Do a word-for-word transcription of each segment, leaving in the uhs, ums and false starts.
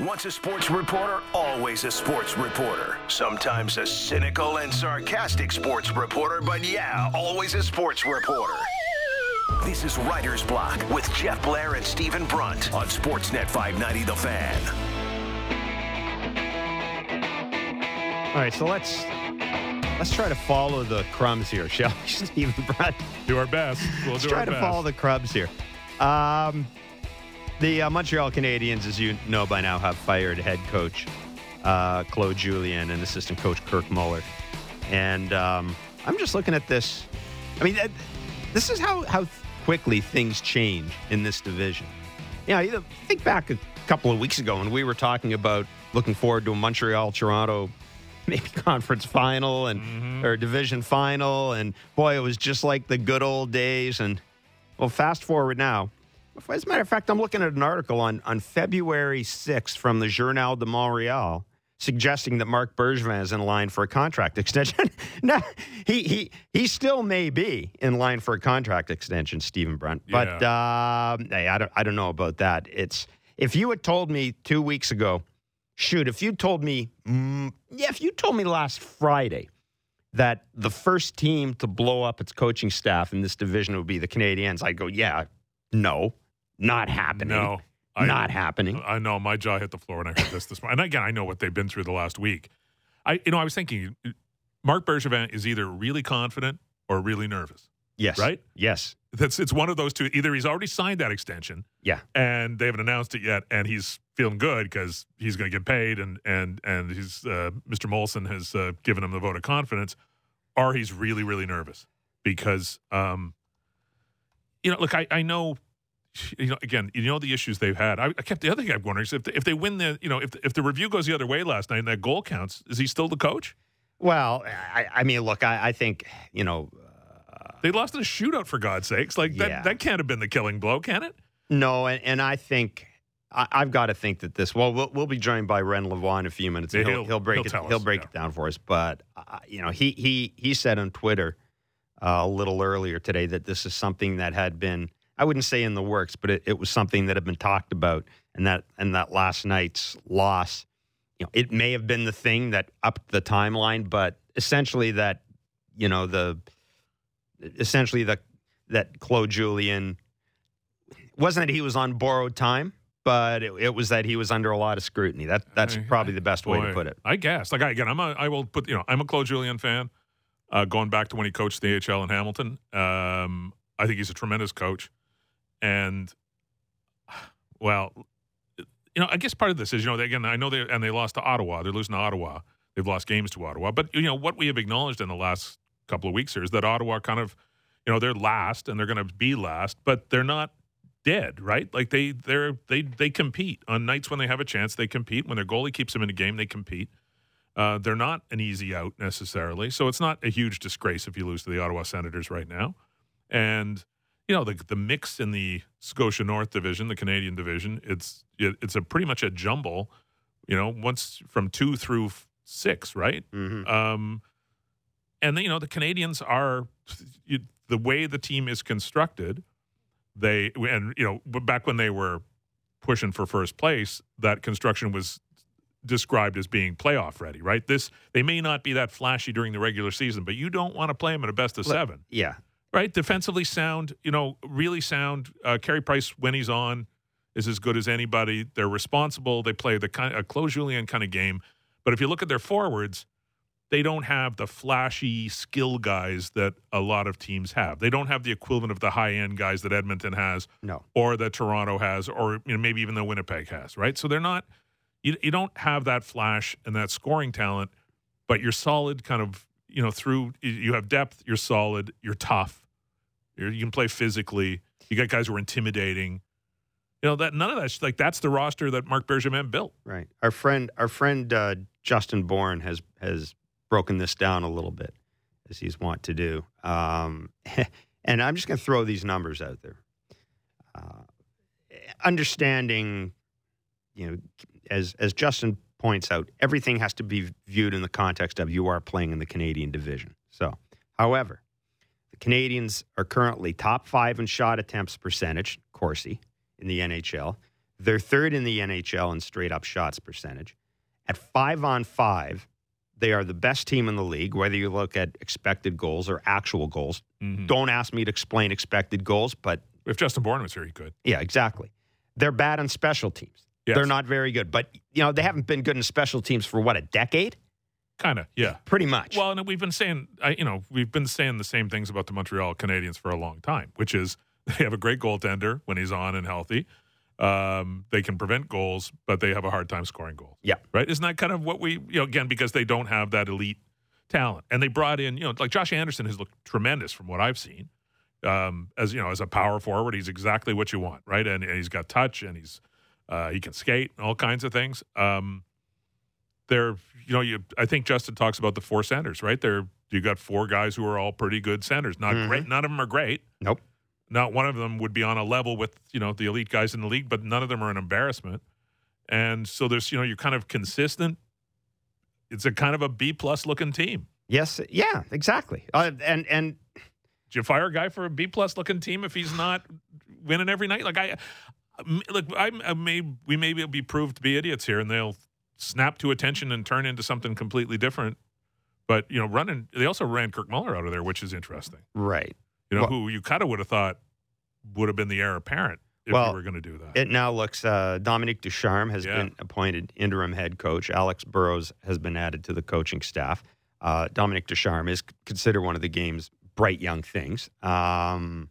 Once a sports reporter, always a sports reporter. Sometimes a cynical and sarcastic sports reporter, but yeah, always a sports reporter. This is Writer's Block with Jeff Blair and Stephen Brunt on Sportsnet five ninety The Fan. All right, so let's let's try to follow the crumbs here, shall we, Stephen Brunt? Do our best. We'll let's do try our to best. follow the crumbs here. Um, the uh, Montreal Canadiens, as you know by now, have fired head coach uh, Claude Julien and assistant coach Kirk Muller. And um, I'm just looking at this. I mean, that, this is how, how quickly things change in this division. You know, you think back a couple of weeks ago when we were talking about looking forward to a Montreal-Toronto maybe conference final and mm-hmm. or division final, and boy, it was just like the good old days. And well, fast forward now. As a matter of fact, I'm looking at an article on, on February sixth from the Journal de Montréal suggesting that Marc Bergevin is in line for a contract extension. No, he he he still may be in line for a contract extension, Stephen Brunt. But yeah. uh, hey, I don't I don't know about that. It's if you had told me two weeks ago, shoot, if you told me, mm, yeah, if you told me last Friday that the first team to blow up its coaching staff in this division would be the Canadiens, I'd go, yeah, no. Not happening. No. Not I, happening. I know. My jaw hit the floor when I heard this this morning. And again, I know what they've been through the last week. I, you know, I was thinking, Marc Bergevin is either really confident or really nervous. Yes. Right? Yes. That's It's one of those two. Either he's already signed that extension. Yeah. And they haven't announced it yet, and he's feeling good because he's going to get paid, and and and he's uh, Mister Molson has uh, given him the vote of confidence, or he's really, really nervous because, um, you know, look, I, I know. You know, again, you know the issues they've had. I, I kept the other thing I'm wondering is if they, if they win the, you know, if if the review goes the other way last night and that goal counts, is he still the coach? Well, I, I mean, look, I, I think you know uh, they lost in a shootout for God's sakes. Like that, yeah. that can't have been the killing blow, can it? No, and, and I think I, I've got to think that this. Well, we'll, we'll be joined by Ren Lavoie in a few minutes. Yeah, he'll, he'll, he'll break he'll it. tell us, He'll break yeah. it down for us. But uh, you know, he he he said on Twitter uh, a little earlier today that this is something that had been. I wouldn't say in the works, but it, it was something that had been talked about, and that and that last night's loss, you know, it may have been the thing that upped the timeline, but essentially that, you know, the essentially the that Claude Julien wasn't that he was on borrowed time, but it, it was that he was under a lot of scrutiny. That that's I, probably the best boy, way to put it. I guess. Like I, again, I'm a, I will put you know I'm a Claude Julien fan, uh, going back to when he coached the A H L in Hamilton. Um, I think he's a tremendous coach. And, well, you know, I guess part of this is, you know, they, again, I know they and they lost to Ottawa. They're losing to Ottawa. They've lost games to Ottawa. But, you know, what we have acknowledged in the last couple of weeks here is that Ottawa kind of, you know, they're last and they're going to be last, but they're not dead, right? Like they they're they they compete on nights when they have a chance. They compete when their goalie keeps them in a game. They compete. Uh, they're not an easy out necessarily, so it's not a huge disgrace if you lose to the Ottawa Senators right now. And you know, the the mix in the Scotia North Division, the Canadian division, it's it, it's a pretty much a jumble, you know, once from two through f- six, right? Mm-hmm. Um, and, then, you know, the Canadians are, you, the way the team is constructed, they, and, you know, back when they were pushing for first place, that construction was described as being playoff ready, right? This, they may not be that flashy during the regular season, but you don't want to play them in a best of seven. Yeah. Right, defensively sound, you know, really sound. Uh, Carey Price, when he's on, is as good as anybody. They're responsible. They play the kind a Claude Julien kind of game. But if you look at their forwards, they don't have the flashy skill guys that a lot of teams have. They don't have the equivalent of the high end guys that Edmonton has, no, or that Toronto has, or you know maybe even the Winnipeg has. Right, so they're not. You you don't have that flash and that scoring talent, but you're solid. Kind of you know through you have depth. You're solid. You're tough. You can play physically. You got guys who are intimidating. You know that none of that's like that's the roster that Marc Bergevin built. Right. Our friend, our friend uh, Justin Bourne has has broken this down a little bit, as he's wont to do. Um, and I'm just going to throw these numbers out there. Uh, understanding, you know, as as Justin points out, everything has to be viewed in the context of you are playing in the Canadian division. So, however. Canadians are currently top five in shot attempts percentage, Corsi, in the N H L. They're third in the N H L in straight-up shots percentage. At five-on-five, they are the best team in the league, whether you look at expected goals or actual goals. Mm-hmm. Don't ask me to explain expected goals, but... If Justin Bourne was here, he could. Yeah, exactly. They're bad on special teams. Yes. They're not very good. But, you know, they haven't been good in special teams for, what, a decade? Kind of, yeah. Pretty much. Well, and we've been saying, you know, we've been saying the same things about the Montreal Canadiens for a long time, which is they have a great goaltender when he's on and healthy. Um, they can prevent goals, but they have a hard time scoring goals. Yeah. Right? Isn't that kind of what we, you know, again, because they don't have that elite talent. And they brought in, you know, like Josh Anderson has looked tremendous from what I've seen. Um, as, you know, as a power forward, he's exactly what you want, right? And, and he's got touch and he's, uh, he can skate and all kinds of things. Um, they're, you know, you, I think Justin talks about the four centers, right? They're, you got four guys who are all pretty good centers. Not mm-hmm. great. None of them are great. Nope. Not one of them would be on a level with, you know, the elite guys in the league, but none of them are an embarrassment. And so there's, you know, you're kind of consistent. It's a kind of a B-plus looking team. Yes. Yeah, exactly. Uh, and, and, do you fire a guy for a B-plus looking team if he's not winning every night? Like, I, look, I, I may, we may be proved to be idiots here, and they'll snap to attention and turn into something completely different. But, you know, running, they also ran Kirk Muller out of there, which is interesting. Right. You know, well, who you kind of would have thought would have been the heir apparent if well, you were going to do that. It now looks, uh, Dominique Ducharme has yeah. been appointed interim head coach. Alex Burrows has been added to the coaching staff. Uh, Dominique Ducharme is considered one of the game's bright young things. Um,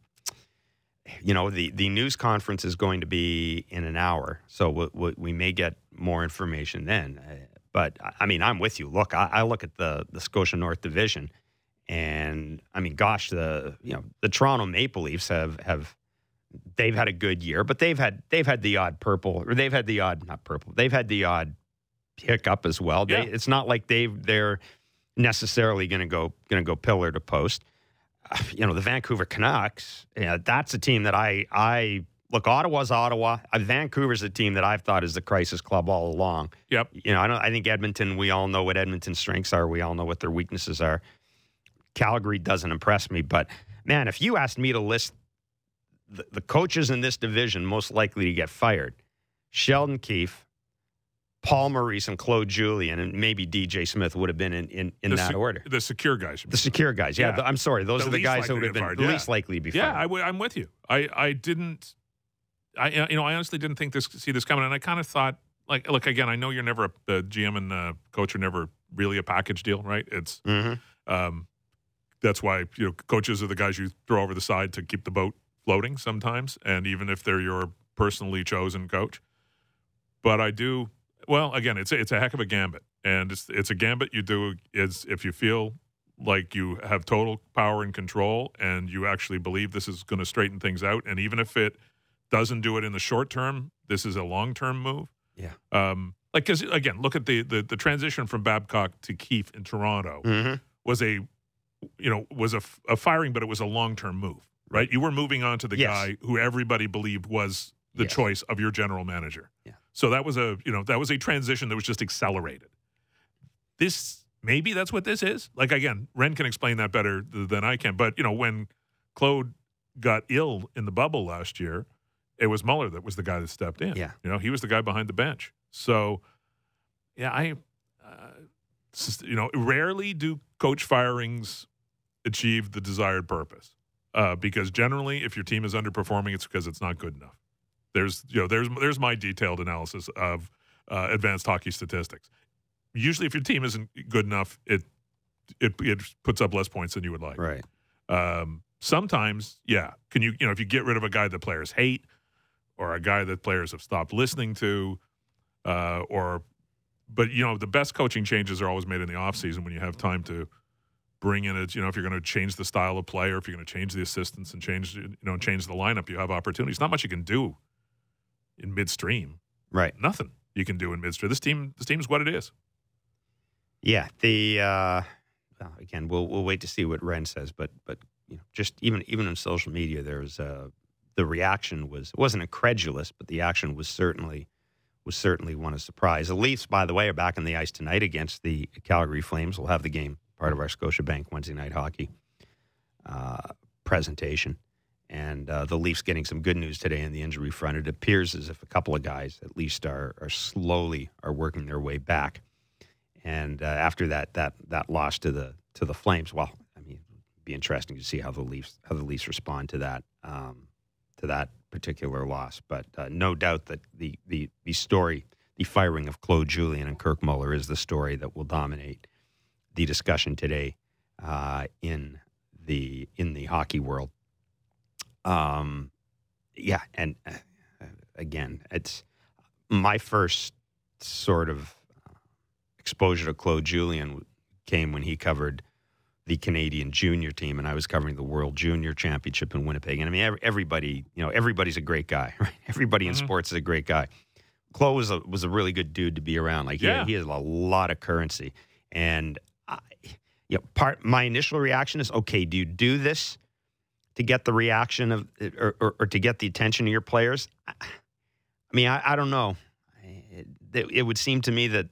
you know, the, the news conference is going to be in an hour, so we, we, we may get more information then. Uh, but, I mean, I'm with you. Look, I, I look at the, the Scotia North Division, and, I mean, gosh, the you know the Toronto Maple Leafs have, have they've had a good year, but they've had they've had the odd purple, or they've had the odd, not purple, they've had the odd hiccup as well. Yeah. They, it's not like they've, they're necessarily going to go going to go pillar to post. You know, the Vancouver Canucks, you know, that's a team that I, I look, Ottawa's Ottawa. Uh, Vancouver's a team that I've thought is the crisis club all along. Yep. You know, I don't, I think Edmonton, we all know what Edmonton's strengths are. We all know what their weaknesses are. Calgary doesn't impress me. But, man, if you asked me to list the, the coaches in this division most likely to get fired, Sheldon Keefe, Paul Maurice, and Claude Julien, and maybe D J Smith would have been in, in, in that se- order. The secure guys. The secure guys, yeah. yeah. The, I'm sorry. Those the are the guys that would have been fired, the yeah. least likely to be yeah, fired. Yeah, w- I'm with you. I, I didn't, I you know, I honestly didn't think this see this coming, and I kind of thought, like, look, again, I know you're never, a, the G M and uh, coach are never really a package deal, right? It's, mm-hmm. um, that's why, you know, coaches are the guys you throw over the side to keep the boat floating sometimes, and even if they're your personally chosen coach. But I do, well, again, it's a, it's a heck of a gambit, and it's it's a gambit you do is if you feel like you have total power and control, and you actually believe this is going to straighten things out, and even if it doesn't do it in the short term, this is a long term move. Yeah. Um, like because again, look at the, the the transition from Babcock to Keefe in Toronto mm-hmm. was a, you know, was a, a firing, but it was a long term move, right? You were moving on to the yes. guy who everybody believed was the yes. choice of your general manager. Yeah. So that was a, you know, that was a transition that was just accelerated. This, maybe that's what this is. Like, again, Ren can explain that better th- than I can. But, you know, when Claude got ill in the bubble last year, it was Muller that was the guy that stepped in. Yeah. You know, he was the guy behind the bench. So, yeah, I, uh, you know, rarely do coach firings achieve the desired purpose. Uh, because generally, if your team is underperforming, it's because it's not good enough. There's, you know, there's there's my detailed analysis of uh, advanced hockey statistics. Usually, if your team isn't good enough, it it it puts up less points than you would like. Right. Um, sometimes, yeah. Can you you know if you get rid of a guy that players hate, or a guy that players have stopped listening to, uh, or, but you know the best coaching changes are always made in the offseason when you have time to bring in it, you know, if you're going to change the style of play or if you're going to change the assistants and change, you know, change the lineup, you have opportunities. Not much you can do in midstream. Right. Nothing you can do in midstream. This team, this team is what it is. Yeah. The, uh, well, again, we'll, we'll wait to see what Ren says, but, but, you know, just even, even on social media, there was, uh, the reaction was, it wasn't incredulous, but the action was certainly, was certainly one of surprise. The Leafs, by the way, are back on the ice tonight against the Calgary Flames. We'll have the game, part of our Scotiabank Wednesday night hockey uh, presentation. And uh, the Leafs getting some good news today in the injury front. It appears as if a couple of guys at least are are slowly are working their way back. And uh, after that that that loss to the to the Flames, well, I mean, it'd be interesting to see how the Leafs how the Leafs respond to that um, to that particular loss. But uh, no doubt that the the the story, the firing of Claude Julien and Kirk Muller, is the story that will dominate the discussion today uh, in the in the hockey world. Um, yeah, and uh, again, it's my first sort of exposure to Claude Julien came when he covered the Canadian junior team, and I was covering the World Junior Championship in Winnipeg. And I mean, everybody, you know, everybody's a great guy, right? Everybody in mm-hmm. sports is a great guy. Claude was a, was a really good dude to be around. Like, yeah. he, he has a lot of currency, and I, you know, part my initial reaction is, okay, do you do this to get the reaction of, or, or, or to get the attention of your players? I mean, I, I don't know. It, it would seem to me that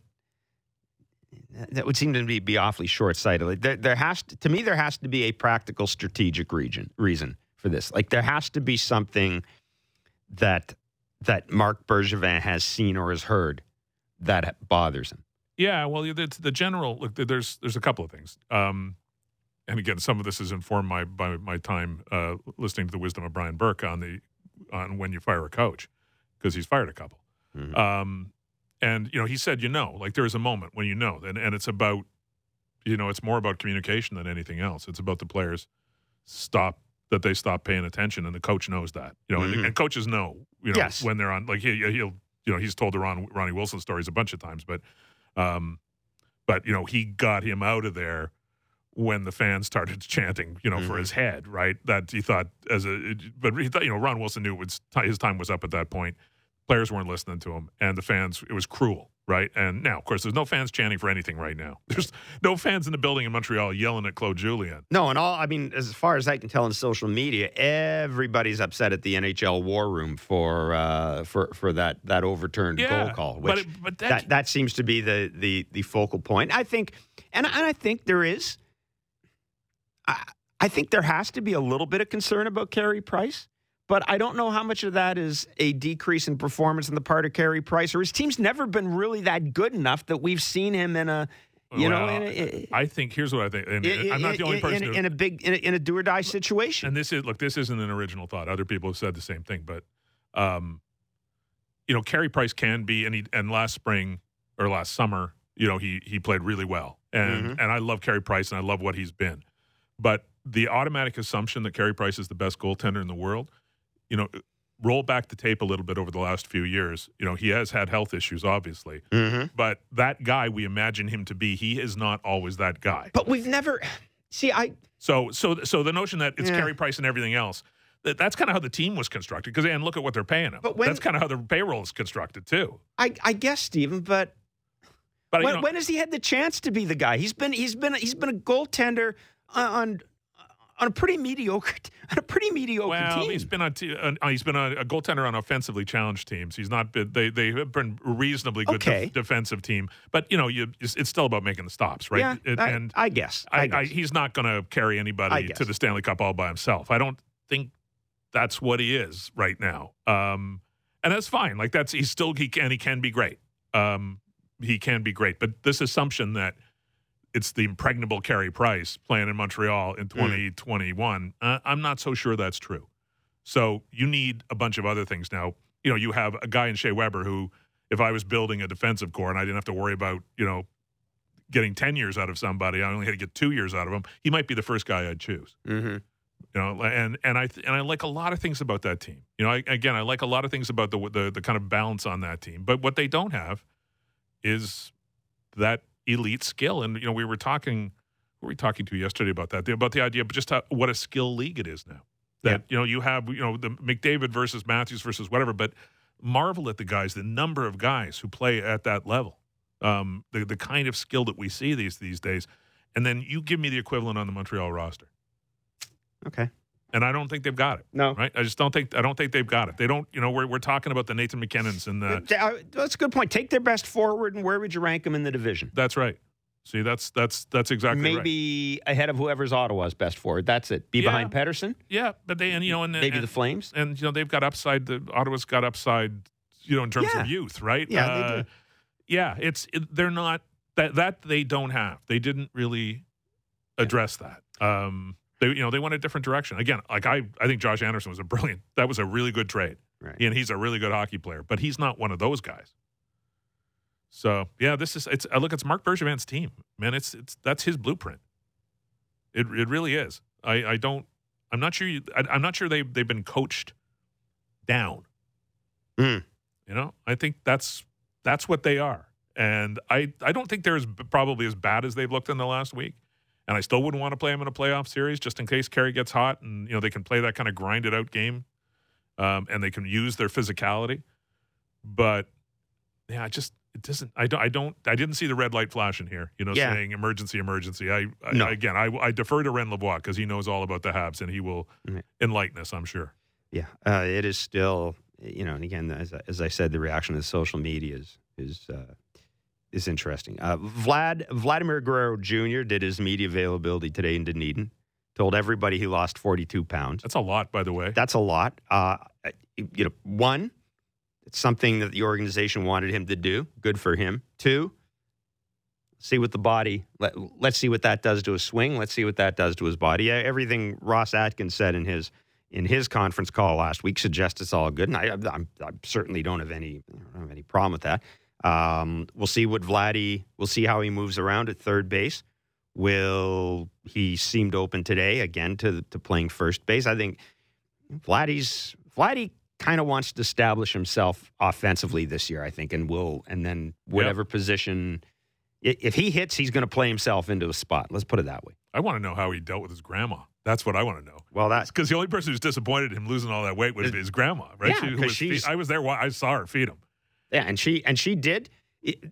that would seem to be, be awfully short-sighted. Like there, there has to, to me, there has to be a practical, strategic region, reason for this. Like there has to be something that that Marc Bergevin has seen or has heard that bothers him. Yeah, well, the, the general look. There's there's a couple of things. Um, And again, some of this is informed my, by my time uh, listening to the wisdom of Brian Burke on the on when you fire a coach, because he's fired a couple. Mm-hmm. Um, and you know, he said, you know, like there is a moment when you know, and and it's about, you know, it's more about communication than anything else. It's about the players stop that they stop paying attention, and the coach knows that. You know, mm-hmm. and, and coaches know, you know, yes. when they're on. Like he, he'll, you know, he's told the Ron, Ronnie Wilson stories a bunch of times, but, um, but you know, he got him out of there when the fans started chanting, you know, mm-hmm. for his head, right? That he thought as a, but he thought, you know, Ron Wilson knew it was, his time was up at that point. Players weren't listening to him, and the fans, it was cruel, right? And now, of course, there's no fans chanting for anything right now. There's no fans in the building in Montreal yelling at Claude Julien. No, and all, I mean, as far as I can tell in social media, everybody's upset at the N H L War Room for uh, for for that that overturned yeah, goal call, which but, it, but that that seems to be the the the focal point. I think, and and I think there is. I, I think there has to be a little bit of concern about Carey Price, but I don't know how much of that is a decrease in performance on the part of Carey Price, or his team's never been really that good enough that we've seen him in a, you well, know, in a, I think here's what I think. And in, I'm not the only in, person in, who, in a big in a, in a do or die situation. And this is look, this isn't an original thought. Other people have said the same thing, but um, you know, Carey Price can be, and he and last spring or last summer, you know, he he played really well, and mm-hmm. and I love Carey Price, and I love what he's been. But the automatic assumption that Carey Price is the best goaltender in the world, you know, roll back the tape a little bit over the last few years. You know, he has had health issues, obviously. Mm-hmm. But that guy we imagine him to be, he is not always that guy. But we've never – see, I – So so, so the notion that it's yeah. Carey Price and everything else, that, that's kind of how the team was constructed. Because, and look at what they're paying him. But when, that's kind of how the payroll is constructed, too. I, I guess, Stephen, but – But when, you know, when has he had the chance to be the guy? He's been he's been he's been a goaltender on on a pretty mediocre on a pretty mediocre well, team. he's been a t- uh, he's been a, a goaltender on offensively challenged teams. He's not been they they have been a reasonably good okay. def- defensive team, but you know you it's, it's still about making the stops, right? Yeah, it, I, and I guess, I I, guess. I, he's not going to carry anybody to the Stanley Cup all by himself. I don't think that's what he is right now, um, and that's fine. Like that's he's still he can he can be great. Um, he can be great, but this assumption that it's the impregnable Carey Price playing in Montreal in twenty twenty-one, mm. uh, I'm not so sure that's true. So you need a bunch of other things now. You know, you have a guy in Shea Weber who, if I was building a defensive core and I didn't have to worry about, you know, getting ten years out of somebody, I only had to get two years out of him, he might be the first guy I'd choose. Mm-hmm. You know, and and I and I like a lot of things about that team. You know, I, again, I like a lot of things about the, the the kind of balance on that team. But what they don't have is that elite skill. And, you know, we were talking, who were we talking to yesterday about that? About the idea of just how, what a skill league it is now. That, yeah. you know, you have, you know, the McDavid versus Matthews versus whatever, but marvel at the guys, the number of guys who play at that level, um, the, the kind of skill that we see these, these days. And then you give me the equivalent on the Montreal roster. Okay. And I don't think they've got it. No. Right? I just don't think I don't think they've got it. They don't, you know, we're we're talking about the Nathan McKinnons and the That's a good point. Take their best forward, and where would you rank them in the division? That's right. See, that's that's that's exactly right. Maybe ahead of whoever's Ottawa's best forward. That's it. Be Yeah. behind Pettersson. Yeah, but they and you know and Maybe and, the Flames. and you know they've got upside. The Ottawa's got upside. You know, in terms Yeah. of youth, right? Yeah, uh, they do. Yeah, it's it, they're not that that they don't have. They didn't really address that. Um, they you know they went a different direction. Again, like I I think Josh Anderson was a brilliant. That was a really good trade, Right. and he's a really good hockey player. But he's not one of those guys. So yeah, this is it's. I look, it's Marc Bergevin's team, man. It's it's that's his blueprint. It it really is. I, I don't. I'm not sure. You, I, I'm not sure they they've been coached down. Mm. You know, I think that's that's what they are, and I I don't think they're as probably as bad as they've looked in the last week. And I still wouldn't want to play them in a playoff series just in case Carey gets hot, and you know they can play that kind of grinded out game, um, and they can use their physicality. But yeah, I just it doesn't. I don't. I don't. I didn't see the red light flashing here. You know, Yeah. saying emergency, emergency. I, I No. again, I, I defer to Ren Lavoie because he knows all about the Habs, and he will Yeah. enlighten us, I'm sure. Yeah, uh, it is still, you know, and again, as, I- as I said, the reaction to social media is is uh, is interesting. Uh, Vlad Vladimir Guerrero Junior did his media availability today in Dunedin. Told everybody he lost forty-two pounds. That's a lot, by the way. That's a lot. Uh, you know, one, it's something that the organization wanted him to do. Good for him. Two, see what the body. Let, let's see what that does to his swing. Let's see what that does to his body. Everything Ross Atkins said in his in his conference call last week suggests it's all good, and I, I'm, I certainly don't have any I don't have any problem with that. Um, we'll see what Vladdy. We'll see how he moves around at third base. Will he seemed open today again to to playing first base? I think Vladdy's Vladdy kind of wants to establish himself offensively this year. I think, and will and then whatever yep. position. If he hits, he's going to play himself into a spot. Let's put it that way. I want to know how he dealt with his grandma. That's what I want to know. Well, that's because the only person who's disappointed him losing all that weight was his grandma, right? Yeah, she, who was she's, feed, I was there. I saw her feed him. Yeah, and she and she did. It,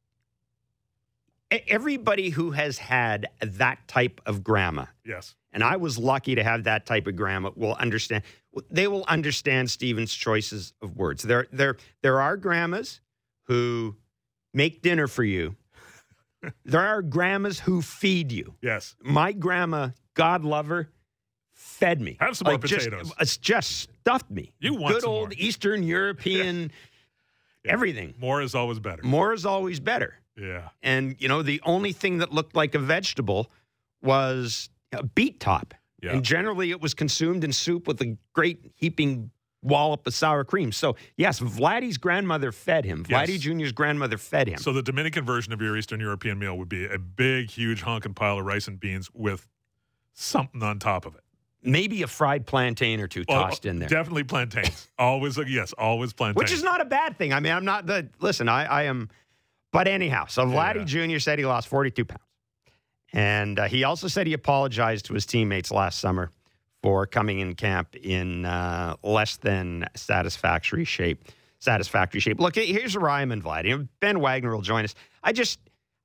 everybody who has had that type of grandma, yes, and I was lucky to have that type of grandma, will understand. They will understand Stephen's choices of words. There, there, there are grandmas who make dinner for you. There are grandmas who feed you. Yes. My grandma, God love her, fed me. Have some like more potatoes. Just, it's just stuffed me. You want good some old more. Eastern European yeah. everything. More is always better. More is always better. Yeah. And, you know, the only thing that looked like a vegetable was a beet top. Yeah. And generally it was consumed in soup with a great heaping wallop of sour cream. So, yes, Vladdy's grandmother fed him. Yes. Vladdy Junior's grandmother fed him. So the Dominican version of your Eastern European meal would be a big, huge honking pile of rice and beans with something on top of it. Maybe a fried plantain or two tossed oh, in there. Definitely plantains. always, yes, always plantains. Which is not a bad thing. I mean, I'm not the, listen, I, I am, but anyhow, so Vladdy Yeah. Junior said he lost forty-two pounds. And uh, he also said he apologized to his teammates last summer for coming in camp in uh, less than satisfactory shape. Satisfactory shape. Look, here's where I am in Vladdy. Ben Wagner will join us. I just,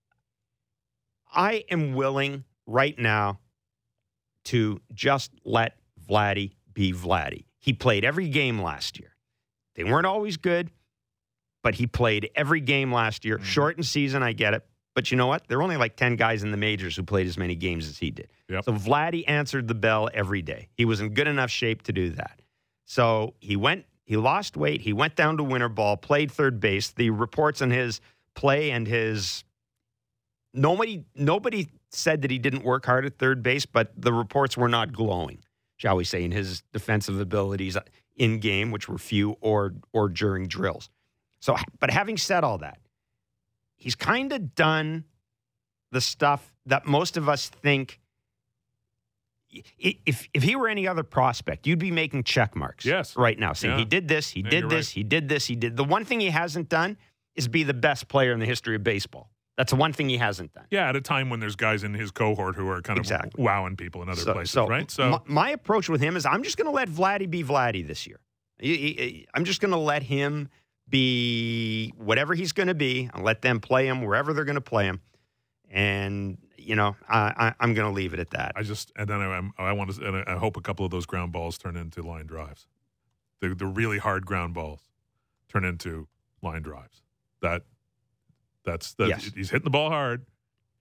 I am willing right now to just let Vladdy be Vladdy. He played every game last year. They weren't always good, but he played every game last year. Mm-hmm. Shortened season, I get it. But you know what? There were only like ten guys in the majors who played as many games as he did. Yep. So Vladdy answered the bell every day. He was in good enough shape to do that. So he went, he lost weight. He went down to winter ball, played third base. The reports on his play and his, nobody, nobody said that he didn't work hard at third base, but the reports were not glowing, shall we say, in his defensive abilities in game, which were few, or or during drills. So, but having said all that, he's kind of done the stuff that most of us think. If if he were any other prospect, you'd be making check marks. Yes. Right now, saying Yeah. he did this, he Yeah, did you're this, right. he did this, he did. The one thing he hasn't done is be the best player in the history of baseball. That's the one thing he hasn't done. Yeah, at a time when there's guys in his cohort who are kind of Exactly. wowing people in other So, places, so right? So my, my approach with him is I'm just going to let Vladdy be Vladdy this year. He- he- I'm just going to let him be whatever he's going to be and let them play him wherever they're going to play him. And, you know, I, I, I'm going to leave it at that. I just and then I, I want to and I hope a couple of those ground balls turn into line drives. The the really hard ground balls turn into line drives. That that's that Yes. he's hitting the ball hard.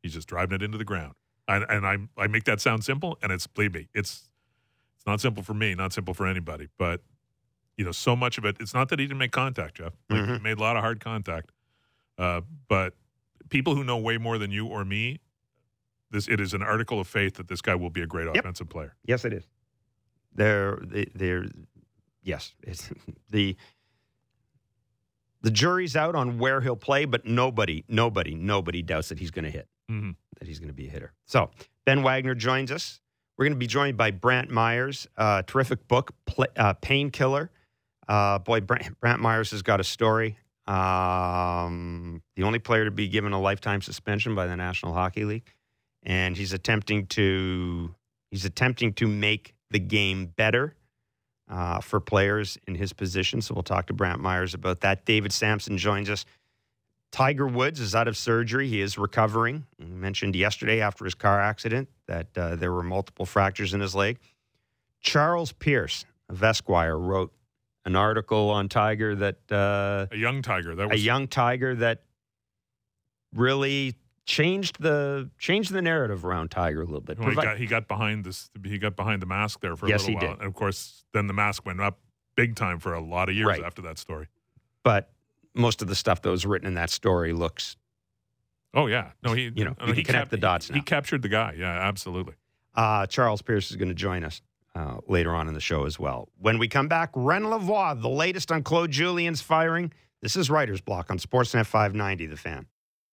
He's just driving it into the ground. And, and I I make that sound simple, and it's, believe me, it's it's not simple for me, not simple for anybody. But, you know, so much of it, it's not that he didn't make contact, Jeff. Like, Mm-hmm. He made a lot of hard contact. Uh, but people who know way more than you or me, this it is an article of faith that this guy will be a great Yep. offensive player. Yes, it is. They're, they, they're, yes, it's the the jury's out on where he'll play, but nobody, nobody, nobody doubts that he's going to hit, Mm-hmm. that he's going to be a hitter. So Ben Wagner joins us. We're going to be joined by Brant Myers, uh, terrific book, Play, uh, Painkiller. Uh, boy, Brant, Brant Myers has got a story. Um, the only player to be given a lifetime suspension by the National Hockey League, and he's attempting to he's attempting to make the game better uh, for players in his position. So we'll talk to Brant Myers about that. David Sampson joins us. Tiger Woods is out of surgery. He is recovering. We mentioned yesterday after his car accident that uh, there were multiple fractures in his leg. Charles Pierce of Esquire wrote an article on Tiger that uh, A young Tiger. That was a young Tiger that really changed the changed the narrative around Tiger a little bit. Well, he Provi- got he got behind this. He got behind the mask there for a Yes, little he while, did. and of course, then the mask went up big time for a lot of years Right. after that story. but most of the stuff that was written in that story looks, Oh yeah, no, he You know, no, you he can connect the dots He, he now. captured the guy. Yeah, absolutely. uh, Charles Pierce is going to join us uh, later on in the show as well. When we come back, Ren Lavoie, the latest on Claude Julien's firing. This is Writer's Block on Sportsnet five ninety, The Fan.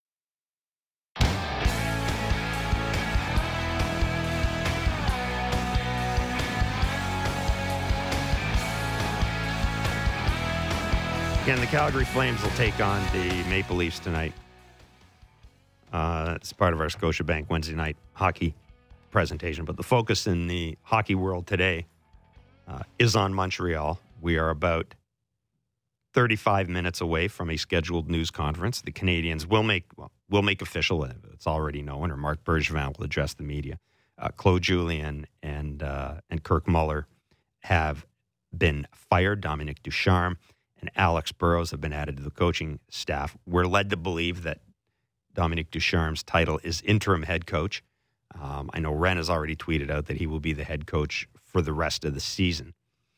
Again, the Calgary Flames will take on the Maple Leafs tonight. Uh, it's part of our Scotiabank Wednesday night hockey presentation. But the focus in the hockey world today uh, is on Montreal. We are about thirty-five minutes away from a scheduled news conference. The Canadiens will make well, will make official. It's already known, or Marc Bergevin will address the media. Uh, Claude Julien and uh, and Kirk Muller have been fired. Dominic Ducharme and Alex Burrows have been added to the coaching staff. We're led to believe that Dominic Ducharme's title is interim head coach. Um, I know Ren has already tweeted out that he will be the head coach for the rest of the season.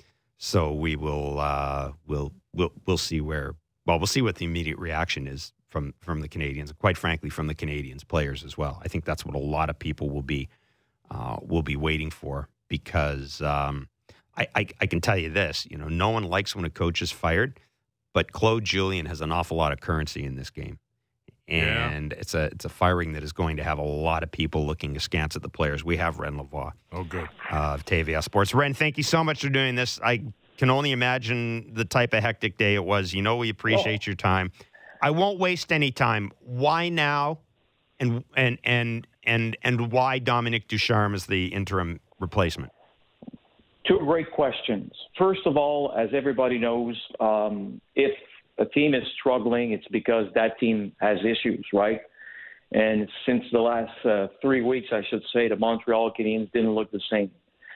So we will uh, we'll we'll we'll see where well we'll see what the immediate reaction is from from the Canadiens, and quite frankly from the Canadiens players as well. I think that's what a lot of people will be uh, will be waiting for, because um, I, I I can tell you this, you know, no one likes when a coach is fired, but Claude Julien has an awful lot of currency in this game. And yeah. it's a it's a firing that is going to have a lot of people looking askance at the players. We have Ren Lavoie Oh, good. uh, of T V S Sports. Ren, thank you so much for doing this. I can only imagine the type of hectic day it was. You know, we appreciate your time. I won't waste any time. Why now, and and and and and why Dominic Ducharme is the interim replacement? Two great questions. First of all, as everybody knows, um, if a team is struggling, it's because that team has issues, right? And since the last uh, three weeks, I should say, the Montreal Canadiens didn't look the same.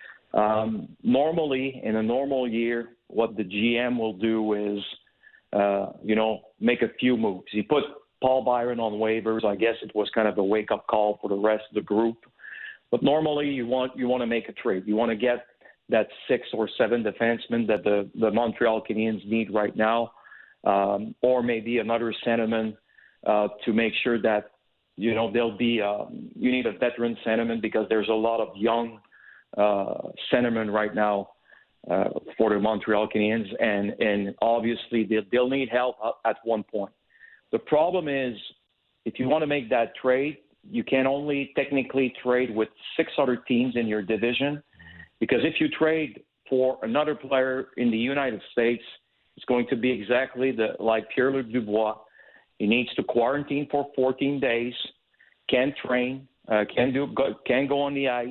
Um, normally, in a normal year, what the G M will do is, uh, you know, make a few moves. He put Paul Byron on waivers. I guess it was kind of a wake-up call for the rest of the group. But normally, you want you want to make a trade. You want to get that six or seven defensemen that the, the Montreal Canadiens need right now. Um, or maybe another centerman uh, to make sure that, you know, there'll be, uh, you need a veteran centerman because there's a lot of young uh, centermen right now uh, for the Montreal Canadiens, and, and obviously they'll, they'll need help at one point. The problem is, if you want to make that trade, you can only technically trade with six other teams in your division, because if you trade for another player in the United States, it's going to be exactly the, like Pierre-Luc Dubois. He needs to quarantine for fourteen days, can train, uh, can do, go, can go on the ice.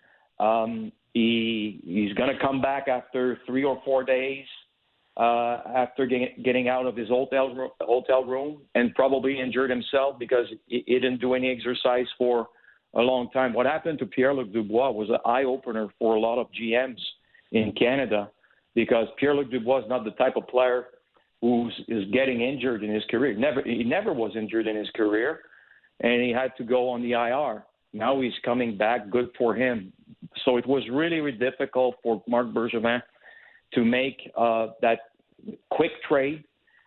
Um, he he's going to come back after three or four days uh, after get, getting out of his hotel room, hotel room, and probably injured himself because he, he didn't do any exercise for a long time. What happened to Pierre-Luc Dubois was an eye opener for a lot of G Ms in Canada, because Pierre-Luc Dubois is not the type of player who is getting injured in his career. Never, he never was injured in his career. and he had to go on the I R. Now he's coming back. Good for him. So it was really, really difficult for Marc Bergevin to make uh, that quick trade.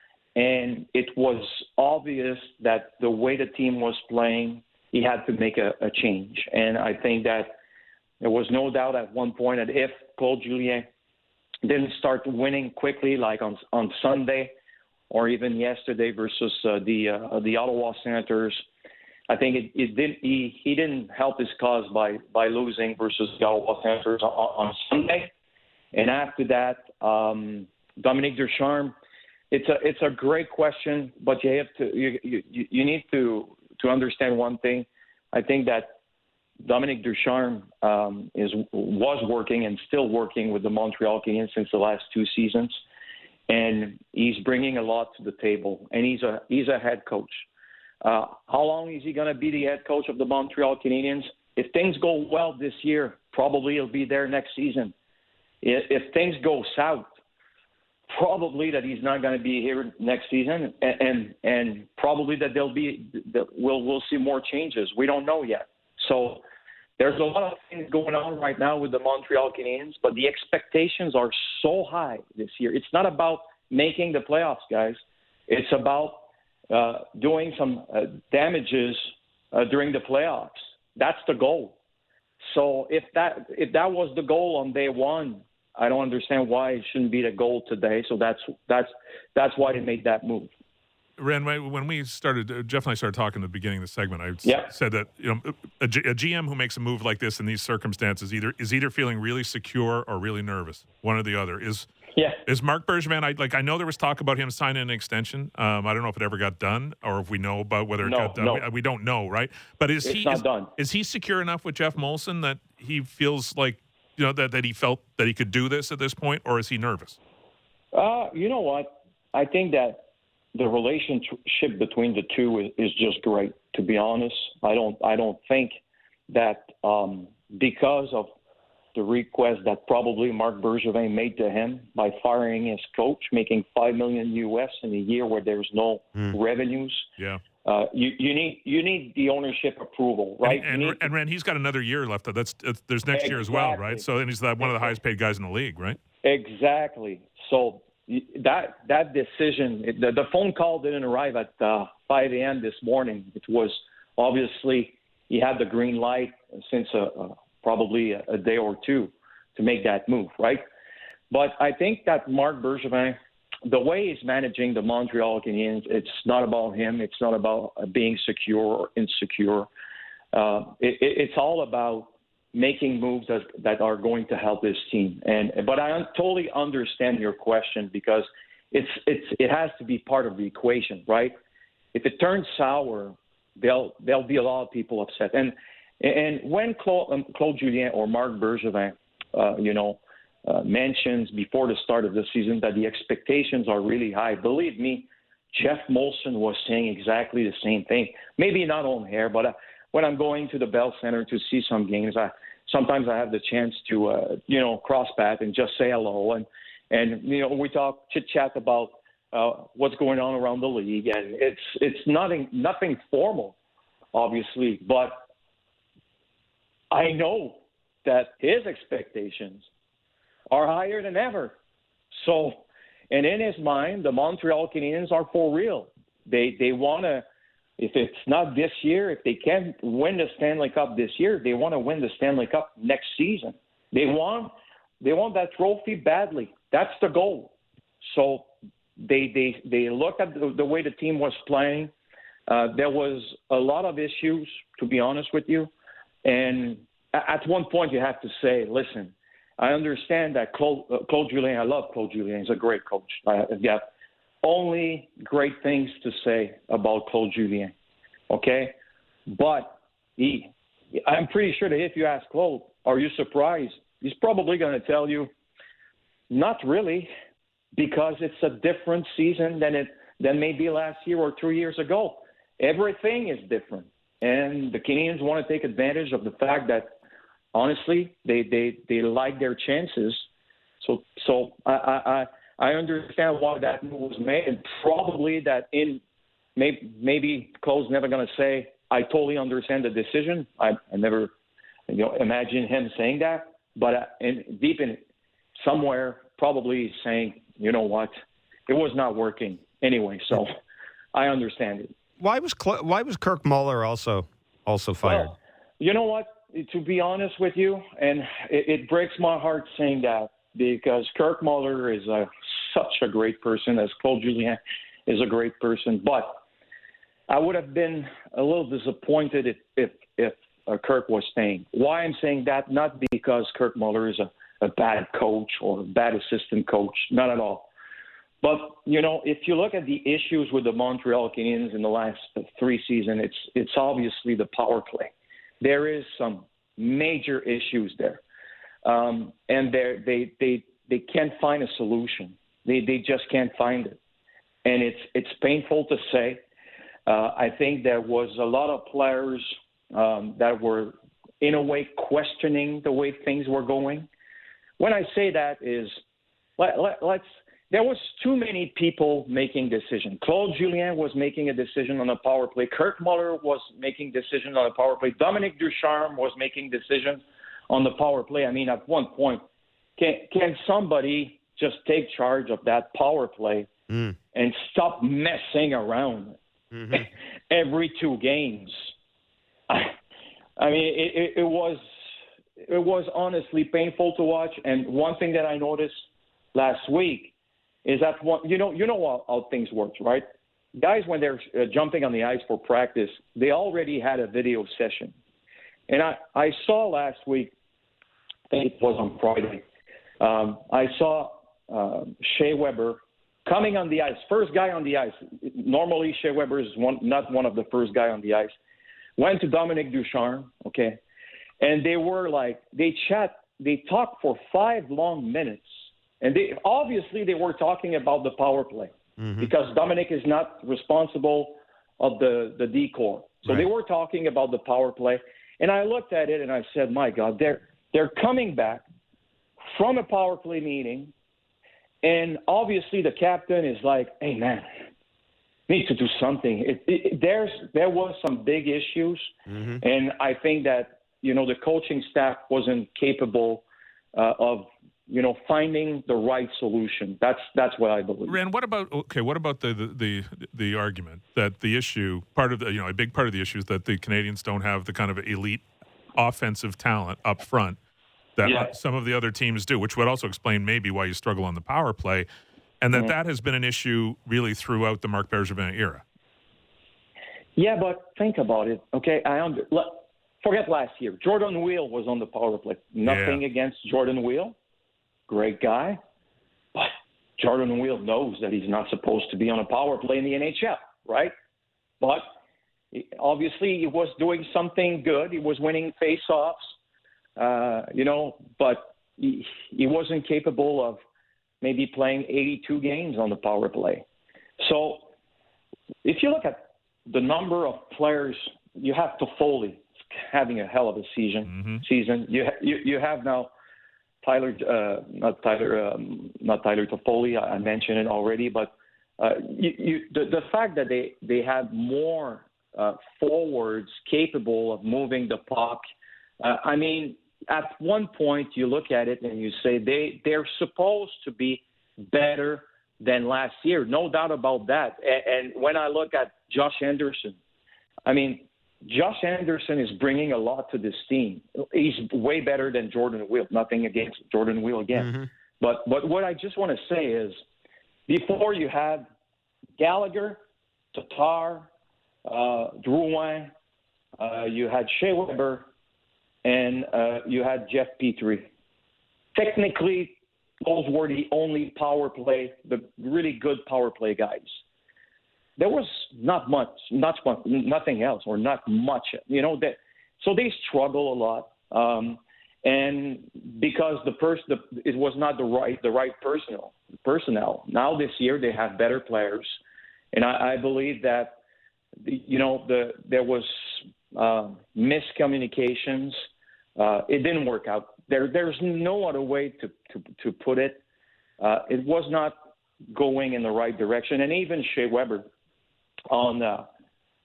And it was obvious that the way the team was playing, he had to make a, a change. And I think that there was no doubt at one point that if Claude Julien didn't start winning quickly, like on on Sunday or even yesterday versus uh, the uh, the Ottawa Senators, I think it, it did. He, he didn't help his cause by by losing versus the Ottawa Senators on, on Sunday. And after that, um, Dominique Ducharme. It's a it's a great question, but you have to you you, you need to to understand one thing. I think that Dominique Ducharme um, is was working and still working with the Montreal Canadiens since the last two seasons, and he's bringing a lot to the table. And he's a he's a head coach. Uh, how long is he going to be the head coach of the Montreal Canadiens? If things go well this year, probably he'll be there next season. If, if things go south, probably that he's not going to be here next season, and and, and probably that there'll be that we'll we'll see more changes. We don't know yet. So there's a lot of things going on right now with the Montreal Canadiens, but the expectations are so high this year. It's not about making the playoffs, guys. It's about uh, doing some uh, damages uh, during the playoffs. That's the goal. So if that if that was the goal on day one, I don't understand why it shouldn't be the goal today. So that's that's that's why they made that move. Ren, when we started, Jeff and I started talking at the beginning of the segment, I yep. said that you know a, G, a G M who makes a move like this in these circumstances either is either feeling really secure or really nervous, one or the other. Is yeah. is Marc Bergevin? I like I know there was talk about him signing an extension. Um, I don't know if it ever got done or if we know about whether it no, got done. No. We, we don't know, right? But is it's he not is, done. is he secure enough with Jeff Molson that he feels like you know that, that he felt that he could do this at this point, or is he nervous? Uh, you know what? I think that the relationship between the two is, is just great. To be honest, I don't. I don't think that um, because of the request that probably Marc Bergevin made to him by firing his coach, making five million U S in a year where there's no mm. revenues. Yeah. Uh, you, you need you need the ownership approval, right? And, and, and Ren, he's got another year left. That's, that's there's next exactly. year as well, right? So and he's that one of the highest paid guys in the league, right? Exactly. So that that decision, the, the phone call didn't arrive at uh, five a.m. this morning. It was obviously he had the green light since a, a, probably a, a day or two to make that move, right? But I think that Marc Bergevin, the way he's managing the Montreal Canadiens, it's not about him. It's not about being secure or insecure. Uh, it, it's all about making moves that, that are going to help this team. And but I un- totally understand your question because it's it's it has to be part of the equation, right? If it turns sour, there'll there'll be a lot of people upset. And and when Claude, um, Claude Julien or Marc Bergevin, uh, you know. Uh, mentions before the start of the season that the expectations are really high. Believe me, Jeff Molson was saying exactly the same thing. Maybe not on air, but uh, when I'm going to the Bell Center to see some games, I sometimes I have the chance to uh, you know cross path and just say hello, and and you know we talk chit chat about uh, what's going on around the league, and it's it's nothing nothing formal, obviously, but I know that his expectations are higher than ever. So, and in his mind, the Montreal Canadiens are for real. They they want to, if it's not this year, if they can't win the Stanley Cup this year, they want to win the Stanley Cup next season. They want they want that trophy badly. That's the goal. So they they they looked at the, the way the team was playing. Uh, there was a lot of issues, to be honest with you. And at one point, you have to say, listen, I understand that Claude, uh, Claude Julien, I love Claude Julien. He's a great coach. I have only great things to say about Claude Julien, okay? But he, I'm pretty sure that if you ask Claude, are you surprised? He's probably going to tell you, not really, because it's a different season than it than maybe last year or two years ago. Everything is different. And the Canadiens want to take advantage of the fact that honestly, they, they, they like their chances. So so I, I I understand why that move was made, and probably that in maybe maybe Claude's never going to say I totally understand the decision. I, I never, you know, imagine him saying that. But uh, in, deep in somewhere, probably saying, you know what, it was not working anyway. So I understand it. Why was Cl- why was Kirk Muller also also fired? Well, you know what? To be honest with you, and it, it breaks my heart saying that, because Kirk Muller is a, such a great person, as Claude Julien is a great person. But I would have been a little disappointed if if, if uh, Kirk was staying. Why I'm saying that? Not because Kirk Muller is a, a bad coach or a bad assistant coach, not at all. But, you know, if you look at the issues with the Montreal Canadiens in the last three seasons, it's it's obviously the power play. There is some major issues there. Um, and they they they can't find a solution. They they just can't find it. And it's it's painful to say. Uh, I think there was a lot of players um, that were, in a way, questioning the way things were going. When I say that is, let, let, let's, there was too many people making decisions. Claude Julien was making a decision on a power play. Kirk Muller was making decisions on a power play. Dominique Ducharme was making decisions on the power play. I mean, at one point, can can somebody just take charge of that power play mm. and stop messing around mm-hmm. every two games? I, I mean, it, it, it was it was honestly painful to watch. And one thing that I noticed last week is that one, you know you know how, how things work, right? Guys, when they're uh, jumping on the ice for practice, they already had a video session. And I, I saw last week, I think it was on Friday, um, I saw uh, Shea Weber coming on the ice, first guy on the ice. Normally, Shea Weber is one, not one of the first guy on the ice. Went to Dominique Ducharme, okay, and they were like, they chat, they talked for five long minutes. And they obviously they were talking about the power play mm-hmm. because Dominique is not responsible of the, the decor. So right. they were talking about the power play. And I looked at it and I said, my God, they're they're coming back from a power play meeting, and obviously the captain is like, hey, man, need to do something. It, it, there's there was some big issues, mm-hmm. and I think that, you know, the coaching staff wasn't capable uh, of, you know, finding the right solution. That's that's what I believe. Ran, what about okay? What about the, the the the argument that the issue, part of the, you know, a big part of the issue is that the Canadians don't have the kind of elite offensive talent up front that yeah. some of the other teams do, which would also explain maybe why you struggle on the power play, and that mm-hmm. that has been an issue really throughout the Marc Bergevin era. Yeah, but think about it. Okay, I under, forget last year. Jordan Weal was on the power play. Nothing yeah. against Jordan Weal. Great guy, but Jordan Weal knows that he's not supposed to be on a power play in the N H L, right? But obviously he was doing something good. He was winning face-offs, uh, you know, but he, he wasn't capable of maybe playing eighty-two games on the power play. So if you look at the number of players, you have Toffoli having a hell of a season. Mm-hmm. Season you, you you have now. Tyler, uh, not Tyler, um, not Tyler Toffoli. I, I mentioned it already, but uh, you, you, the, the fact that they they have more uh, forwards capable of moving the puck. Uh, I mean, at one point you look at it and you say they they're supposed to be better than last year, no doubt about that. And, and when I look at Josh Anderson, I mean. Josh Anderson is bringing a lot to this team. He's way better than Jordan Weal. Nothing against Jordan Weal again. Mm-hmm. But but what I just want to say is, before you had Gallagher, Tatar, uh, Drouin, uh, you had Shea Weber, and uh, you had Jeff Petrie. Technically, those were the only power play, the really good power play guys. There was not much, not much, nothing else, or not much, you know. That so they struggle a lot, um, and because the person, it was not the right, the right personnel. Personnel. Now this year they have better players, and I, I believe that, you know, the there was uh, miscommunications. Uh, it didn't work out. There, there's no other way to to, to put it. Uh, it was not going in the right direction, and even Shea Weber. On uh,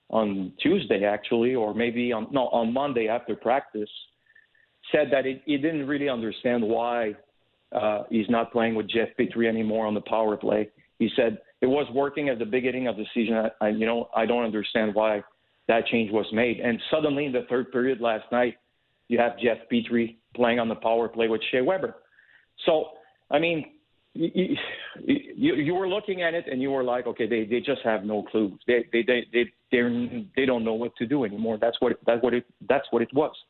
on Tuesday, actually, or maybe on no on Monday after practice, said that he, he didn't really understand why uh, he's not playing with Jeff Petrie anymore on the power play. He said it was working at the beginning of the season. I, I, you know, I don't understand why that change was made. And suddenly in the third period last night, you have Jeff Petrie playing on the power play with Shea Weber. So, I mean, you, you, you were looking at it and you were like, okay, they, they just have no clue. They they they they they're, they don't know what to do anymore. That's what it, that's what it that's what it was.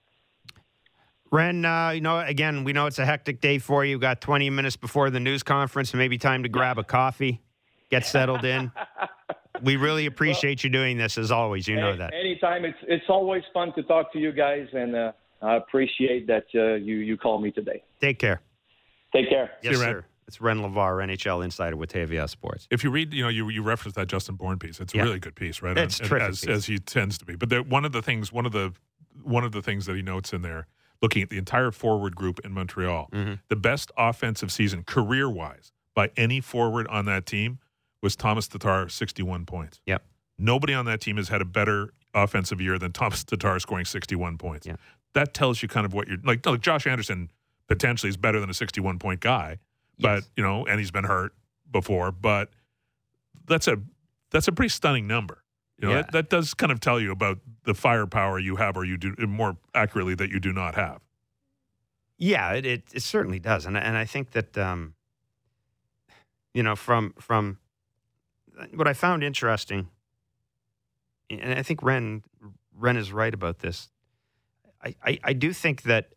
Ren, uh, you know, again, we know it's a hectic day for you. You've got twenty minutes before the news conference, maybe time to grab a coffee, get settled in. We really appreciate well, you doing this, as always. You know that. Anytime. It's it's always fun to talk to you guys, and uh, I appreciate that uh, you, you called me today. Take care. Take care. Yes, sir. Ren. It's Ren LeVar, N H L insider with T V S Sports. If you read, you know, you you referenced that Justin Bourne piece. It's a yeah. really good piece, right? It's and, terrific as, piece. as he tends to be. But there, one of the things, one of the one of the things that he notes in there, looking at the entire forward group in Montreal, mm-hmm. the best offensive season career-wise by any forward on that team was Thomas Tatar, sixty-one points. Yep. Nobody on that team has had a better offensive year than Thomas Tatar scoring sixty-one points. Yep. That tells you kind of what you're like. Like Josh Anderson potentially is better than a sixty-one point guy, but yes. you know, and he's been hurt before. But that's a that's a pretty stunning number. You know, yeah. that, that does kind of tell you about the firepower you have, or you do more accurately that you do not have. Yeah, it it, it certainly does, and and I think that um, you know, from from what I found interesting, and I think Ren Ren is right about this. I, I, I do think that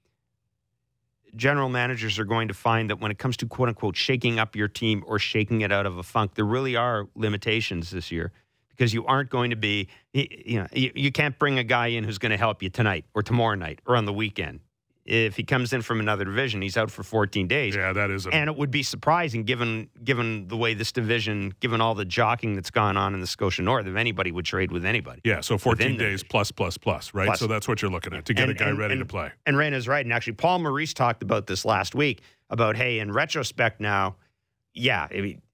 general managers are going to find that when it comes to quote unquote shaking up your team or shaking it out of a funk, there really are limitations this year. Because you aren't going to be, you know, you, you can't bring a guy in who's going to help you tonight or tomorrow night or on the weekend. If he comes in from another division, he's out for fourteen days. Yeah, that is. A- and it would be surprising, given given the way this division, given all the jockeying that's gone on in the Scotia North, if anybody would trade with anybody. Yeah, so fourteen days plus, plus, plus, right? Plus. So that's what you're looking at to get and, a guy and, ready and, to play. And Ren is right. And actually, Paul Maurice talked about this last week about, hey, in retrospect now, yeah, I mean,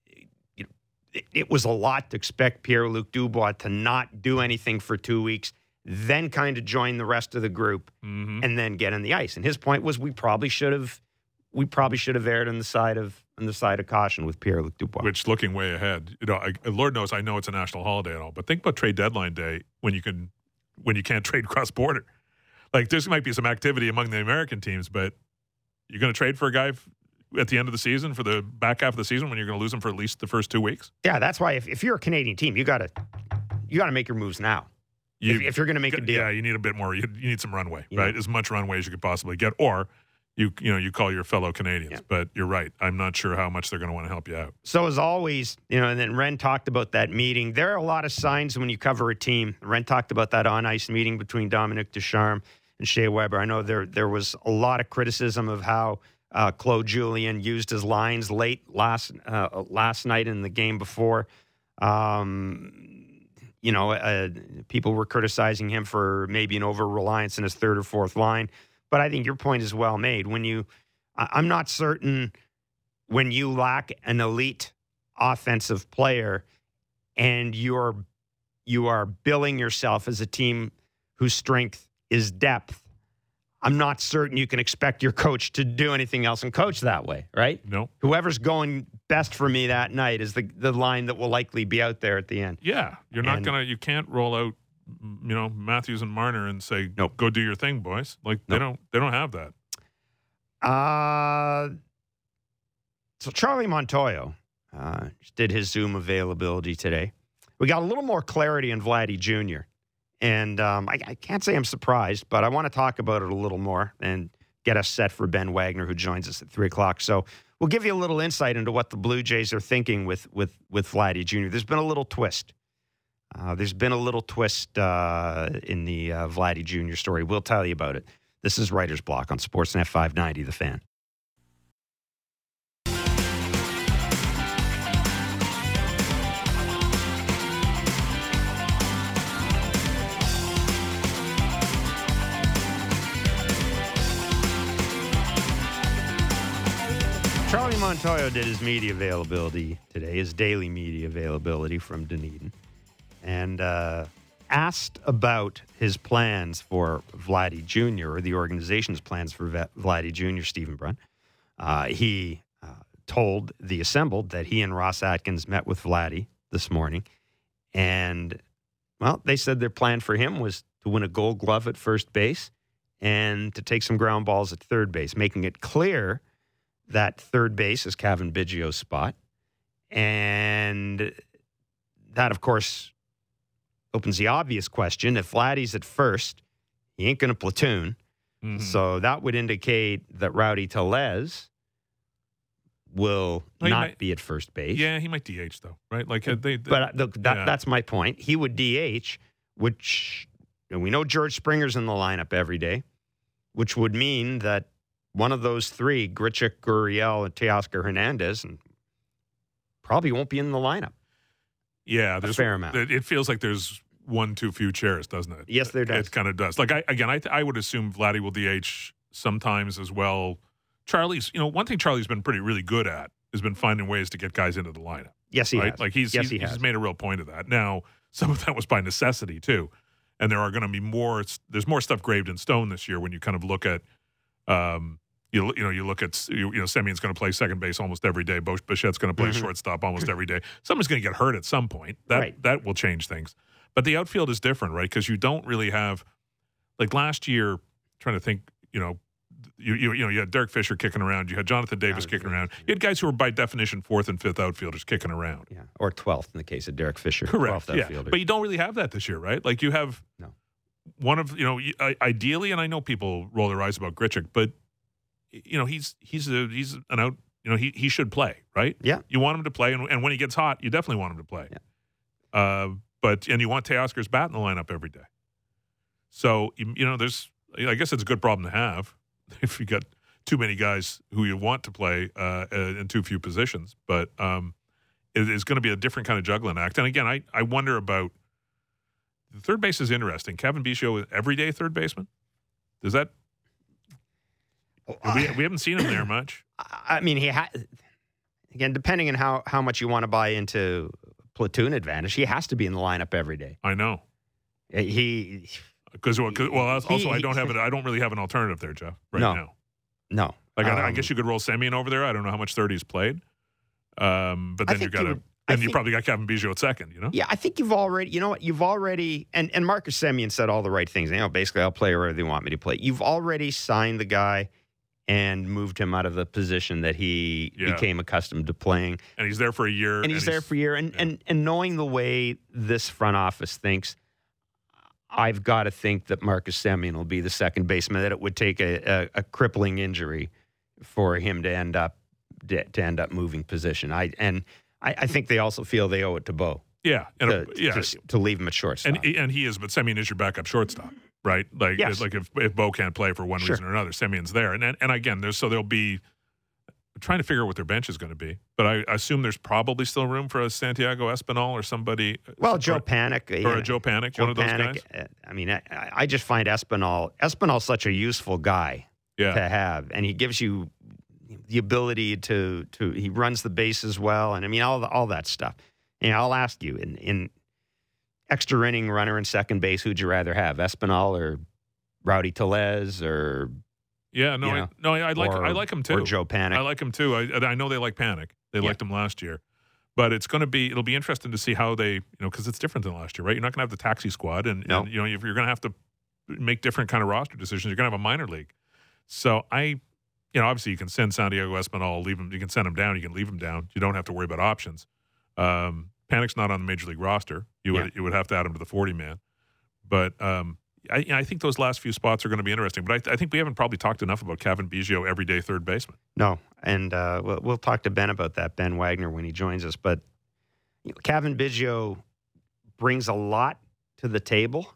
it was a lot to expect Pierre-Luc Dubois to not do anything for two weeks, then kind of join the rest of the group, mm-hmm. and then get on the ice. And his point was, we probably should have, we probably should have erred on the side of on the side of caution with Pierre-Luc Dubois. Which, looking way ahead, you know, I, Lord knows I know it's a national holiday and all, but think about trade deadline day when you can, when you can't trade cross border. Like, there might be some activity among the American teams, but you're going to trade for a guy f- at the end of the season, for the back half of the season, when you're going to lose him for at least the first two weeks? Yeah, that's why if, if you're a Canadian team, you got to you got to make your moves now. You, if, if you're going to make a deal. Yeah, you need a bit more. You, you need some runway, yeah. right? As much runway as you could possibly get. Or, you you know, you call your fellow Canadians. Yeah. But you're right. I'm not sure how much they're going to want to help you out. So as always, you know, and then Ren talked about that meeting. There are a lot of signs when you cover a team. Ren talked about that on-ice meeting between Dominic Ducharme and Shea Weber. I know there there was a lot of criticism of how Uh, Claude Julien used his lines late last uh, last night in the game before. Um, you know, uh, people were criticizing him for maybe an over-reliance in his third or fourth line. But I think your point is well made. When you, I'm not certain when you lack an elite offensive player and you're you are billing yourself as a team whose strength is depth, I'm not certain you can expect your coach to do anything else and coach that way, right? No. Whoever's going best for me that night is the the line that will likely be out there at the end. Yeah, you're not and, gonna. You can't roll out, you know, Matthews and Marner and say, nope. "Go do your thing, boys." Like nope. they don't. They don't have that. Uh so Charlie Montoyo uh, just did his Zoom availability today. We got a little more clarity on Vladdy Junior And um, I, I can't say I'm surprised, but I want to talk about it a little more and get us set for Ben Wagner, who joins us at three o'clock. So we'll give you a little insight into what the Blue Jays are thinking with with with Vladdy Junior There's been a little twist. Uh, there's been a little twist uh, in the uh, Vladdy Junior story. We'll tell you about it. This is Writer's Block on Sportsnet five ninety, The Fan. Charlie Montoyo did his media availability today, his daily media availability from Dunedin. And uh, asked about his plans for Vladdy Junior or the organization's plans for v- Vladdy Junior, Stephen Brun, uh, he uh, told the assembled that he and Ross Atkins met with Vladdy this morning. And, well, they said their plan for him was to win a gold glove at first base and to take some ground balls at third base, making it clear that third base is Cavan Biggio's spot. And that, of course, opens the obvious question. If Vladdy's at first, he ain't going to platoon. Mm-hmm. So that would indicate that Rowdy Tellez will well, not might, be at first base. Yeah, he might D H, though, right? Like, they, they, But the, that, yeah. that's my point. He would D H, which, and we know George Springer's in the lineup every day, which would mean that one of those three, Grichuk, Gurriel, and Teoscar Hernandez, and probably won't be in the lineup. Yeah, there's a fair amount. It feels like there's one too few chairs, doesn't it? Yes, there does. It kind of does. Like, I, again, I, I would assume Vladdy will D H sometimes as well. Charlie's, you know, one thing Charlie's been pretty, really good at has been finding ways to get guys into the lineup. Yes, he right? has. Like, he's, yes, he's, he he's has. made a real point of that. Now, some of that was by necessity, too. And there are going to be more, there's more stuff graved in stone this year when you kind of look at, um, You, you know, you look at, you, you know, Semyon's going to play second base almost every day. Bichette's going to play mm-hmm. shortstop almost every day. Someone's going to get hurt at some point. That right. that will change things. But the outfield is different, right? Because you don't really have, like last year, trying to think, you know, you you, you know, you had Derek Fisher kicking around. You had Jonathan Davis kicking around. You had guys who were by definition fourth and fifth outfielders kicking around. Yeah, or twelfth in the case of Derek Fisher. Correct. twelfth outfielder. Yeah. But you don't really have that this year, right? Like you have no. one of, you know, ideally, and I know people roll their eyes about Grichuk, but you know, he's he's a, he's an out. You know, he he should play, right? Yeah. You want him to play, and, and when he gets hot, you definitely want him to play. Yeah. Uh, but and you want Teoscar's bat in the lineup every day. So you, you know, there's. I guess it's a good problem to have if you got too many guys who you want to play uh, in too few positions. But um, it is going to be a different kind of juggling act. And again, I I wonder about the third base is interesting. Cavan Biggio, everyday third baseman. Does that? We, we haven't seen him there much. I mean, he ha- again, depending on how, how much you want to buy into platoon advantage, he has to be in the lineup every day. I know. He because well, well, also he, I don't have it. I don't really have an alternative there, Jeff. Right no, now, no. Like um, I, I um, guess you could roll Semyon over there. I don't know how much thirty he's played. Um, but then you got to. Then you think, probably got Cavan Biggio at second. You know. Yeah, I think you've already. You know what? You've already and and Marcus Semyon said all the right things. You know, basically, I'll play wherever they want me to play. You've already signed the guy and moved him out of the position that he yeah. became accustomed to playing. And he's there for a year. And he's, and he's there for a year. And, yeah. and and knowing the way this front office thinks, I've got to think that Marcus Semyon will be the second baseman, that it would take a, a, a crippling injury for him to end up to, to end up moving position. I And I, I think they also feel they owe it to Bo. Yeah. And to, a, yeah. To, to leave him at shortstop. And, and he is, but Semyon is your backup shortstop. Right, like yes. like if if Bo can't play for one sure. reason or another, Semyon's there, and and, and again, there's so there'll be I'm trying to figure out what their bench is going to be, but I assume there's probably still room for a Santiago Espinal or somebody. Well, or, Joe Panic or you know, a Joe Panic, Joe one of those Panic, guys. I mean, I, I just find Espinal Espinal's such a useful guy yeah. to have, and he gives you the ability to to he runs the bases well, and I mean all the, all that stuff. And I'll ask you in in extra inning runner and second base, who'd you rather have, Espinal or Rowdy Tellez, or yeah, no, you I, know, no, I like or, I like him too. Or Joe Panic. I like him too. I I know they like Panic. They yeah. liked him last year, but it's going to be it'll be interesting to see how they you know because it's different than last year, right? You're not going to have the taxi squad, and, no. and you know if you're going to have to make different kind of roster decisions. You're going to have a minor league, so I, you know, obviously you can send Santiago Espinal, leave him. You can send him down. You can leave him down. You don't have to worry about options. Um, Panic's not on the major league roster. You would yeah. you would have to add him to the forty man, but. Um, I, I think those last few spots are going to be interesting, but I, I think we haven't probably talked enough about Cavan Biggio, everyday third baseman. No, and uh, we'll, we'll talk to Ben about that, Ben Wagner, when he joins us. But you know, Cavan Biggio brings a lot to the table.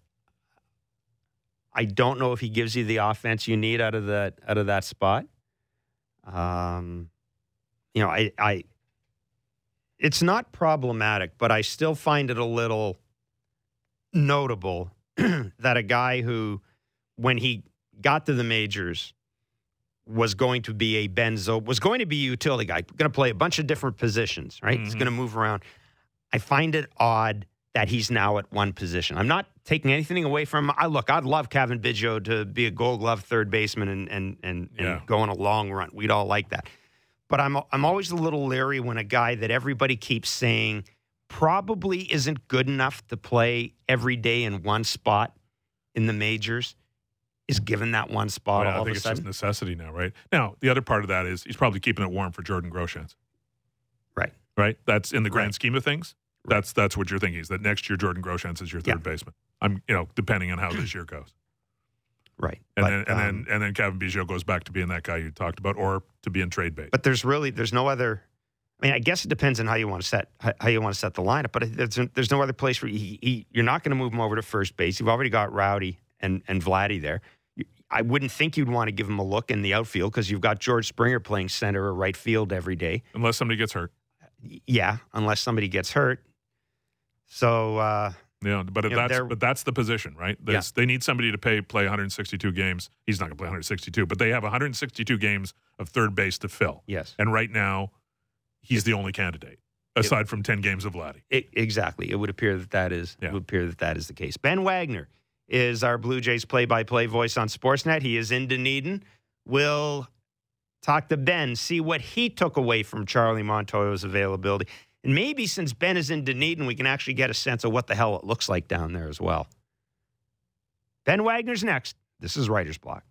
I don't know if he gives you the offense you need out of that out of that spot. Um, you know, I, I it's not problematic, but I still find it a little notable that a guy who, when he got to the majors, was going to be a benzo, was going to be a utility guy, going to play a bunch of different positions, right? Mm-hmm. He's going to move around. I find it odd that he's now at one position. I'm not taking anything away from him. I look, I'd love Kevin Biggio to be a Gold Glove third baseman and and and, Yeah. and go on a long run. We'd all like that. But I'm I'm always a little leery when a guy that everybody keeps saying probably isn't good enough to play every day in one spot in the majors is given that one spot Well, all I think of a it's sudden. just necessity now, right? Now, the other part of that is he's probably keeping it warm for Jordan Groshans. Right. Right? That's in the grand Right. scheme of things. Right. That's that's what you're thinking is that next year Jordan Groshans is your third Yeah. baseman. I'm, you know, depending on how this year goes. Right. And But, then and um, then and then Kevin Biggio goes back to being that guy you talked about, or to be in trade bait. But there's really there's no other. I mean, I guess it depends on how you want to set how how you want to set the lineup. But there's there's no other place where he, he, you're not going to move him over to first base. You've already got Rowdy and and Vladdy there. You- I wouldn't think you'd want to give him a look in the outfield because you've got George Springer playing center or right field every day. Unless somebody gets hurt. Y- Yeah, unless somebody gets hurt. So uh, Yeah, but You know, that's they're- but that's the position, right? There's, They need somebody to pay play one hundred sixty-two games. He's not going to play one hundred sixty-two, but they have one hundred sixty-two games of third base to fill. yes, And right now, he's the only candidate aside from ten games of Vladdy. it, exactly. It would appear that that is Yeah. it would appear that that is the case. Ben Wagner is our Blue Jays play-by-play voice on Sportsnet. He is in Dunedin. We'll talk to Ben, see what he took away from Charlie Montoyo's availability, and maybe since Ben is in Dunedin, we can actually get a sense of what the hell it looks like down there as well. Ben Wagner's next. This is Writer's Block.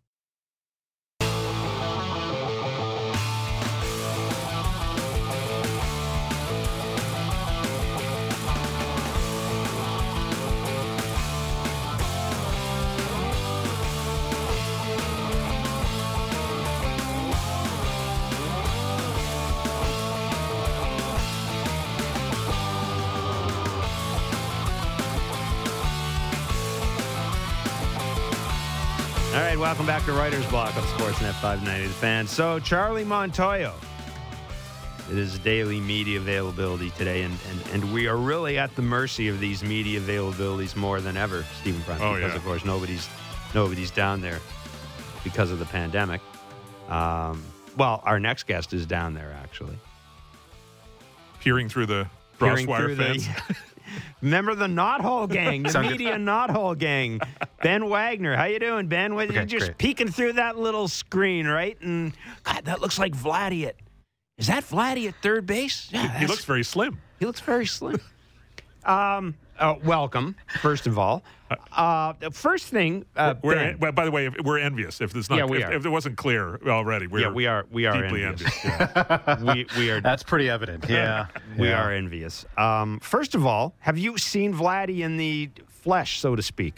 All right, welcome back to Writer's Block on Sportsnet five ninety The Fan. So, Charlie Montoyo. It is daily media availability today, and, and, and we are really at the mercy of these media availabilities more than ever, Stephen Brown, Oh, because, yeah. of course, nobody's nobody's down there because of the pandemic. Um, well, our next guest is down there, actually. Peering through the Peering crosswire through the- fence. Remember the Knothole gang, the Sound good. media Knothole gang. Ben Wagner, how you doing, Ben? What, Okay, you're just great. peeking through that little screen, right? And God, that looks like Vladdy at. Is that Vladdy at third base? Yeah, He that's- looks very slim. He looks very slim. um, uh, welcome, first of all. Uh, the first thing, uh, We're, Ben, well, by the way, if, we're envious. If it's not, Yeah, we if, are. if it wasn't clear already, we're yeah, we are we are deeply envious. envious. Yeah. we we are That's pretty evident. Yeah. we Yeah. are envious. Um, first of all, have you seen Vladdy in the flesh, so to speak?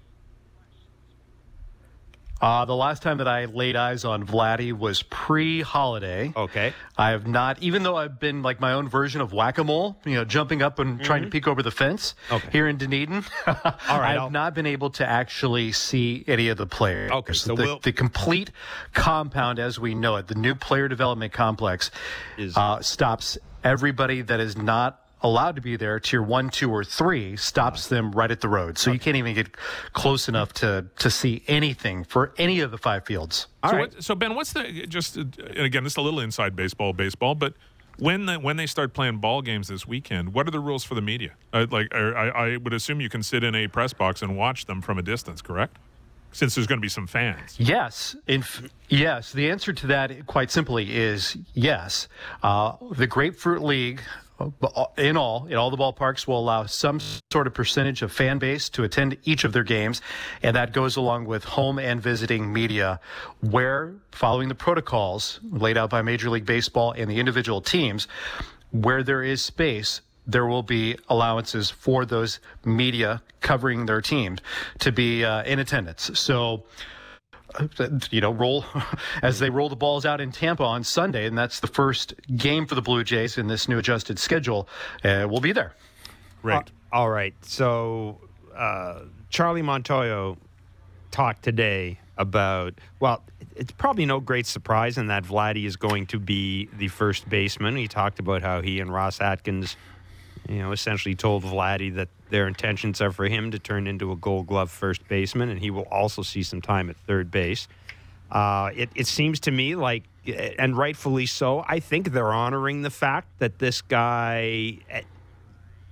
Uh, the last time that I laid eyes on Vladdy was pre-holiday. Okay. I have not, even though I've been like my own version of whack-a-mole, you know, jumping up and trying to peek over the fence Okay. here in Dunedin. All right, I have I'll- not been able to actually see any of the players. Okay, so the, we'll- the complete compound as we know it, the new player development complex, Is- uh, stops everybody that is not allowed to be there, tier one, two, or three, stops them right at the road. So you can't even get close enough to, to see anything for any of the five fields. All so, right. what, so Ben, what's the just? uh, And again, this is a little inside baseball, baseball, but when the, when they start playing ball games this weekend, what are the rules for the media? Uh, like, I, I I would assume you can sit in a press box and watch them from a distance, correct? Since there's going to be some fans. Yes. In f- yes. The answer to that, quite simply, is yes. Uh, the Grapefruit League, uh, in all, in all the ballparks, will allow some sort of percentage of fan base to attend each of their games, and that goes along with home and visiting media, where, following the protocols laid out by Major League Baseball and the individual teams, where there is space, there will be allowances for those media covering their teams to be uh, in attendance. So, uh, you know, roll as they roll the balls out in Tampa on Sunday, and that's the first game for the Blue Jays in this new adjusted schedule. Uh, we'll be there. Right. Uh, all right. So uh, Charlie Montoyo talked today about, well, it's probably no great surprise in that Vladdy is going to be the first baseman. He talked about how he and Ross Atkins, you know, essentially told Vladdy that their intentions are for him to turn into a Gold Glove first baseman, and he will also see some time at third base. Uh, it, it seems to me like, and rightfully so, I think they're honoring the fact that this guy,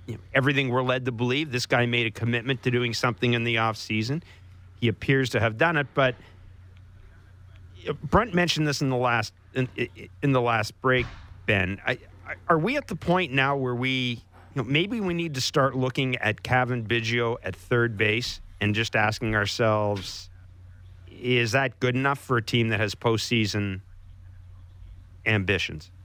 you know, everything we're led to believe, this guy made a commitment to doing something in the offseason. He appears to have done it, but Brent mentioned this in the last in, in the last break, Ben. I, I, are we at the point now where we, you know, maybe we need to start looking at Cavan Biggio at third base and just asking ourselves, is that good enough for a team that has postseason ambitions?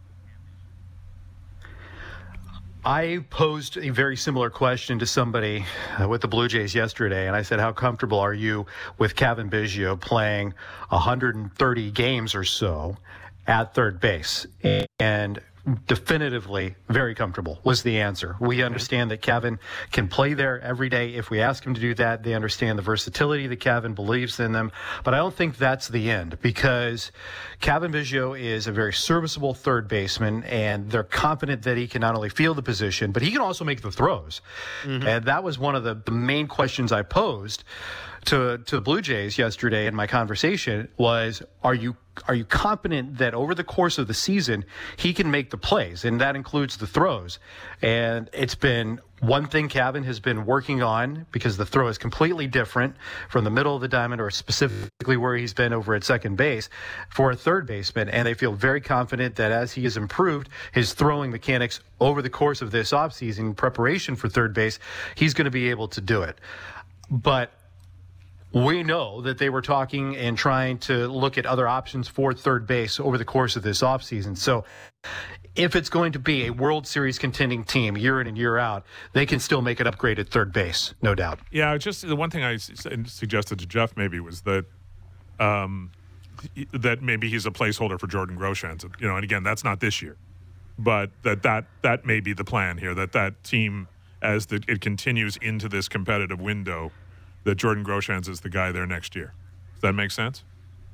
I posed a very similar question to somebody uh, with the Blue Jays yesterday, and I said, how comfortable are you with Cavan Biggio playing one hundred thirty games or so at third base? And definitively very comfortable was the answer. We understand that Cavan can play there every day if we ask him to do that. They understand the versatility that Cavan believes in them. But I don't think that's the end, because Cavan Biggio is a very serviceable third baseman, and they're confident that he can not only field the position, but he can also make the throws. Mm-hmm. And that was one of the, the main questions I posed to to the Blue Jays yesterday in my conversation was, are you are you confident that over the course of the season he can make the plays? And that includes the throws. And it's been one thing Cavan has been working on, because the throw is completely different from the middle of the diamond, or specifically where he's been over at second base, for a third baseman. And they feel very confident that as he has improved his throwing mechanics over the course of this offseason preparation for third base, he's going to be able to do it. But we know that they were talking and trying to look at other options for third base over the course of this offseason. So if it's going to be a World Series contending team year in and year out, they can still make an upgrade at third base, no doubt. Yeah, just the one thing I suggested to Jeff maybe was that um, that maybe he's a placeholder for Jordan Groshans. You know, and again, that's not this year, but that that, that may be the plan here, that that team, as the, it continues into this competitive window, that Jordan Groshans is the guy there next year. Does that make sense?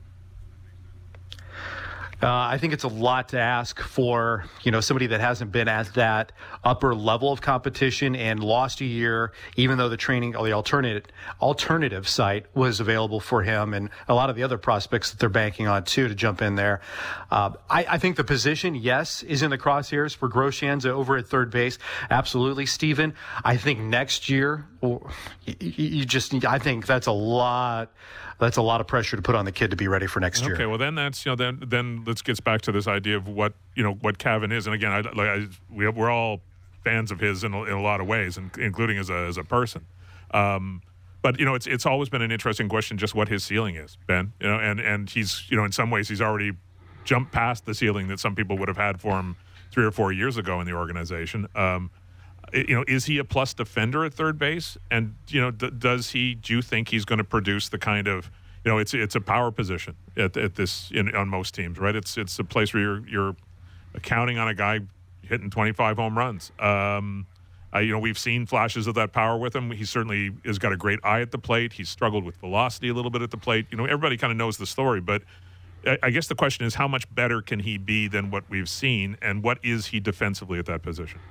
Uh, I think it's a lot to ask for, you know, somebody that hasn't been at that upper level of competition and lost a year, even though the training or the alternative alternative site was available for him, and a lot of the other prospects that they're banking on too to jump in there. Uh, I, I think the position, yes, is in the crosshairs for Groshans over at third base. Absolutely, Stephen. I think next year, you, you just, I think that's a lot. That's a lot of pressure to put on the kid to be ready for next year. Okay, well then that's you know then then let's get back to this idea of what you know what Cavan is, and again, I, like I, we we're all fans of his in a, in a lot of ways, and including as a as a person. Um, but you know, it's it's always been an interesting question just what his ceiling is, Ben. You know, and and he's you know in some ways he's already jumped past the ceiling that some people would have had for him three or four years ago in the organization. Um, You know, is he a plus defender at third base? And, you know, d- does he, do you think he's going to produce the kind of, you know, it's it's a power position at, at this, in, on most teams, right? It's it's a place where you're, you're counting on a guy hitting twenty-five home runs. Um, uh, you know, we've seen flashes of that power with him. He certainly has got a great eye at the plate. He's struggled with velocity a little bit at the plate. You know, everybody kind of knows the story, but I, I guess the question is how much better can he be than what we've seen, and what is he defensively at that position?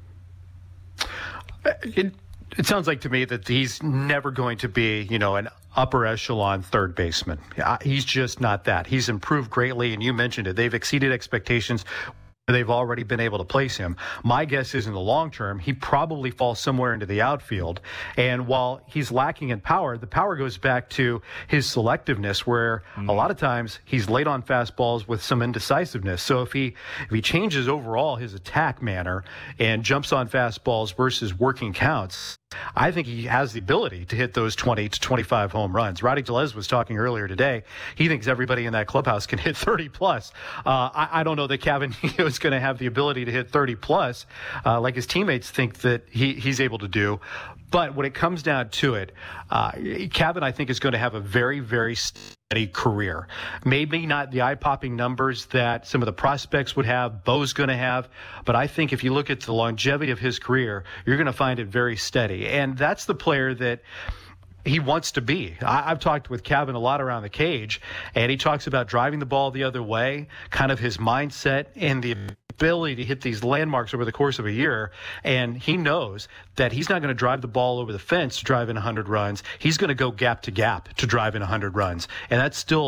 It, it sounds like to me that he's never going to be, you know, an upper echelon third baseman. He's just not that. He's improved greatly, and you mentioned it. They've exceeded expectations. They've already been able to place him. My guess is in the long term, he probably falls somewhere into the outfield. And while he's lacking in power, the power goes back to his selectiveness, where mm. a lot of times he's late on fastballs with some indecisiveness. So if he if he changes overall his attack manner and jumps on fastballs versus working counts, I think he has the ability to hit those twenty to twenty-five home runs. Roddy Tellez was talking earlier today. He thinks everybody in that clubhouse can hit thirty plus. Uh, I, I don't know that Cavan is going to have the ability to hit thirty plus uh, like his teammates think that he, he's able to do. But when it comes down to it, uh, Cavan, I think, is going to have a very, very steady career. Maybe not the eye-popping numbers that some of the prospects would have, Bo's going to have, but I think if you look at the longevity of his career, you're going to find it very steady. And that's the player that he wants to be. I, I've talked with Cavan a lot around the cage, and he talks about driving the ball the other way, kind of his mindset and the ability to hit these landmarks over the course of a year. And he knows that he's not going to drive the ball over the fence to drive in one hundred runs. He's going to go gap to gap to drive in one hundred runs. And that's still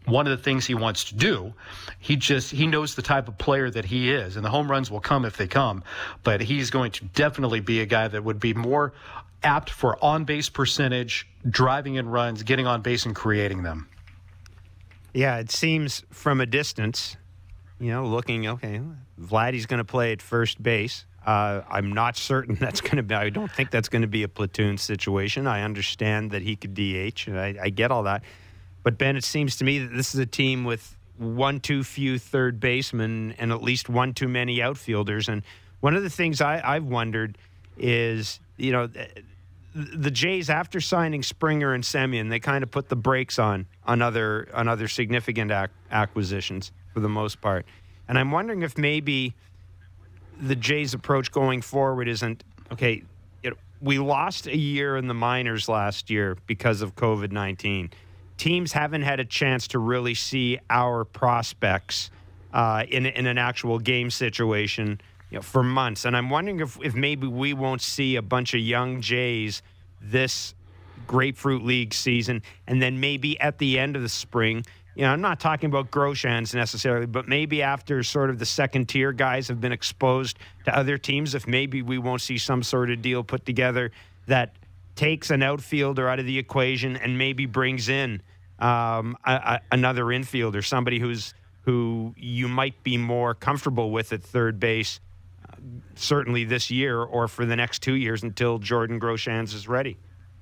one of the things he wants to do. He just he knows the type of player that he is, and the home runs will come if they come, but he's going to definitely be a guy that would be more apt for on-base percentage, driving in runs, getting on base and creating them. Yeah, it seems from a distance, you know, looking, okay, Vladdy's going to play at first base. Uh, I'm not certain that's going to be, I don't think that's going to be a platoon situation. I understand that he could D H, and I, I get all that. But, Ben, it seems to me that this is a team with one too few third basemen and at least one too many outfielders. And one of the things I, I've wondered is, you know, the Jays, after signing Springer and Semien, they kind of put the brakes on on other on other significant ac- acquisitions for the most part. And I'm wondering if maybe the Jays' approach going forward isn't, okay, it, we lost a year in the minors last year because of covid nineteen. Teams haven't had a chance to really see our prospects uh, in, in an actual game situation, you know, for months. And I'm wondering if, if maybe we won't see a bunch of young Jays this Grapefruit League season, and then maybe at the end of the spring, you know, I'm not talking about Groshans necessarily, but maybe after sort of the second tier guys have been exposed to other teams, if maybe we won't see some sort of deal put together that takes an outfielder out of the equation and maybe brings in um, a, a, another infielder, somebody who's who you might be more comfortable with at third base, uh, certainly this year or for the next two years until Jordan Groshans is ready.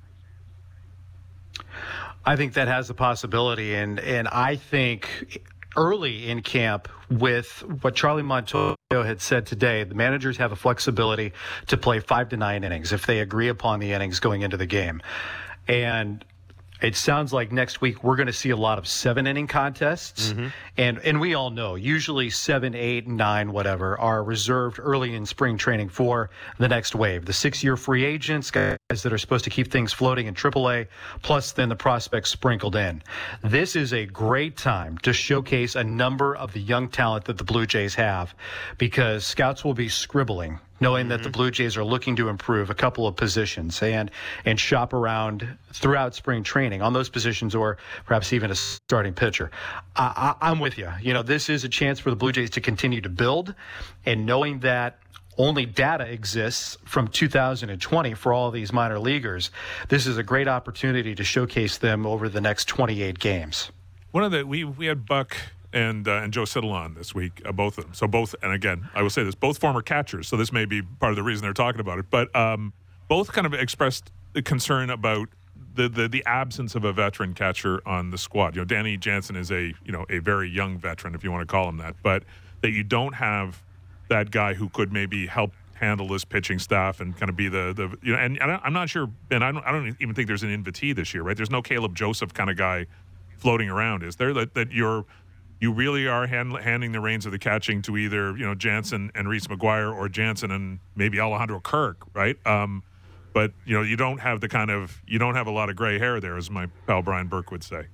I think that has a possibility, and and I think early in camp, with what Charlie Montoyo had said today, the managers have a flexibility to play five to nine innings if they agree upon the innings going into the game. And it sounds like next week we're going to see a lot of seven-inning contests. Mm-hmm. And and we all know, usually seven, eight, nine, whatever, are reserved early in spring training for the next wave. The six-year free agents, guys that are supposed to keep things floating in triple A, plus then the prospects sprinkled in. This is a great time to showcase a number of the young talent that the Blue Jays have, because scouts will be scribbling, knowing mm-hmm. that the Blue Jays are looking to improve a couple of positions and and shop around throughout spring training on those positions, or perhaps even a starting pitcher. I, I, I'm with you. You know, this is a chance for the Blue Jays to continue to build, and knowing that only data exists from two thousand twenty for all of these minor leaguers, this is a great opportunity to showcase them over the next twenty-eight games. One of the we we had Buck and uh, and Joe Siddle on this week, uh, both of them. So both, and again, I will say this, both former catchers. So this may be part of the reason they're talking about it. But um, both kind of expressed the concern about the, the the absence of a veteran catcher on the squad. You know, Danny Jansen is a you know a very young veteran, if you want to call him that, but that you don't have that guy who could maybe help handle this pitching staff and kind of be the the you know. And, and I'm not sure, Ben. I don't I don't even think there's an invitee this year, right? There's no Caleb Joseph kind of guy floating around, is there? That that you're you really are hand, handing the reins of the catching to either, you know, Jansen and Reese McGuire, or Jansen and maybe Alejandro Kirk, right? Um, but, you know, you don't have the kind of, you don't have a lot of gray hair there, as my pal Brian Burke would say.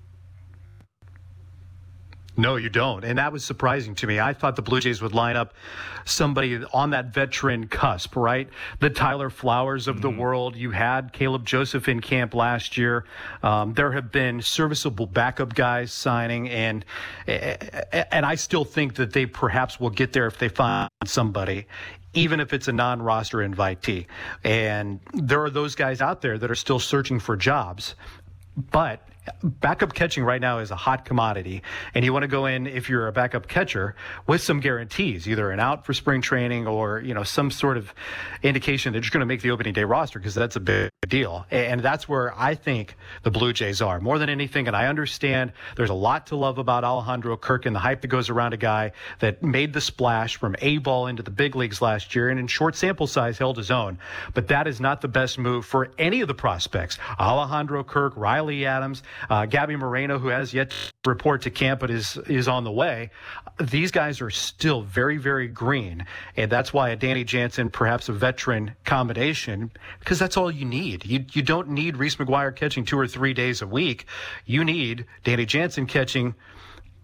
No, you don't. And that was surprising to me. I thought the Blue Jays would line up somebody on that veteran cusp, right? The Tyler Flowers of mm-hmm. the world. You had Caleb Joseph in camp last year. Um, there have been serviceable backup guys signing, and and I still think that they perhaps will get there if they find somebody, even if it's a non-roster invitee. And there are those guys out there that are still searching for jobs. But backup catching right now is a hot commodity, and you want to go in, if you're a backup catcher, with some guarantees, either an out for spring training or, you know, some sort of indication that you're going to make the opening day roster, because that's a big deal. And that's where I think the Blue Jays are more than anything. And I understand there's a lot to love about Alejandro Kirk and the hype that goes around a guy that made the splash from A-ball into the big leagues last year, and in short sample size held his own. But that is not the best move for any of the prospects. Alejandro Kirk, Riley Adams, Uh, Gabby Moreno, who has yet to report to camp but is is on the way. These guys are still very, very green, and that's why a Danny Jansen, perhaps a veteran combination, because that's all you need. You you don't need Reese McGuire catching two or three days a week. You need Danny Jansen catching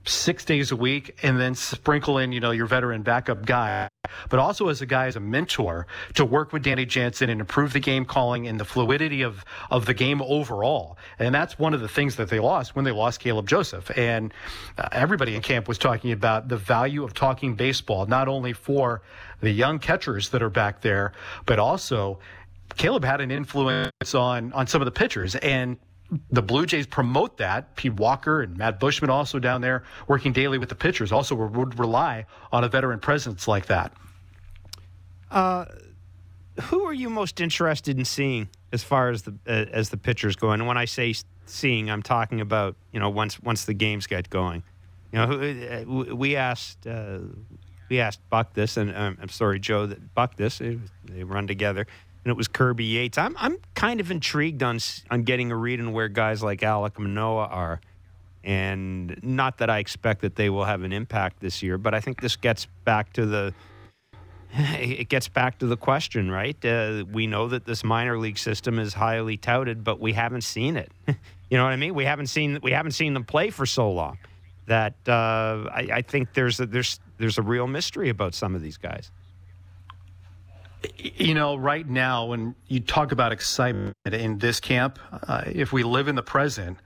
six days a week and then sprinkle in, you know, your veteran backup guy, but also as a guy, as a mentor to work with Danny Jansen and improve the game calling and the fluidity of, of the game overall. And that's one of the things that they lost when they lost Caleb Joseph. And uh, everybody in camp was talking about the value of talking baseball, not only for the young catchers that are back there, but also Caleb had an influence on, on some of the pitchers. And the Blue Jays promote that. Pete Walker and Matt Bushman also down there working daily with the pitchers also would rely on a veteran presence like that. Uh, who are you most interested in seeing as far as the uh, as the pitchers go? And when I say seeing, I'm talking about, you know, once once the games get going. You know, who, uh, we asked uh, we asked Buck this, and um, I'm sorry, Joe, that Buck this. They, they run together. And it was Kirby Yates. I'm I'm kind of intrigued on on getting a read on where guys like Alek Manoah are, and not that I expect that they will have an impact this year, but I think this gets back to the it gets back to the question, right? Uh, we know that this minor league system is highly touted, but we haven't seen it. You know what I mean? We haven't seen we haven't seen them play for so long that uh, I, I think there's a, there's there's a real mystery about some of these guys. You know, right now, when you talk about excitement in this camp, uh, if we live in the present,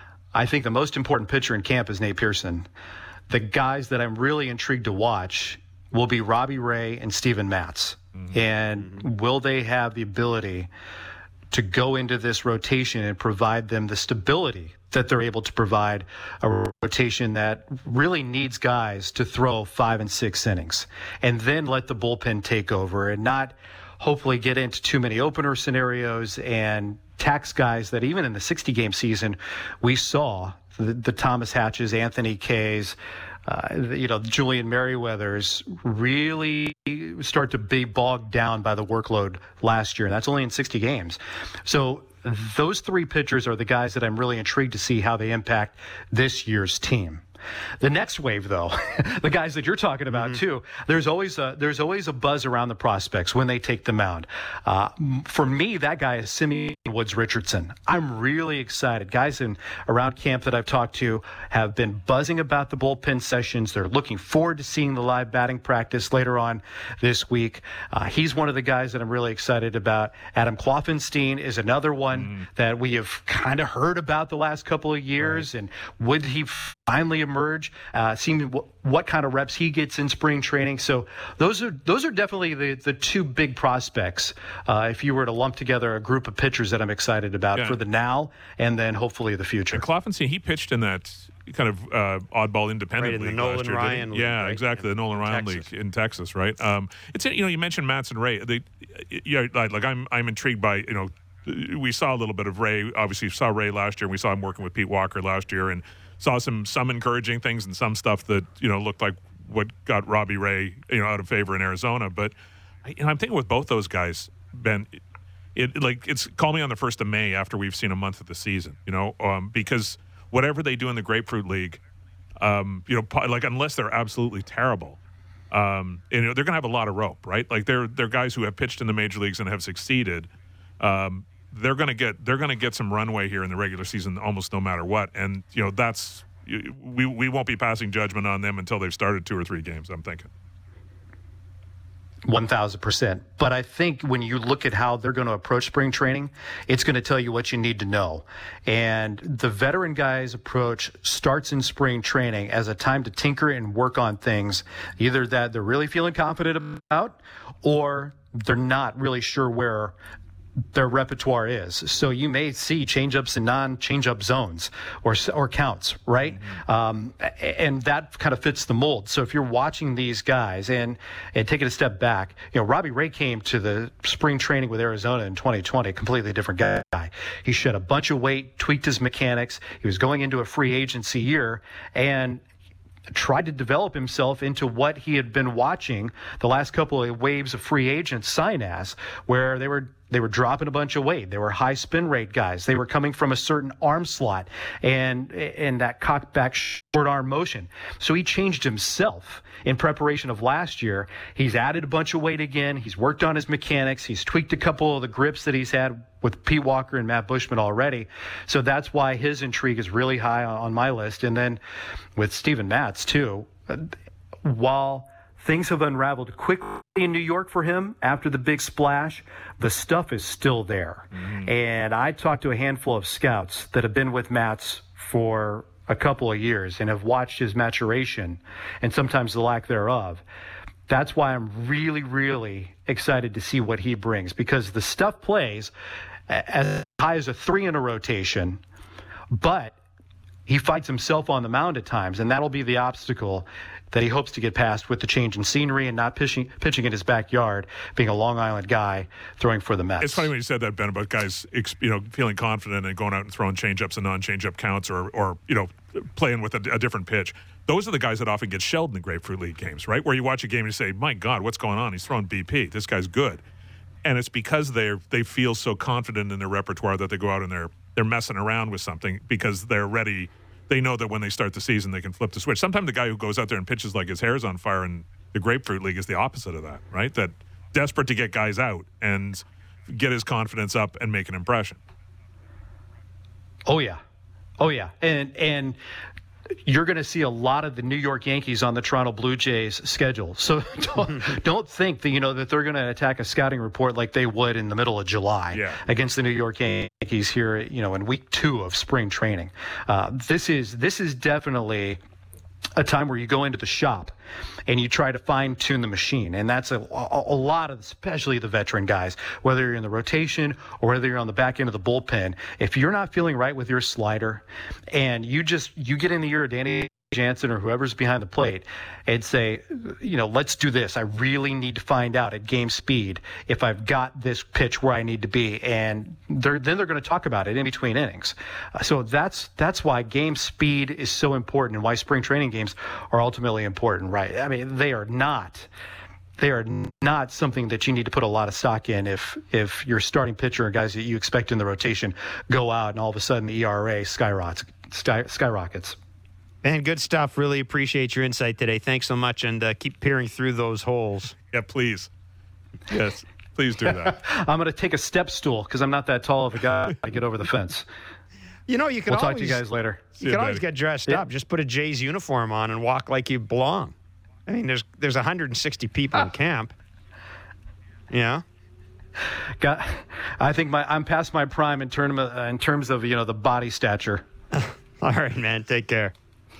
I think the most important pitcher in camp is Nate Pearson. The guys that I'm really intrigued to watch will be Robbie Ray and Steven Matz. Mm-hmm. And mm-hmm. will they have the ability to go into this rotation and provide them the stability that they're able to provide a rotation that really needs guys to throw five and six innings and then let the bullpen take over and not hopefully get into too many opener scenarios and tax guys that even in the sixty game season we saw the, the Thomas Hatches, Anthony Kays, uh, you know, Julian Merriweathers really start to be bogged down by the workload last year. And that's only in sixty games. So those three pitchers are the guys that I'm really intrigued to see how they impact this year's team. The next wave, though, the guys that you're talking about mm-hmm. too, there's always a there's always a buzz around the prospects when they take the mound. Uh, for me, that guy is Simeon Woods Richardson. I'm really excited. Guys in around camp that I've talked to have been buzzing about the bullpen sessions. They're looking forward to seeing the live batting practice later on this week. Uh, he's one of the guys that I'm really excited about. Adam Kloffenstein is another one mm-hmm. that we have kind of heard about the last couple of years. Right. And would he finally emerge, uh, seeing w- what kind of reps he gets in spring training. So those are those are definitely the, the two big prospects. Uh, if you were to lump together a group of pitchers that I'm excited about yeah. for the now and then hopefully the future. And Kloffenstein, he pitched in that kind of uh, oddball independent right, in league the Nolan last year. Ryan league, yeah, right? exactly, in the Nolan Ryan Texas. league in Texas, right? Um, it's you know you mentioned Matz and Ray. They, yeah, like I'm I'm intrigued by you know. We saw a little bit of Ray. Obviously, saw Ray last year. And we saw him working with Pete Walker last year, and saw some some encouraging things and some stuff that you know looked like what got Robbie Ray you know out of favor in Arizona. But you know, I'm thinking with both those guys, Ben, it, it like it's call me on the first of May after we've seen a month of the season. You know, um, because whatever they do in the Grapefruit League, um, you know, like unless they're absolutely terrible. Um, and, you know, they're going to have a lot of rope, right? Like they're they're guys who have pitched in the major leagues and have succeeded. Um, they're going to get they're going to get some runway here in the regular season almost no matter what, and you know that's we we won't be passing judgment on them until they've started two or three games. I'm thinking one thousand percent. But I think when you look at how they're going to approach spring training, it's going to tell you what you need to know. And the veteran guys' approach starts in spring training as a time to tinker and work on things, either that they're really feeling confident about or they're not really sure where their repertoire is. So you may see changeups in non-changeup zones or or counts, right? Mm-hmm. Um, and that kind of fits the mold. So if you're watching these guys and and taking a step back, you know, Robbie Ray came to the spring training with Arizona in twenty twenty, a completely different guy. He shed a bunch of weight, tweaked his mechanics. He was going into a free agency year and tried to develop himself into what he had been watching the last couple of waves of free agents sign as, where they were they were dropping a bunch of weight. They were high spin rate guys. They were coming from a certain arm slot and and that cocked back short arm motion. So he changed himself in preparation of last year. He's added a bunch of weight again. He's worked on his mechanics. He's tweaked a couple of the grips that he's had with Pete Walker and Matt Bushman already. So that's why his intrigue is really high on my list. And then with Steven Matz too, while things have unraveled quickly in New York for him after the big splash, the stuff is still there. Mm-hmm. And I talked to a handful of scouts that have been with Matz for a couple of years and have watched his maturation and sometimes the lack thereof. That's why I'm really, really excited to see what he brings, because the stuff plays as high as a three in a rotation, but he fights himself on the mound at times, and that'll be the obstacle that he hopes to get past with the change in scenery and not pitching pitching in his backyard, being a Long Island guy throwing for the Mets. It's funny when you said that, Ben, about guys, you know, feeling confident and going out and throwing changeups and non-changeup counts, or, or you know, playing with a, a different pitch. Those are the guys that often get shelled in the Grapefruit League games, right? Where you watch a game and you say, "My God, what's going on? He's throwing B P. This guy's good." And it's because they they feel so confident in their repertoire that they go out and they're they're messing around with something because they're ready. They know that when they start the season, they can flip the switch. Sometimes the guy who goes out there and pitches like his hair's on fire in the Grapefruit League is the opposite of that, right? That desperate to get guys out and get his confidence up and make an impression. Oh, yeah. Oh, yeah. And and you're going to see a lot of the New York Yankees on the Toronto Blue Jays schedule. So don't, don't think that, you know, that they're going to attack a scouting report like they would in the middle of July yeah. against the New York Yankees here, you know, in week two of spring training. Uh, this is this is definitely a time where you go into the shop and you try to fine tune the machine. And that's a, a, a lot of, especially the veteran guys, whether you're in the rotation or whether you're on the back end of the bullpen. If you're not feeling right with your slider and you just, you get in the ear of Danny Jansen or whoever's behind the plate and say, you know, let's do this. I really need to find out at game speed if I've got this pitch where I need to be. And they're, then they're going to talk about it in between innings. Uh, so that's that's why game speed is so important and why spring training games are ultimately important, right? I mean, they are not they are not something that you need to put a lot of stock in if if your starting pitcher and guys that you expect in the rotation go out and all of a sudden the E R A skyrockets. Sky, skyrockets. Man, good stuff. Really appreciate your insight today. Thanks so much, and uh, keep peering through those holes. Yeah, please. Yes, please do that. I'm going to take a step stool because I'm not that tall of a guy to get over the fence. You know, you can We'll always, talk to you guys later. You can always get dressed Yeah. up. Just put a Jays uniform on and walk like you belong. I mean, there's there's one hundred sixty people in camp. Yeah. Got, I think my I'm past my prime in term of, uh, in terms of you know the body stature. All right, man. Take care.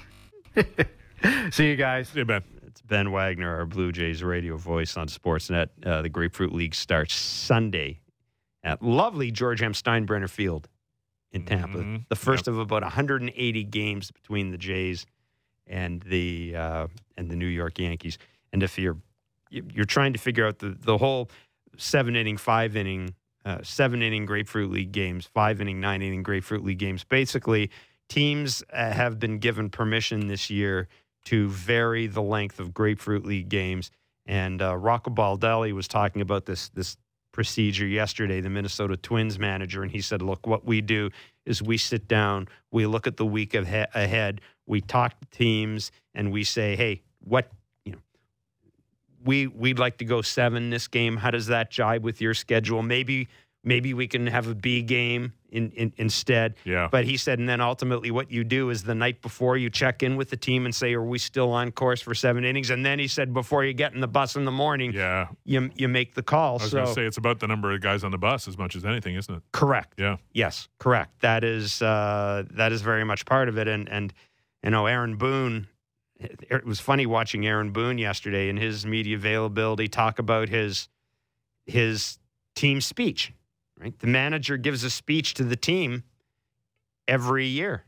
See you guys. See you, Ben. It's Ben Wagner, our Blue Jays radio voice on Sportsnet. Uh, the Grapefruit League starts Sunday at lovely George M. Steinbrenner Field in Tampa. Mm-hmm. The first Yep. of about one hundred eighty games between the Jays and the uh, and the New York Yankees. And if you're you're trying to figure out the, the whole seven inning, five inning, uh, seven inning Grapefruit League games, five inning, nine inning Grapefruit League games, basically. Teams uh, have been given permission this year to vary the length of Grapefruit League games. And uh, Rocco Baldelli was talking about this this procedure yesterday, the Minnesota Twins manager, and he said, look, what we do is we sit down, we look at the week of he- ahead, we talk to teams, and we say, hey, what, you know, we, we'd like to go seven this game. How does that jibe with your schedule? Maybe maybe we can have a B game in, in, instead. Yeah. But he said, and then ultimately what you do is the night before you check in with the team and say, are we still on course for seven innings? And then he said, before you get in the bus in the morning, Yeah. you you make the call. I was so going to say it's about the number of guys on the bus as much as anything, isn't it? correct. Yeah. Yes, correct. That is uh, that is very much part of it. And and you know, Aaron Boone. It was funny watching Aaron Boone yesterday in his media availability talk about his his team speech. Right, the manager gives a speech to the team every year.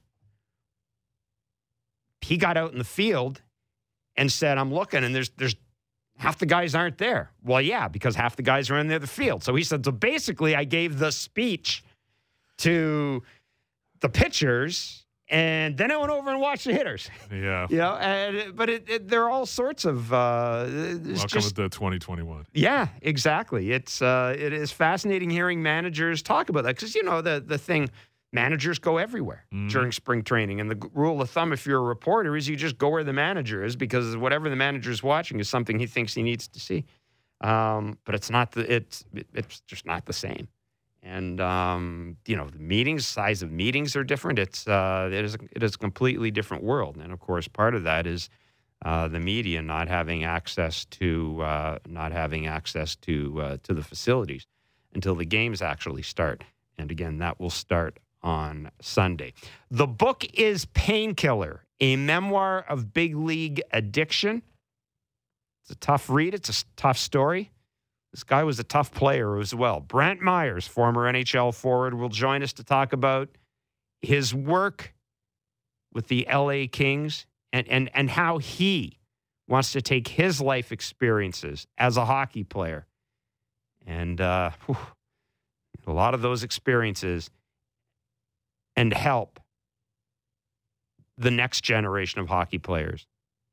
He got out in the field and said, "I'm looking, and there's there's half the guys aren't there." Well, yeah, because half the guys are in the other field. So he said, so basically, I gave the speech to the pitchers And then I went over and watched the hitters. Yeah. You know, and, but it, it, there are all sorts of. Uh, Welcome just, to twenty twenty-one. Yeah, exactly. It's uh, it is fascinating hearing managers talk about that because you know the the thing, managers go everywhere mm-hmm. during spring training, and the g- rule of thumb if you're a reporter is you just go where the manager is because whatever the manager is watching is something he thinks he needs to see. Um, but it's not the it's it, it's just not the same. And, um, you know, the meetings, size of meetings are different. It's uh, it, is, it is a completely different world. And, of course, part of that is uh, the media not having access to uh, not having access to uh, to the facilities until the games actually start. And, again, that will start on Sunday. The book is Painkiller, a memoir of big league addiction. It's a tough read. It's a tough story. This guy was a tough player as well. Brent Myers, former N H L forward, will join us to talk about his work with the L A Kings and, and, and how he wants to take his life experiences as a hockey player and uh, whew, a lot of those experiences and help the next generation of hockey players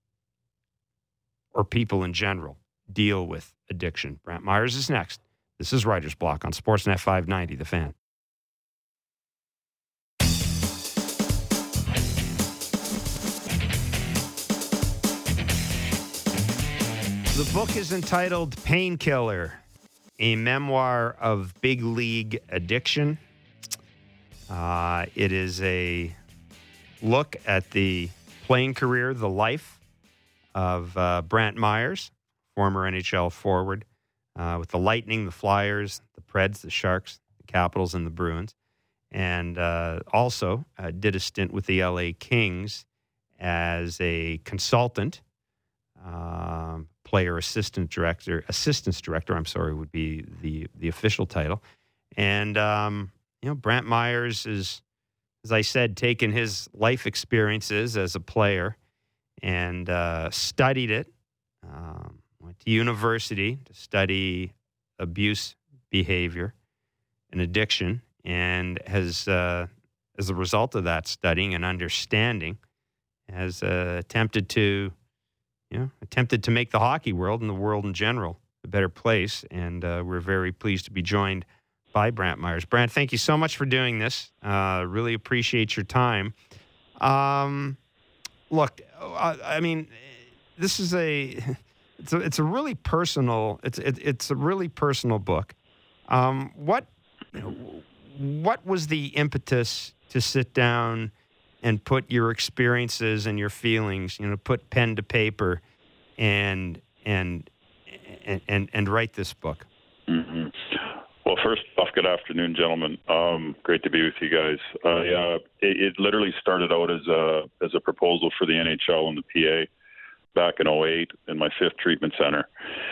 or people in general deal with addiction. Brent Myers is next. This is Writer's Block on Sportsnet five ninety, The Fan. The book is entitled Painkiller, a memoir of big league addiction. Uh, it is a look at the playing career, the life of uh, Brent Myers, former N H L forward, uh, with the Lightning, the Flyers, the Preds, the Sharks, the Capitals, and the Bruins. And uh, also uh, did a stint with the L A Kings as a consultant, um, player assistant director, assistance director, I'm sorry, would be the, the official title. And, um, you know, Brent Myers is, as I said, taken his life experiences as a player and uh, studied it. Um, went to university to study abuse behavior and addiction, and has, uh, as a result of that studying and understanding, has uh, attempted to, you know, attempted to make the hockey world and the world in general a better place. And uh, we're very pleased to be joined by Brent Myers. Brent, thank you so much for doing this. Uh, really appreciate your time. Um, look, I, I mean, this is a. It's a, it's a really personal. It's it, it's a really personal book. Um, what what was the impetus to sit down and put your experiences and your feelings, you know, put pen to paper, and and and and, and write this book? Mm-hmm. Well, first off, good afternoon, gentlemen. Um, great to be with you guys. Uh, yeah, it, it literally started out as a as a proposal for the N H L and the P A. Back in oh eight in my fifth treatment center.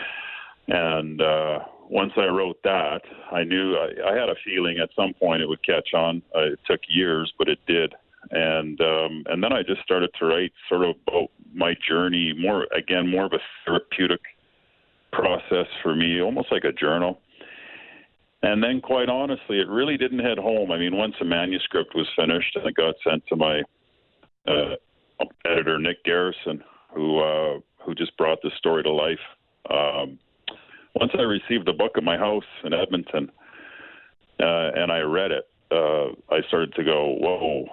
And uh, once I wrote that, I knew I, I had a feeling at some point it would catch on. Uh, it took years, but it did. And um, and then I just started to write sort of about my journey, more, again, more of a therapeutic process for me, almost like a journal. And then, quite honestly, it really didn't hit home. I mean, once the manuscript was finished and it got sent to my uh, editor, Nick Garrison, who uh, who just brought this story to life. Um, once I received the book at my house in Edmonton, uh, and I read it, uh, I started to go, whoa,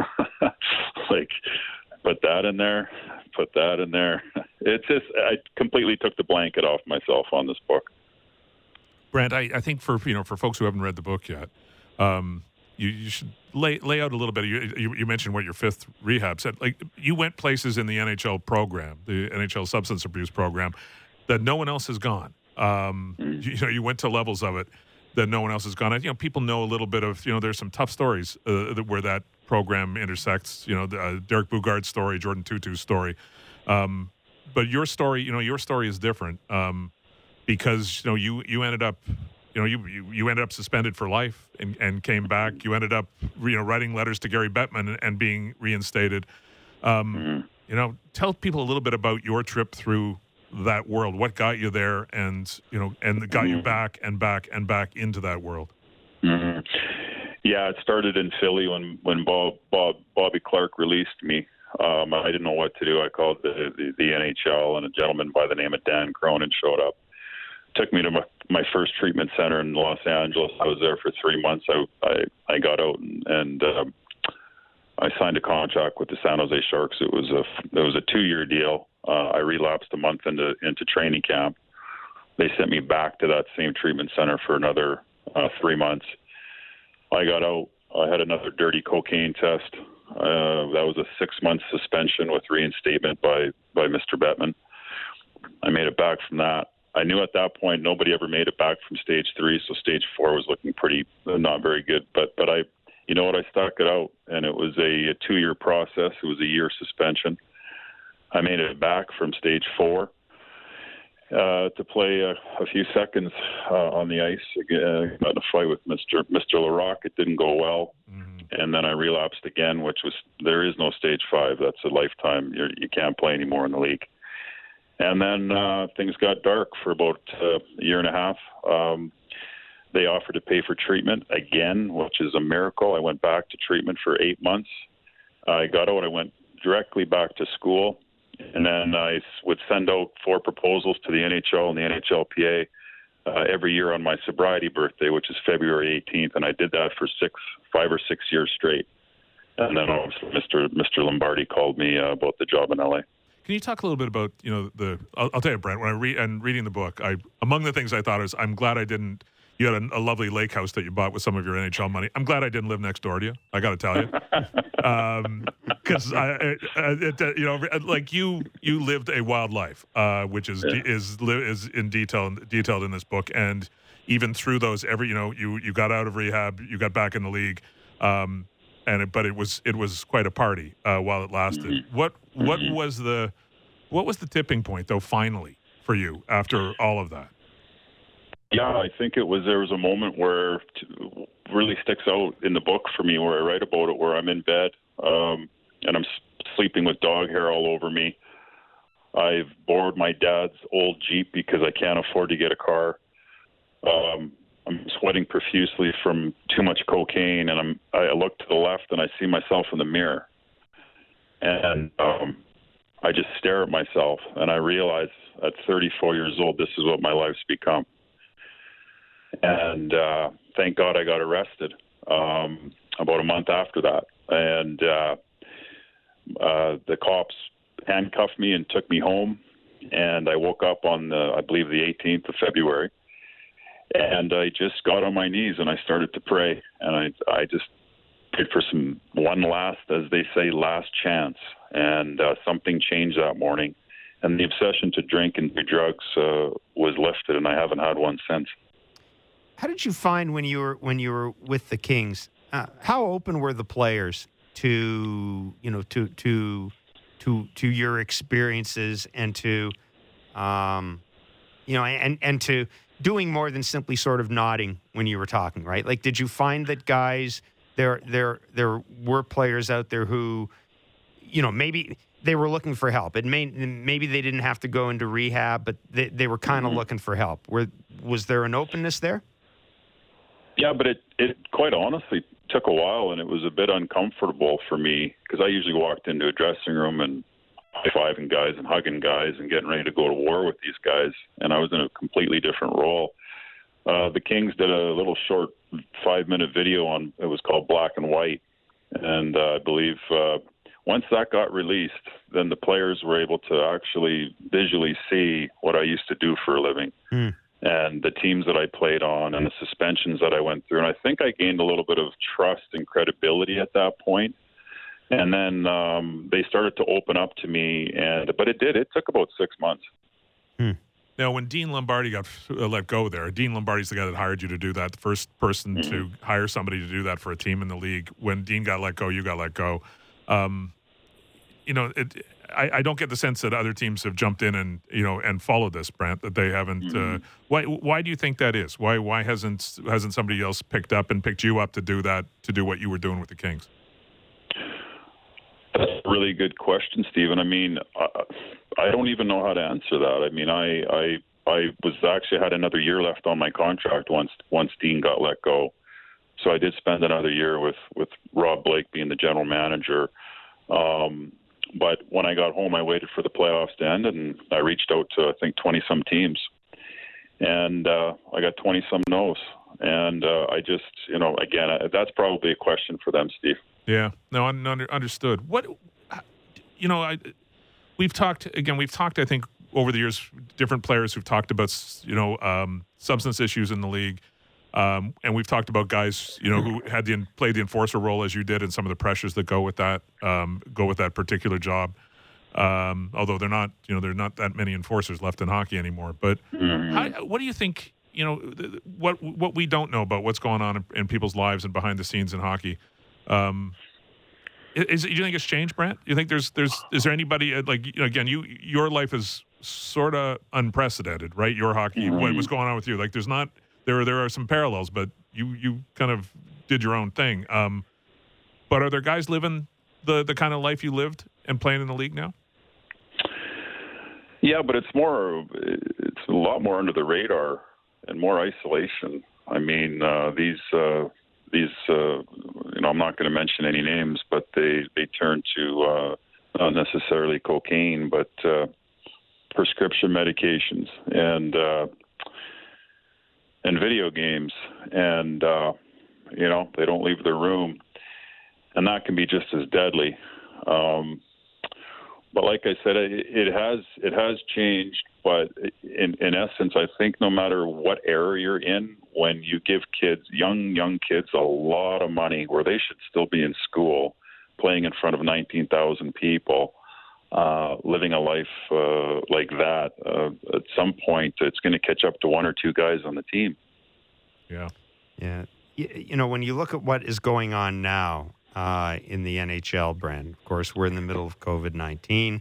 like, put that in there, put that in there. It's just, I completely took the blanket off myself on this book. Brent, I, I think for you know for folks who haven't read the book yet, um, You, you should lay lay out a little bit. You, you, you mentioned what your fifth rehab said. Like, you went places in the N H L program, the N H L substance abuse program, that no one else has gone. Um, mm. you, you know, you went to levels of it that no one else has gone. And, you know, people know a little bit of. You know, there's some tough stories uh, that, where that program intersects. You know, the, uh, Derek Bugard's story, Jordan Tutu's story. Um, but your story, you know, your story is different um, because you know you you ended up. You know, you, you you ended up suspended for life and, and came back. You ended up, you know, writing letters to Gary Bettman and, and being reinstated. Um, mm-hmm. You know, tell people a little bit about your trip through that world. What got you there, and you know, and got mm-hmm. you back and back and back into that world. Mm-hmm. Yeah, it started in Philly when when Bob, Bob Bobby Bobby Clarke released me. Um, I didn't know what to do. I called the, the, the N H L, and a gentleman by the name of Dan Cronin showed up. Took me to my, my first treatment center in Los Angeles. I was there for three months. I I, I got out and, and um, I signed a contract with the San Jose Sharks. It was a it was a two year deal. Uh, I relapsed a month into into training camp. They sent me back to that same treatment center for another uh, three months. I got out. I had another dirty cocaine test. Uh, that was a six month suspension with reinstatement by by Mister Bettman. I made it back from that. I knew at that point nobody ever made it back from stage three, so stage four was looking pretty not very good. But but I, you know what, I stuck it out, and it was a, a two-year process. It was a year suspension. I made it back from stage four uh, to play a, a few seconds uh, on the ice. Uh, got in a fight with Mister Mister Larocque. It didn't go well, mm-hmm. and then I relapsed again, which was there is no stage five. That's a lifetime. You're, you can't play anymore in the league. And then uh, things got dark for about uh, a year and a half. Um, they offered to pay for treatment again, which is a miracle. I went back to treatment for eight months. I got out. I went directly back to school. And then I would send out four proposals to the N H L and the N H L P A uh, every year on my sobriety birthday, which is February eighteenth. And I did that for six, five or six years straight. And then obviously Mister Mister Lombardi called me uh, about the job in L A. Can you talk a little bit about, you know, the, I'll, I'll tell you, Brent, when I read, and reading the book, I, among the things I thought is, I'm glad I didn't, you had a, a lovely lake house that you bought with some of your N H L money. I'm glad I didn't live next door to you. I got to tell you. um, cause I, it, it, you know, like you, you lived a wild life, uh, which is, yeah. is, is in detail, detailed in this book. And even through those, every, you know, you, you got out of rehab, you got back in the league. Um, And it, but it was it was quite a party uh, while it lasted. Mm-hmm. What what mm-hmm. was the what was the tipping point though? Finally, for you after all of that. Yeah, I think it was there was a moment where t- really sticks out in the book for me, where I write about it, where I'm in bed um, and I'm sleeping with dog hair all over me. I've borrowed my dad's old Jeep because I can't afford to get a car. Um, I'm sweating profusely from too much cocaine, and I'm, I look to the left and I see myself in the mirror. And um, I just stare at myself, and I realize at thirty-four years old, this is what my life's become. And uh, thank God I got arrested um, about a month after that. And uh, uh, the cops handcuffed me and took me home, and I woke up on, the, I believe, the eighteenth of February. And I just got on my knees and I started to pray. And I I just prayed for some one last, as they say, last chance. And uh, something changed that morning. And the obsession to drink and do drugs uh, was lifted, and I haven't had one since. How did you find when you were when you were with the Kings? Uh, how open were the players to you know to to to to your experiences and to um you know and and to doing more than simply sort of nodding when you were talking, right? Like, did you find that guys, there, there, there were players out there who, you know, maybe they were looking for help. It may, maybe they didn't have to go into rehab, but they, they were kind of mm-hmm. looking for help. Were, was there an openness there? Yeah, but it, it quite honestly took a while, and it was a bit uncomfortable for me because I usually walked into a dressing room and high-fiving guys and hugging guys and getting ready to go to war with these guys, and I was in a completely different role. Uh, the Kings did a little short five-minute video on, it was called Black and White, and uh, I believe uh, once that got released, then the players were able to actually visually see what I used to do for a living mm. and the teams that I played on and the suspensions that I went through, and I think I gained a little bit of trust and credibility at that point. And then um, they started to open up to me, and but it did. It took about six months. Hmm. Now, when Dean Lombardi got let go there, Dean Lombardi's the guy that hired you to do that, the first person mm-hmm. to hire somebody to do that for a team in the league. When Dean got let go, you got let go. Um, you know, it, I, I don't get the sense that other teams have jumped in and you know and followed this, Brent. That they haven't. Mm-hmm. Uh, why? Why do you think that is? Why? Why hasn't hasn't somebody else picked up and picked you up to do that? To do what you were doing with the Kings? That's a really good question, Stephen. I mean, I, I don't even know how to answer that. I mean, I, I I was actually had another year left on my contract once once Dean got let go. So I did spend another year with, with Rob Blake being the general manager. Um, but when I got home, I waited for the playoffs to end, and I reached out to, I think, twenty-some teams. And uh, I got twenty-some no's. And uh, I just, you know, again, that's probably a question for them, Steve. Yeah, no, under, understood. What, you know, I, we've talked, again, we've talked, I think, over the years, different players who've talked about, you know, um, substance issues in the league. Um, and we've talked about guys, you know, who had the played the enforcer role as you did, and some of the pressures that go with that, um, go with that particular job. Um, although they're not, you know, there are not that many enforcers left in hockey anymore. But mm-hmm. how, what do you think? You know, what what we don't know about what's going on in, in people's lives and behind the scenes in hockey. Um, is do you think it's changed, Brant? You think there's there's is there anybody like, you know, again, you your life is sort of unprecedented, right? Your hockey, mm-hmm. what was going on with you? Like, there's not there there are some parallels, but you you kind of did your own thing. Um, but are there guys living the the kind of life you lived and playing in the league now? Yeah, but it's more it's a lot more under the radar and more isolation. I mean, uh, these uh, these uh, you know, I'm not going to mention any names, but they they turn to uh, not necessarily cocaine, but uh, prescription medications and uh, and video games, and uh, you know, they don't leave their room, and that can be just as deadly. Um, but like I said, it, it has it has changed. But in, in essence, I think no matter what era you're in, when you give kids, young, young kids, a lot of money where they should still be in school, playing in front of nineteen thousand people, uh, living a life uh, like that, uh, at some point it's going to catch up to one or two guys on the team. Yeah. Yeah. You, you know, when you look at what is going on now uh, in the N H L, Brent, of course, we're in the middle of COVID nineteen.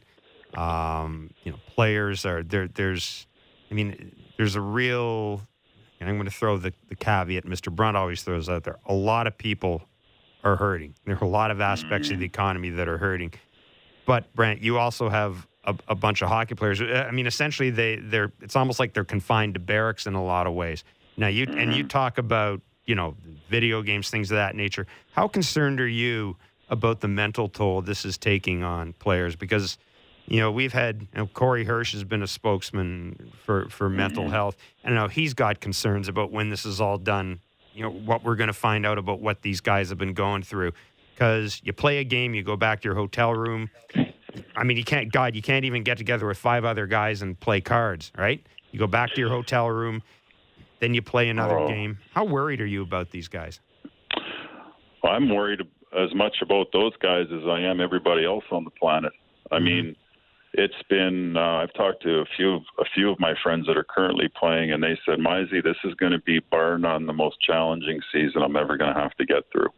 Um, you know, players are there. There's, I mean, there's a real, and I'm going to throw the, the caveat Mister Brunt always throws out there. A lot of people are hurting. There are a lot of aspects of the economy that are hurting. But Brent, you also have a, a bunch of hockey players. I mean, essentially, they they're. It's almost like they're confined to barracks in a lot of ways. Now, you and you talk about, you know, video games, things of that nature. How concerned are you about the mental toll this is taking on players? Because, you know, we've had, you know, Corey Hirsch has been a spokesman for, for mental mm-hmm. health. And I know he's got concerns about when this is all done, you know, what we're going to find out about what these guys have been going through. Because you play a game, you go back to your hotel room. I mean, you can't, God, you can't even get together with five other guys and play cards, right? You go back to your hotel room, then you play another oh. game. How worried are you about these guys? Well, I'm worried as much about those guys as I am everybody else on the planet. I mm-hmm. mean, it's been, uh, I've talked to a few, a few of my friends that are currently playing, and they said, Mizey, this is going to be bar none the most challenging season I'm ever going to have to get through.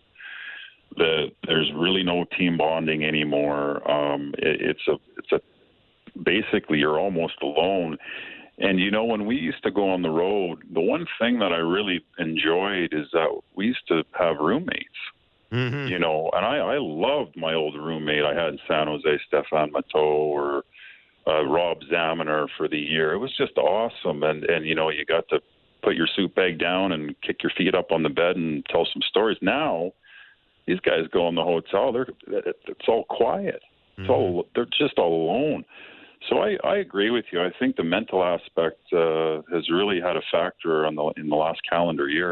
The, there's really no team bonding anymore. Um, it, it's a, it's a, basically you're almost alone. And, you know, when we used to go on the road, the one thing that I really enjoyed is that we used to have roommates. Mm-hmm. You know, and I, I loved my old roommate I had in San Jose, Stefan Matteau, or uh, Rob Zaminer for the year. It was just awesome. And, and, you know, you got to put your suit bag down and kick your feet up on the bed and tell some stories. Now, these guys go in the hotel, they're, it's all quiet. It's mm-hmm. all, they're just all alone. So I, I agree with you. I think the mental aspect uh, has really had a factor on the, in the last calendar year.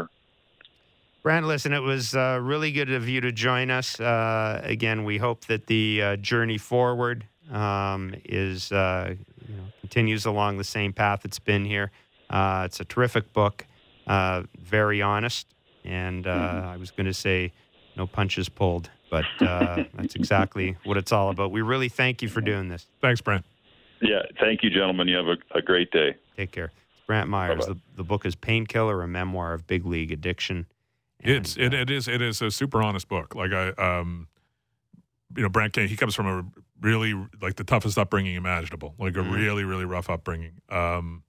Brant, listen, it was uh, really good of you to join us. Uh, again, we hope that the uh, journey forward um, is uh, you know, continues along the same path it's been here. Uh, it's a terrific book, uh, very honest, and uh, mm-hmm. I was going to say no punches pulled, but uh, that's exactly what it's all about. We really thank you for doing this. Thanks, Brant. Yeah, thank you, gentlemen. You have a, a great day. Take care. It's Brant Myers. The, the book is Painkiller, a memoir of big league addiction. And, it's it, it is it is a super honest book. Like I, um, you know, Brant Kane, he comes from a really like the toughest upbringing imaginable, like a mm-hmm. really really rough upbringing. Um,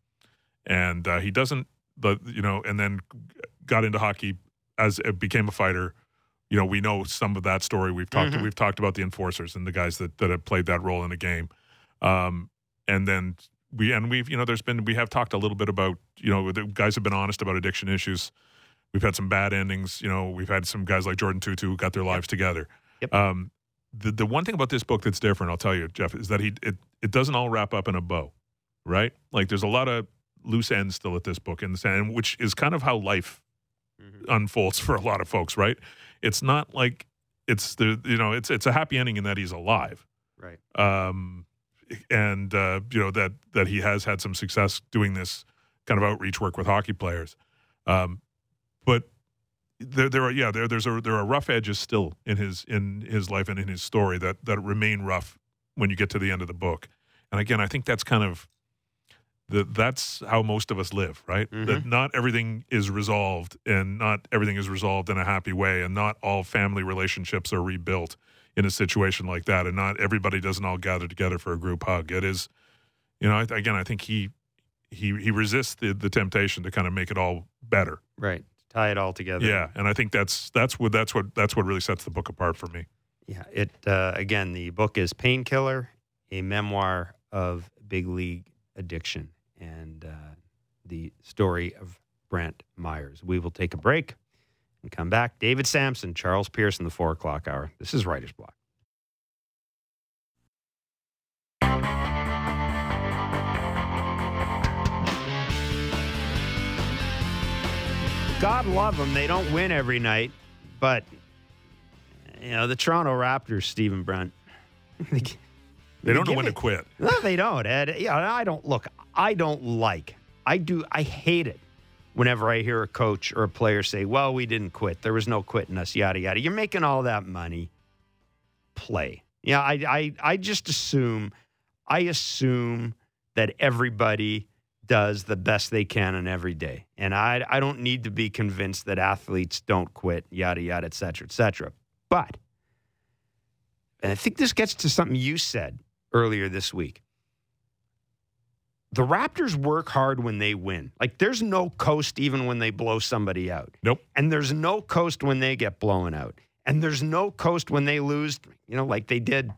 and uh, he doesn't, the you know, and then got into hockey as it became a fighter. You know, we know some of that story. We've talked mm-hmm. we've talked about the enforcers and the guys that that have played that role in the game. Um, and then we and we've you know, there's been we have talked a little bit about, you know, the guys have been honest about addiction issues. We've had some bad endings. You know, we've had some guys like Jordan Tutu who got their lives yep. together. Yep. Um, the the one thing about this book that's different, I'll tell you, Jeff, is that he it, it doesn't all wrap up in a bow, right? Like there's a lot of loose ends still at this book in the sand, which is kind of how life mm-hmm. unfolds for a lot of folks, right? It's not like it's the you know it's it's a happy ending in that he's alive, right? Um, and uh, you know that that he has had some success doing this kind of outreach work with hockey players, um, but. There, there are yeah, there, there's a there are rough edges still in his in his life and in his story that that remain rough when you get to the end of the book. And again, I think that's kind of the that's how most of us live, right? Mm-hmm. That not everything is resolved, and not everything is resolved in a happy way, and not all family relationships are rebuilt in a situation like that, and not everybody doesn't all gather together for a group hug. It is, you know, again, I think he he he resists the, the temptation to kind of make it all better, right? Tie it all together. Yeah, and I think that's that's what that's what that's what really sets the book apart for me. Yeah, it uh, again, the book is Painkiller, a memoir of big league addiction, and uh, the story of Brent Myers. We will take a break and come back. David Sampson, Charles Pierce in the four o'clock hour. This is Writer's Block. God love them. They don't win every night, but you know the Toronto Raptors, Stephen Brent. they, they don't know when to quit. No, they don't, Ed. Yeah, I don't look. I don't like. I do. I hate it whenever I hear a coach or a player say, "Well, we didn't quit. There was no quitting us." Yada yada. You're making all that money. Play. Yeah, I. I. I just assume. I assume that everybody does the best they can on every day. And I I don't need to be convinced that athletes don't quit, yada, yada, et cetera, et cetera. But, and I think this gets to something you said earlier this week. The Raptors work hard when they win. Like, there's no coast even when they blow somebody out. Nope. And there's no coast when they get blown out. And there's no coast when they lose, you know, like they did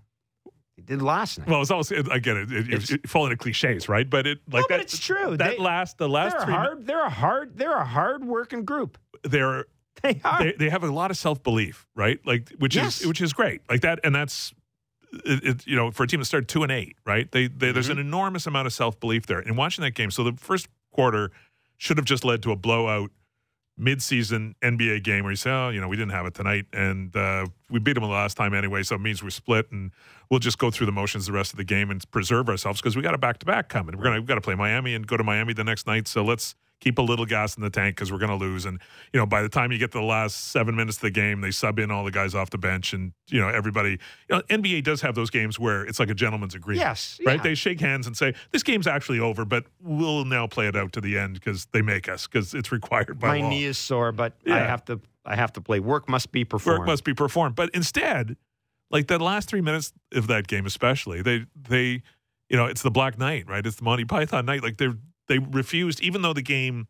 did last night. Well, it's also again, it, it, it's, it, falling into cliches, right? But it like no, that. But it's true. That they, last, the last they're three. Hard, they're a hard. They're a hard working group. They're they are. They, they have a lot of self belief, right? Like which yes. is which is great. Like that, and that's it, it, you know for a team that started two and eight, right? They, they mm-hmm. There's an enormous amount of self belief there. And watching that game, so the first quarter should have just led to a blowout mid-season N B A game where you say, oh, you know, we didn't have it tonight, and uh, we beat them the last time anyway, so it means we split, and we'll just go through the motions the rest of the game and preserve ourselves because we got a back-to-back coming. We're gonna we've got to play Miami and go to Miami the next night, so let's keep a little gas in the tank because we're going to lose. And, you know, by the time you get to the last seven minutes of the game, they sub in all the guys off the bench, and, you know, everybody, you know, N B A does have those games where it's like a gentleman's agreement. Yes. Right? Yeah. They shake hands and say, this game's actually over, but we'll now play it out to the end because they make us, because it's required by My law. knee is sore, but Yeah. I have to I have to play. Work must be performed. Work must be performed. But instead, like the last three minutes of that game especially, they, they you know, it's the Black Knight, right? It's the Monty Python night. Like, they they refused, even though the game,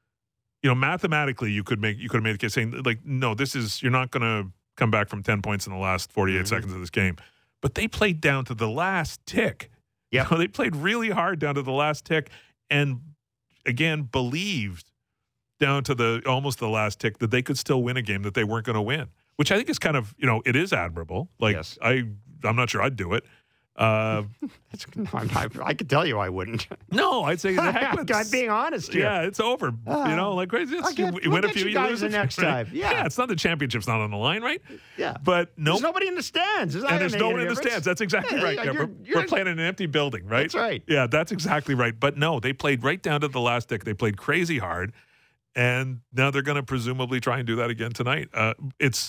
you know, mathematically, you could make you could have made the case saying, like, no, this is, you're not going to come back from ten points in the last forty-eight mm-hmm. seconds of this game. But they played down to the last tick. Yeah, you know, they played really hard down to the last tick, and again believed down to the almost the last tick that they could still win a game that they weren't going to win. Which I think is kind of, you know, it is admirable. Like, yes. I, I'm not sure I'd do it. Uh, That's, I, I could tell you I wouldn't. No, I'd say the heck with I'm being honest here. Yeah, it's over. Uh, you know, like it's, I'll get, you we'll win a get few, you you guys lose the a few, next right? time. Yeah. yeah, it's not the championship's not on the line, right? Yeah, but no, nope. There's nobody in the stands. There's and there's no one in the difference. stands. That's exactly yeah, right. yeah, Yeah, you're, we're, you're, we're playing in an empty building, right? That's right. Yeah, that's exactly right. But no, they played right down to the last tick. They played crazy hard, and now they're going to presumably try and do that again tonight. Uh, it's.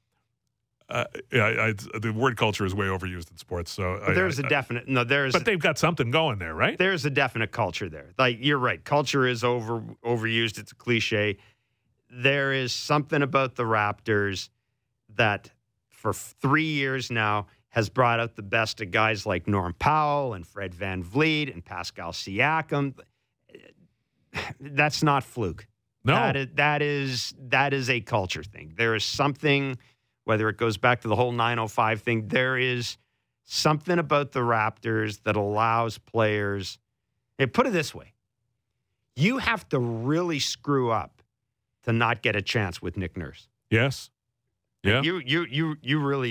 Uh, yeah, I, I, the word culture is way overused in sports. So but there's I, a definite no. There's but they've got something going there, right? There's a definite culture there. Like, you're right, culture is over overused. It's a cliche. There is something about the Raptors that, for three years now, has brought out the best of guys like Norm Powell and Fred VanVleet and Pascal Siakam. That's not fluke. No, that is that is that is a culture thing. There is something. Whether it goes back to the whole nine oh five thing, there is something about the Raptors that allows players. Hey, put it this way. You have to really screw up to not get a chance with Nick Nurse. Yes. Yeah. You you you you really do.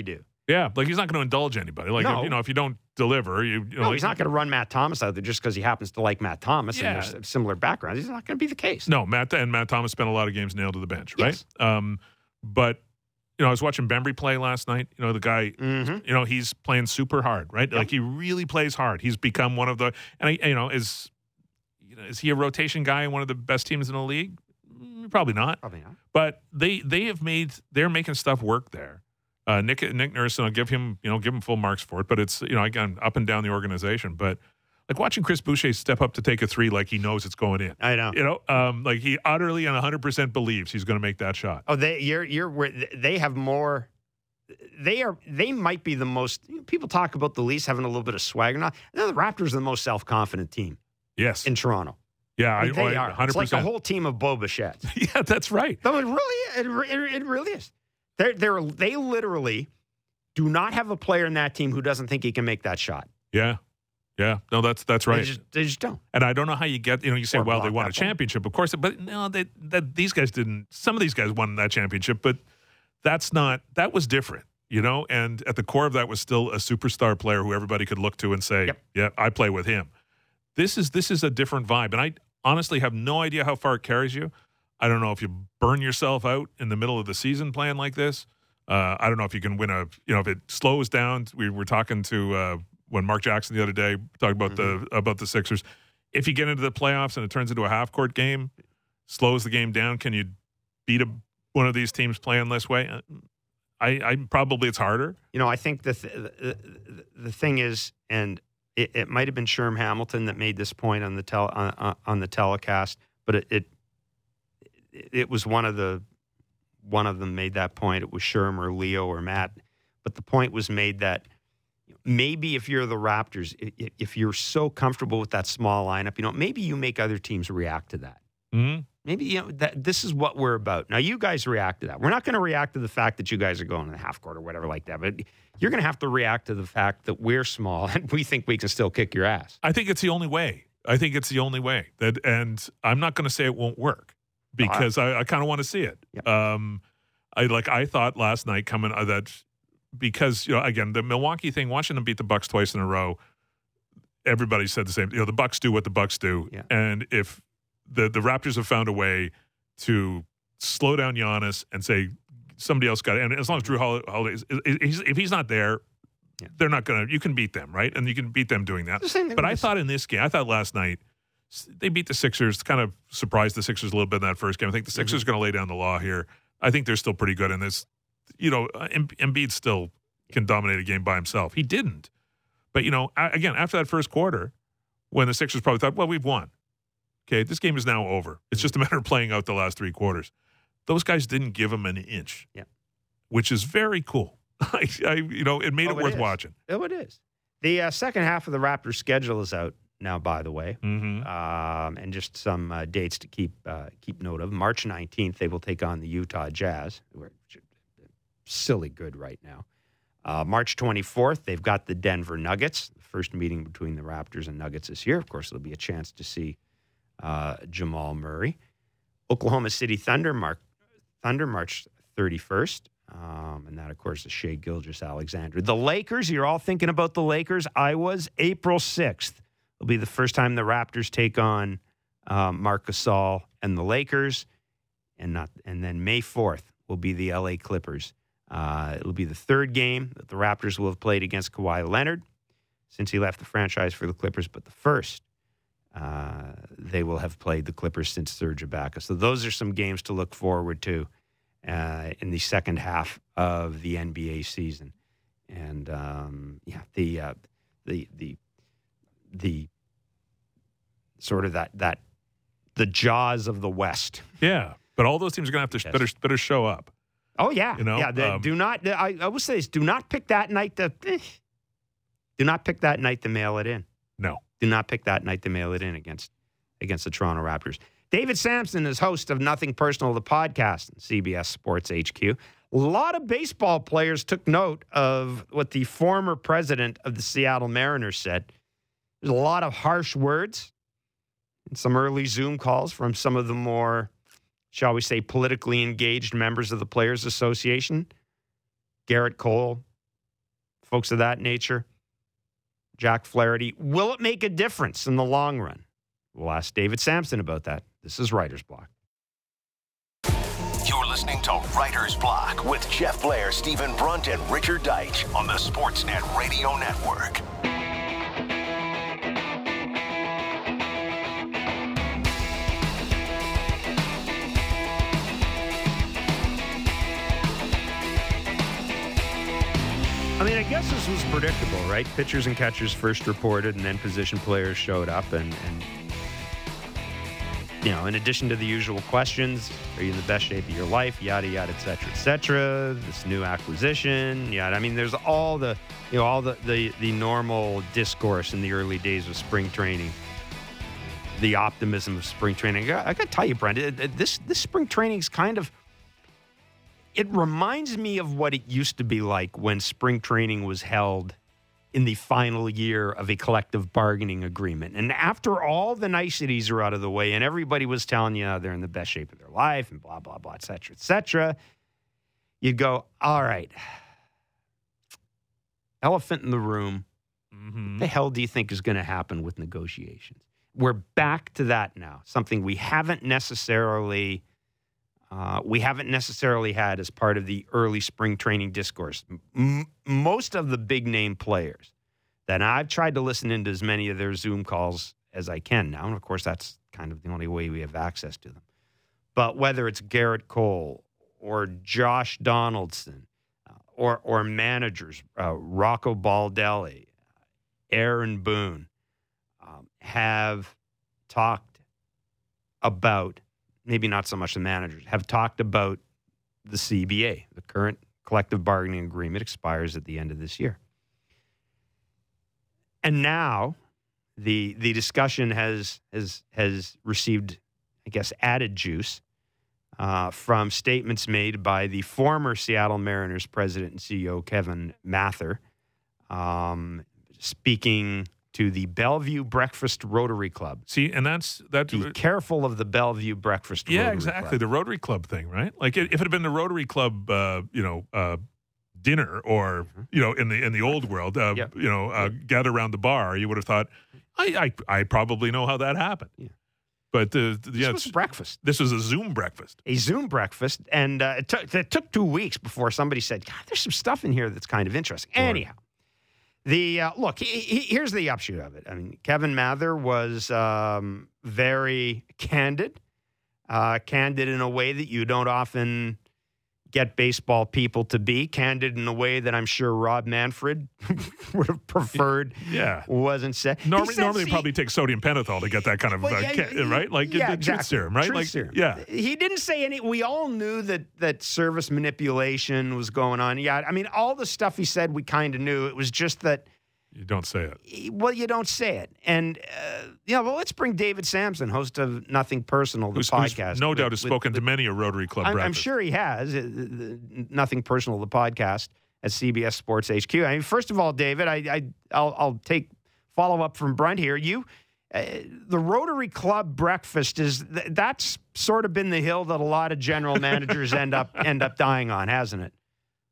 Yeah, like he's not going to indulge anybody. Like, No. you know, if you don't deliver, you, you know. No, he's not going to run Matt Thomas out there just because he happens to like Matt Thomas Yeah. and there's similar backgrounds. He's not going to be the case. No, Matt and Matt Thomas spent a lot of games nailed to the bench, right? Yes. Um, but you know, I was watching Bembry play last night. You know, the guy, Mhm. you know, he's playing super hard, right? Yep. Like he really plays hard. He's become one of the, and I, you know, is, you know, is he a rotation guy in one of the best teams in the league? Mm, Probably not. Probably not. But they they have made they're making stuff work there. Uh, Nick Nick Nurse, and I'll give him you know give him full marks for it. But it's you know again up and down the organization. But like watching Chris Boucher step up to take a three like he knows it's going in. I know. You know, um, like he utterly and one hundred percent believes he's going to make that shot. Oh, they you're you're where they have more. They are. They might be the most. People talk about the Leafs having a little bit of swagger. Now, the Raptors are the most self confident team Yes. in Toronto. yeah, I, they I, are. one hundred It's like percent. a whole team of Bo Bichette. Yeah, that's right. No, it really, it, it, it really is. They're, they're, they literally do not have a player in that team who doesn't think he can make that shot. Yeah. Yeah. No, that's that's right. They just, they just don't. And I don't know how you get, you know, you say, Or well, they block won a that ball. championship, of course, but no, they, that these guys didn't. Some of these guys won that championship, but that's not, that was different, you know, and at the core of that was still a superstar player who everybody could look to and say, Yep. yeah, I play with him. This is, this is a different vibe. And I honestly have no idea how far it carries you. I don't know if you burn yourself out in the middle of the season playing like this. Uh, I don't know if you can win a, you know, if it slows down. We were talking to, uh, when Mark Jackson the other day talked about Mm-hmm. the about the Sixers. If you get into the playoffs and it turns into a half court game, slows the game down, can you beat a, one of these teams playing this way? I, I probably it's harder. You know, I think the th- the, the, the thing is, and it, it might have been Sherm Hamilton that made this point on the tel- on, on the telecast, but it, it it was one of the one of them made that point. It was Sherm or Leo or Matt, but the point was made that maybe if you're the Raptors, i- if you're so comfortable with that small lineup, you know, maybe you make other teams react to that. Mm-hmm. Maybe you know that this is what we're about. Now you guys react to that. We're not going to react to the fact that you guys are going to the half court or whatever like that. But you're going to have to react to the fact that we're small and we think we can still kick your ass. I think it's the only way. I think it's the only way. That, and I'm not going to say it won't work because I, I kind of want to see it. Yep. Um, I like I thought last night coming uh, that because you know again the Milwaukee thing, watching them beat the Bucks twice in a row. Everybody said the same. You know the Bucks do what the Bucks do, Yeah. and if the the Raptors have found a way to slow down Giannis and say somebody else got it, and as long as Drew Holiday is, he's, if he's not there, Yeah. they're not going to. You can beat them, right? And you can beat them doing that. The same thing But with I this- thought in this game, I thought last night they beat the Sixers, kind of surprised the Sixers a little bit in that first game. I think the Sixers Mm-hmm. are going to lay down the law here. I think they're still pretty good in this. You know, Em- Embiid still can dominate a game by himself. He didn't. But, you know, a- again, after that first quarter, when the Sixers probably thought, well, we've won. Okay, this game is now over. It's just a matter of playing out the last three quarters. Those guys didn't give them an inch, Yeah. which is very cool. I, I, you know, it made Oh, it it worth is. watching. Oh, it is. The uh, second half of the Raptors schedule is out now, by the way. Mm-hmm. Um, and just some uh, dates to keep uh, keep note of. March nineteenth, they will take on the Utah Jazz, who are silly good right now. Uh, March twenty-fourth, they've got the Denver Nuggets, the first meeting between the Raptors and Nuggets this year. Of course, there'll be a chance to see uh, Jamal Murray. Oklahoma City Thunder, Mark, Thunder March thirty-first. Um, and that, of course, is Shea Gilgeous-Alexander. The Lakers, you're all thinking about the Lakers. I was April sixth. It'll be the first time the Raptors take on um, Marc Gasol and the Lakers. And not, and then May fourth will be the L A Clippers. Uh, it'll be the third game that the Raptors will have played against Kawhi Leonard since he left the franchise for the Clippers, but the first uh, they will have played the Clippers since Serge Ibaka. So those are some games to look forward to uh, in the second half of the N B A season. And um, yeah, the uh, the the the sort of that that the jaws of the West. Yeah, but all those teams are going to have to Yes. better better show up. Oh yeah, You know, yeah. They, um, do not. I, I will say this: do not pick that night to. eh, do not pick that night to mail it in. No. Do not pick that night to mail it in against against the Toronto Raptors. David Sampson is host of Nothing Personal, the podcast, on C B S Sports H Q. A lot of baseball players took note of what the former president of the Seattle Mariners said. There's a lot of harsh words and some early Zoom calls from some of the more, shall we say, politically engaged members of the Players Association. Garrett Cole folks of that nature, Jack Flaherty. Will it make a difference in the long run? We'll ask David Samson about that. This is Writer's Block. You're listening to Writer's Block with Jeff Blair, Stephen Brunt, and Richard Deitch on the Sportsnet Radio Network. I mean, I guess this was predictable, right? Pitchers and catchers first reported, and then position players showed up. And, and, you know, in addition to the usual questions, are you in the best shape of your life? Yada, yada, et cetera, et cetera. This new acquisition, yada. I mean, there's all the, you know, all the, the, the normal discourse in the early days of spring training. The optimism of spring training. I, I got to tell you, Brent, it, it, this, this spring training is kind of, it reminds me of what it used to be like when spring training was held in the final year of a collective bargaining agreement. And after all the niceties are out of the way and everybody was telling you they're in the best shape of their life and blah, blah, blah, et cetera, et cetera, you'd go, all right, elephant in the room, mm-hmm. What the hell do you think is going to happen with negotiations? We're back to that now, something we haven't necessarily... Uh, we haven't necessarily had as part of the early spring training discourse. M- most of the big-name players that I've tried to listen into as many of their Zoom calls as I can now, and of course that's kind of the only way we have access to them. But whether it's Garrett Cole or Josh Donaldson uh, or or managers, uh, Rocco Baldelli, Aaron Boone, um, have talked about, maybe not so much the managers, have talked about the C B A. The current collective bargaining agreement expires at the end of this year. And now the the discussion has has has received, I guess, added juice uh, from statements made by the former Seattle Mariners president and C E O, Kevin Mather, um, speaking to the Bellevue Breakfast Rotary Club. See, and that's that. Be careful of the Bellevue Breakfast yeah, Rotary exactly. Club. The Rotary Club thing, right? Like if it had been the Rotary Club, uh, you know, uh, dinner, or mm-hmm. you know, in the in the old world, uh, yep. you know, uh, yep. gather around the bar, you would have thought, I I, I probably know how that happened. Yeah. But uh, this yeah, was breakfast. This was a Zoom breakfast. A Zoom breakfast, and uh, it, took, it took two weeks before somebody said, "God, there's some stuff in here that's kind of interesting." Or, Anyhow. The uh, look, he, he, here's the upshot of it. I mean, Kevin Mather was um, very candid, uh, candid in a way that you don't often get baseball people to be, candid in a way that I'm sure Rob Manfred would have preferred. Yeah, wasn't said. Normally, said, normally see, probably take sodium pentothal to get that kind of well, uh, yeah, ca- right, like yeah, the exactly. truth serum, right? Truth like, serum. yeah. He didn't say any. We all knew that that service manipulation was going on. Yeah, I mean, all the stuff he said, we kind of knew. It was just that. You don't say it. Well, you don't say it. And, uh, you know, well, let's bring David Samson, host of Nothing Personal, the who's, podcast. Who's no with, doubt has with, spoken with, to many a Rotary Club I'm, breakfast. I'm sure he has. Uh, the, Nothing Personal, the podcast at C B S Sports H Q. I mean, first of all, David, I, I, I'll, I'll take follow-up from Brunt here. You, uh, the Rotary Club breakfast, is th- that's sort of been the hill that a lot of general managers end up end up dying on, hasn't it?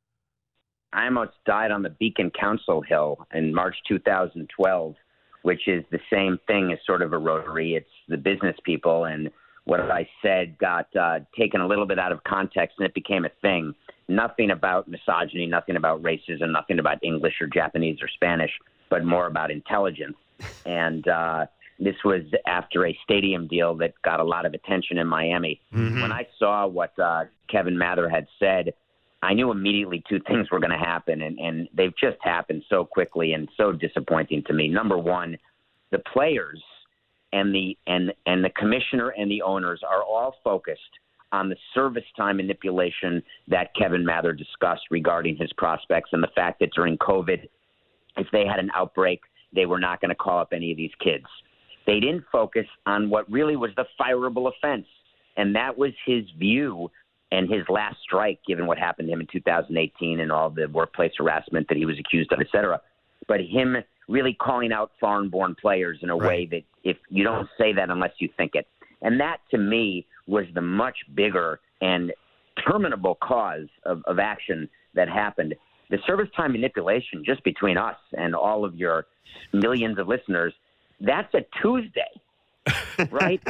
I almost died on the Beacon Council Hill in March two thousand twelve, which is the same thing as sort of a Rotary. It's the business people, and what I said got uh, taken a little bit out of context, and it became a thing. Nothing about misogyny, nothing about racism, nothing about English or Japanese or Spanish, but more about intelligence. And uh, this was after a stadium deal that got a lot of attention in Miami. Mm-hmm. When I saw what uh, Kevin Mather had said, I knew immediately two things were going to happen, and, and they've just happened so quickly and so disappointing to me. Number one, the players and the and and the commissioner and the owners are all focused on the service time manipulation that Kevin Mather discussed regarding his prospects, and the fact that during COVID, if they had an outbreak, they were not going to call up any of these kids. They didn't focus on what really was the fireable offense, and that was his view and his last strike, given what happened to him in two thousand eighteen and all the workplace harassment that he was accused of, et cetera. But him really calling out foreign-born players in a right. way that if you don't say that unless you think it. And that, to me, was the much bigger and terminable cause of, of action that happened. The service time manipulation, just between us and all of your millions of listeners, that's a Tuesday, right?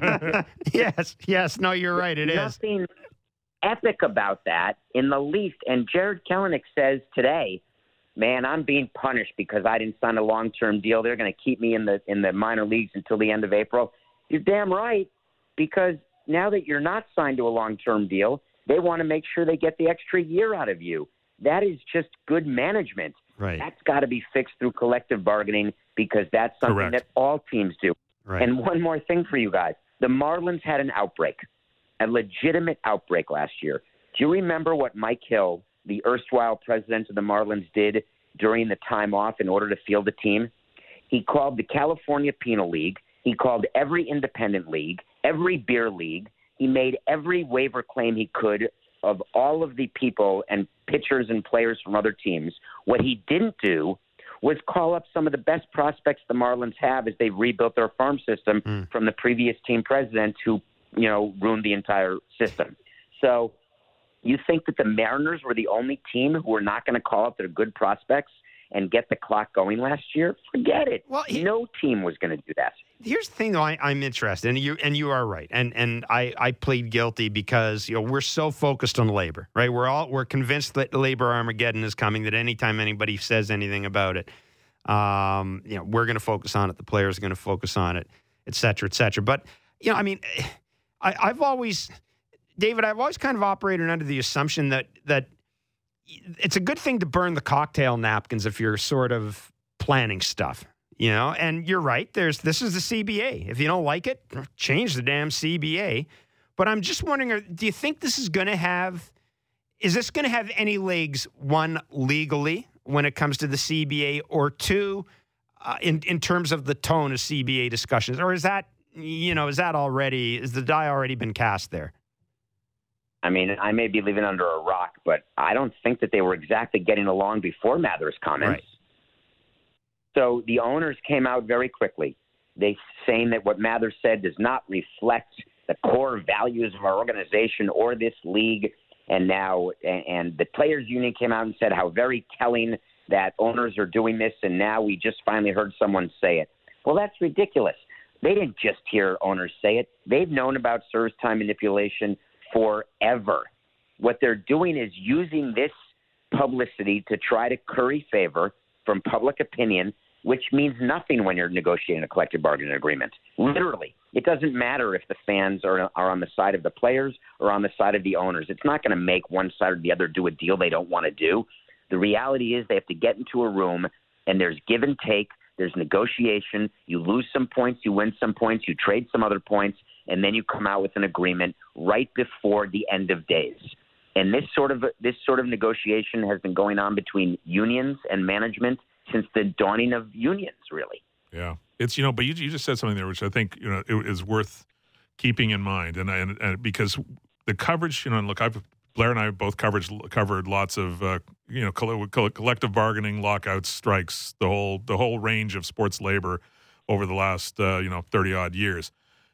yes, yes. No, you're right. It Nothing is. Nothing epic about that in the least. And Jared Kelenic says today, man, I'm being punished because I didn't sign a long-term deal. They're going to keep me in the in the minor leagues until the end of April. You're damn right, because now that you're not signed to a long-term deal, they want to make sure they get the extra year out of you. That is just good management. Right. That's got to be fixed through collective bargaining, because that's something Correct. that all teams do. Right. And one more thing for you guys. The Marlins had an outbreak, a legitimate outbreak last year. Do you remember what Mike Hill, the erstwhile president of the Marlins, did during the time off in order to field the team? He called the California Penal League. He called every independent league, every beer league. He made every waiver claim he could of all of the people and pitchers and players from other teams. What he didn't do was call up some of the best prospects the Marlins have as they rebuilt their farm system mm. from the previous team president who, you know, ruined the entire system. So you think that the Mariners were the only team who were not going to call up their good prospects and get the clock going last year? Forget it. Well, he, no team was going to do that. Here's the thing, though. I, I'm interested, and you and you are right. And and I, I plead guilty because you know we're so focused on labor, right? We're all we're convinced that labor Armageddon is coming. That anytime anybody says anything about it, um, you know, we're going to focus on it. The players are going to focus on it, et cetera, et cetera. But you know, I mean, I, I've always, David, I've always kind of operated under the assumption that that. It's a good thing to burn the cocktail napkins if you're sort of planning stuff, you know, and you're right. There's this is the C B A. If you don't like it, change the damn C B A. But I'm just wondering, do you think this is going to have, is this going to have any legs, one, legally when it comes to the C B A, or two, uh, in, in terms of the tone of C B A discussions? Or is that, you know, is that already, is the die already been cast there? I mean, I may be living under a rock, but I don't think that they were exactly getting along before Mather's comments. Right. So the owners came out very quickly. They saying that what Mather said does not reflect the core values of our organization or this league. And now, and the players union came out and said how very telling that owners are doing this. And now we just finally heard someone say it. Well, that's ridiculous. They didn't just hear owners say it. They've known about service time manipulation forever. What they're doing is using this publicity to try to curry favor from public opinion, which means nothing when you're negotiating a collective bargaining agreement. Literally, it doesn't matter if the fans are, are on the side of the players or on the side of the owners. It's not going to make one side or the other do a deal they don't want to do. The reality is they have to get into a room, and there's give and take. There's negotiation. You lose some points, you win some points, you trade some other points, and then you come out with an agreement right before the end of days. And this sort of this sort of negotiation has been going on between unions and management since the dawning of unions, really. Yeah, it's you know, but you you just said something there which I think you know it is worth keeping in mind, and and, and because the coverage, you know, and look, I've Blair and I both covered covered lots of uh, you know coll- coll- collective bargaining, lockouts, strikes, the whole the whole range of sports labor over the last uh, you know thirty odd years.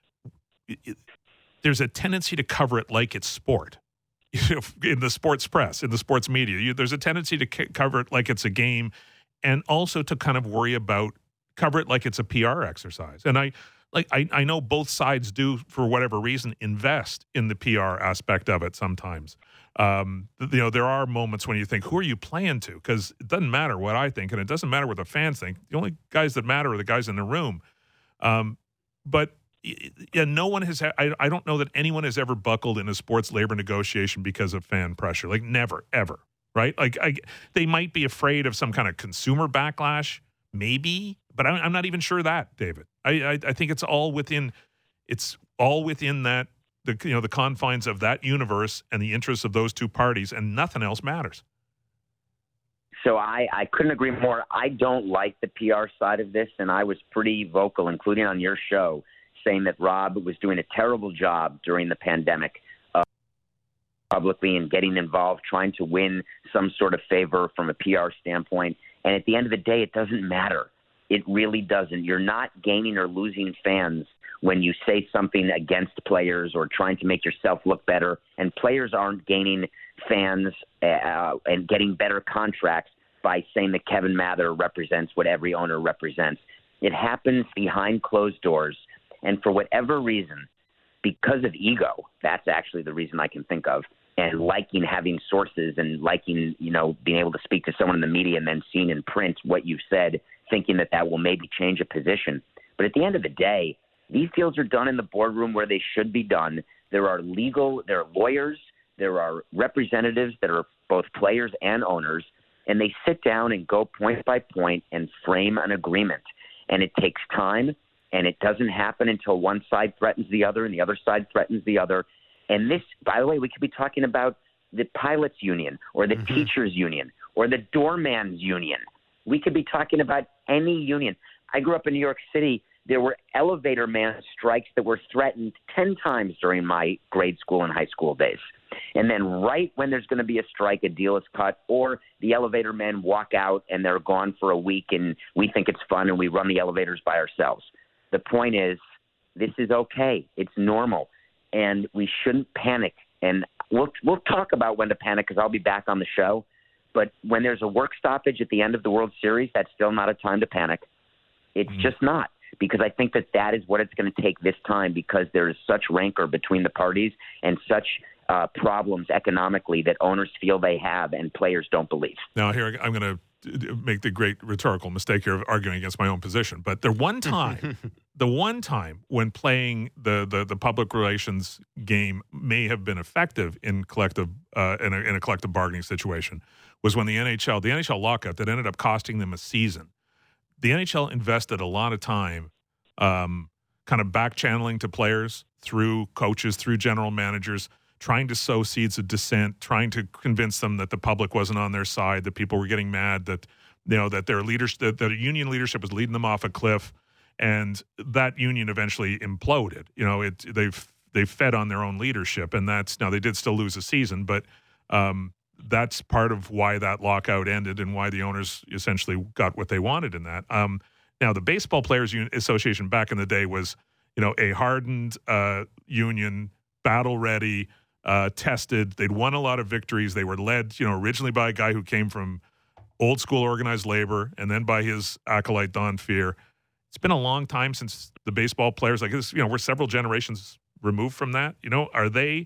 It, it, there's a tendency to cover it like it's sport. You know, in the sports press, in the sports media, you, there's a tendency to c- cover it like it's a game, and also to kind of worry about cover it like it's a P R exercise. And I like I, I know both sides do, for whatever reason, invest in the P R aspect of it sometimes. Um, you know, there are moments when you think, who are you playing to? Because it doesn't matter what I think, and it doesn't matter what the fans think. The only guys that matter are the guys in the room. Um, but yeah, no one has. I, I don't know that anyone has ever buckled in a sports labor negotiation because of fan pressure. Like never, ever. Right? Like I, they might be afraid of some kind of consumer backlash, maybe, but I'm, I'm not even sure that, David. I, I, I think it's all within. It's all within that the you know the confines of that universe and the interests of those two parties, and nothing else matters. So I, I couldn't agree more. I don't like the P R side of this, and I was pretty vocal, including on your show, saying that Rob was doing a terrible job during the pandemic uh, publicly and getting involved, trying to win some sort of favor from a P R standpoint. And at the end of the day, it doesn't matter. It really doesn't. You're not gaining or losing fans when you say something against players or trying to make yourself look better. And players aren't gaining fans uh, and getting better contracts by saying that Kevin Mather represents what every owner represents. It happens behind closed doors. And for whatever reason, because of ego, that's actually the reason I can think of, and liking having sources and liking, you know, being able to speak to someone in the media and then seeing in print what you've said, thinking that that will maybe change a position. But at the end of the day, these deals are done in the boardroom where they should be done. There are legal, there are lawyers, there are representatives that are both players and owners, and they sit down and go point by point and frame an agreement. And it takes time, and it doesn't happen until one side threatens the other and the other side threatens the other. And this, by the way, we could be talking about the pilots union or the mm-hmm. teachers union or the doorman's union. We could be talking about any union. I grew up in New York City. There were elevator man strikes that were threatened ten times during my grade school and high school days. And then right when there's going to be a strike, a deal is cut, or the elevator men walk out and they're gone for a week and we think it's fun and we run the elevators by ourselves. The point is, this is okay. It's normal. And we shouldn't panic. And we'll we'll talk about when to panic because I'll be back on the show. But when there's a work stoppage at the end of the World Series, that's still not a time to panic. It's mm-hmm. just not. Because I think that that is what it's going to take this time, because there is such rancor between the parties and such uh, problems economically that owners feel they have and players don't believe. Now, here, I'm going to make the great rhetorical mistake here of arguing against my own position. But the one time, the one time when playing the, the, the public relations game may have been effective in collective uh, in, a, in a collective bargaining situation was when the N H L, the N H L lockout that ended up costing them a season. The N H L invested a lot of time um, kind of back channeling to players through coaches, through general managers, trying to sow seeds of dissent, trying to convince them that the public wasn't on their side, that people were getting mad, that you know that their leadership, that their union leadership was leading them off a cliff, and that union eventually imploded. You know, it they've they've fed on their own leadership, and that's now they did still lose a season, but. Um, That's part of why that lockout ended and why the owners essentially got what they wanted in that. Um, now, the Baseball Players Union Association back in the day was, you know, a hardened uh, union, battle-ready, uh, tested. They'd won a lot of victories. They were led, you know, originally by a guy who came from old-school organized labor and then by his acolyte, Don Fehr. It's been a long time since the baseball players, like this, you know, we're several generations removed from that. You know, are they...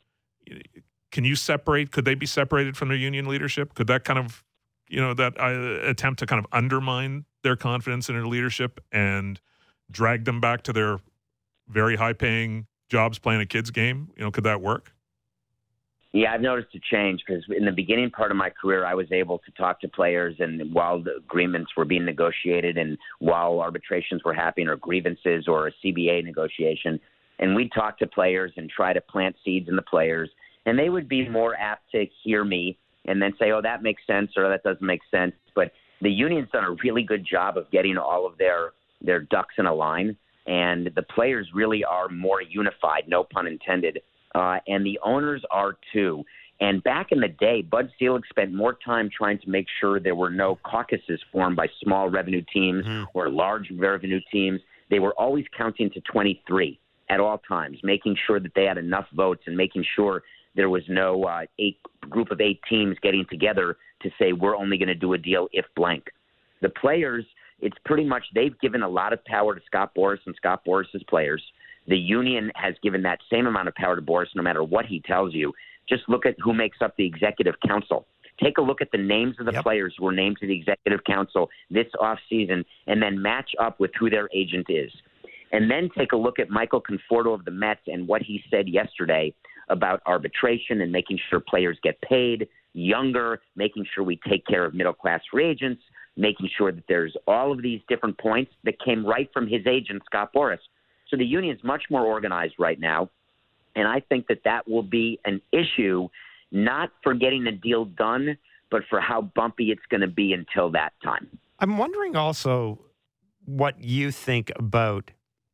Can you separate? Could they be separated from their union leadership? Could that kind of, you know, that uh, attempt to kind of undermine their confidence in their leadership and drag them back to their very high-paying jobs playing a kid's game? You know, could that work? Yeah, I've noticed a change because in the beginning part of my career, I was able to talk to players, and while the agreements were being negotiated and while arbitrations were happening or grievances or a C B A negotiation, and we'd talk to players and try to plant seeds in the players. And they would be more apt to hear me and then say, oh, that makes sense or that doesn't make sense. But the union's done a really good job of getting all of their, their ducks in a line. And the players really are more unified, no pun intended. Uh, and the owners are too. And back in the day, Bud Selig spent more time trying to make sure there were no caucuses formed by small revenue teams mm-hmm. or large revenue teams. They were always counting to twenty-three at all times, making sure that they had enough votes and making sure there was no uh, eight group of eight teams getting together to say we're only going to do a deal if blank. The players, it's pretty much they've given a lot of power to Scott Boras and Scott Boras's players. The union has given that same amount of power to Boras no matter what he tells you. Just look at who makes up the executive council. Take a look at the names of the yep. players who were named to the executive council this offseason and then match up with who their agent is. And then take a look at Michael Conforto of the Mets and what he said yesterday about arbitration and making sure players get paid younger, making sure we take care of middle-class free agents, making sure that there's all of these different points that came right from his agent, Scott Boras. So the union is much more organized right now, and I think that that will be an issue not for getting a deal done, but for how bumpy it's going to be until that time. I'm wondering also what you think about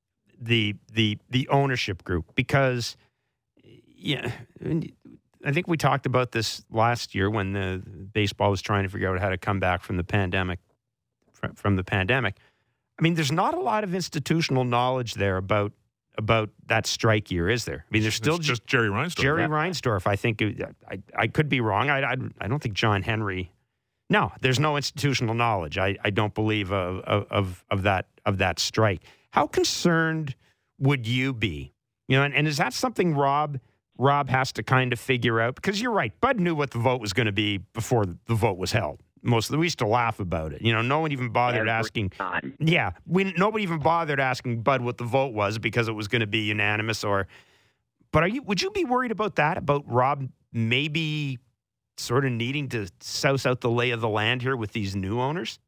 the the the ownership group, because yeah, I think we talked about this last year when the baseball was trying to figure out how to come back from the pandemic. From the pandemic, I mean, there's not a lot of institutional knowledge there about about that strike year, is there? I mean, there's still it's just Jerry Reinsdorf. Jerry yeah. Reinsdorf. I think I, I could be wrong. I, I I don't think John Henry. No, there's no institutional knowledge. I, I don't believe of, of of that of that strike. How concerned would you be? You know, and, and is that something Rob Rob has to kind of figure out? Because you're right, Bud knew what the vote was going to be before the vote was held. Most of the, we used to laugh about it. You know, no one even bothered Every asking. time. Yeah, we nobody even bothered asking Bud what the vote was because it was going to be unanimous. Or, but are you? Would you be worried about that? About Rob maybe sort of needing to souse out the lay of the land here with these new owners?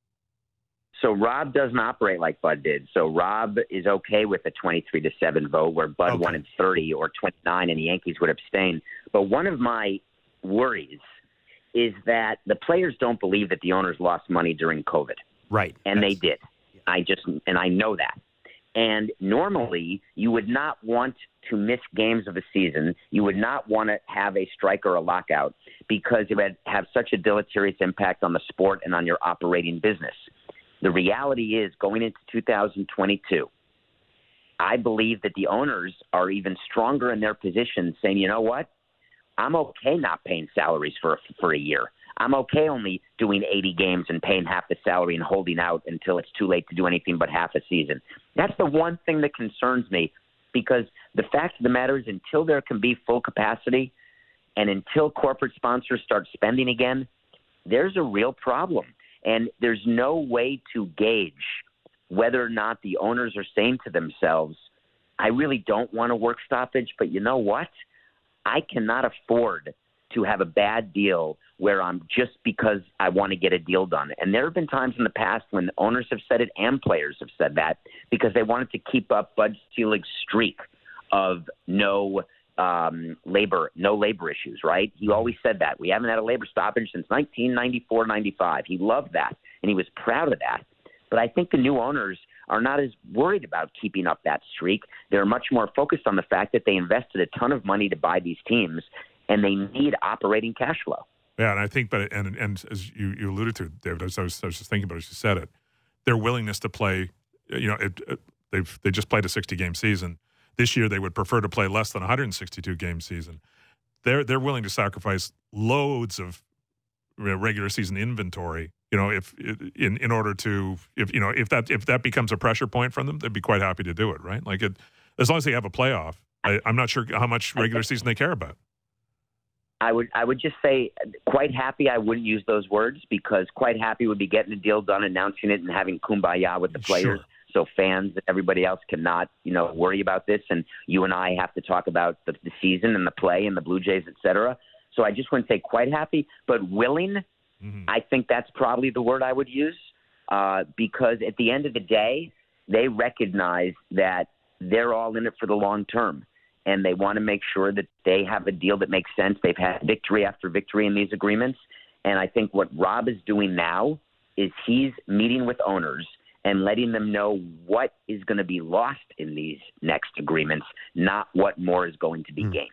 So Rob doesn't operate like Bud did. So Rob is okay with a twenty-three to seven vote where Bud Okay. won in thirty or twenty-nine and the Yankees would abstain. But one of my worries is that the players don't believe that the owners lost money during COVID. Right. And That's- they did. I just, and I know that. And normally you would not want to miss games of a season. You would not want to have a strike or a lockout because it would have such a deleterious impact on the sport and on your operating business. The reality is going into two thousand twenty-two, I believe that the owners are even stronger in their position saying, you know what? I'm okay not paying salaries for for a year. I'm okay only doing eighty games and paying half the salary and holding out until it's too late to do anything but half a season. That's the one thing that concerns me because the fact of the matter is until there can be full capacity and until corporate sponsors start spending again, there's a real problem. And there's no way to gauge whether or not the owners are saying to themselves, I really don't want a work stoppage, but you know what? I cannot afford to have a bad deal where I'm just because I want to get a deal done. And there have been times in the past when owners have said it and players have said that because they wanted to keep up Bud Selig's streak of no um, labor, no labor issues, right? He always said that. We haven't had a labor stoppage since nineteen ninety-four ninety-five. He loved that, and he was proud of that. But I think the new owners are not as worried about keeping up that streak. They're much more focused on the fact that they invested a ton of money to buy these teams, and they need operating cash flow. Yeah, and I think, but and and as you, you alluded to, David, as I was, I was just thinking about it as you said it, their willingness to play, you know, it, it, they've they just played a sixty-game season. This year, they would prefer to play less than a one hundred sixty-two game season. They're they're willing to sacrifice loads of regular season inventory, you know, if in in order to if you know if that if that becomes a pressure point from them, they'd be quite happy to do it, right? Like it, as long as they have a playoff. I, I'm not sure how much regular season they care about. I would I would just say quite happy. I wouldn't use those words because quite happy would be getting a deal done, announcing it, and having kumbaya with the players. Sure. So fans and everybody else cannot, you know, worry about this. And you and I have to talk about the, the season and the play and the Blue Jays, et cetera. So I just wouldn't say quite happy, but willing. Mm-hmm. I think that's probably the word I would use uh, because at the end of the day, they recognize that they're all in it for the long term. And they want to make sure that they have a deal that makes sense. They've had victory after victory in these agreements. And I think what Rob is doing now is he's meeting with owners and letting them know what is going to be lost in these next agreements, not what more is going to be gained.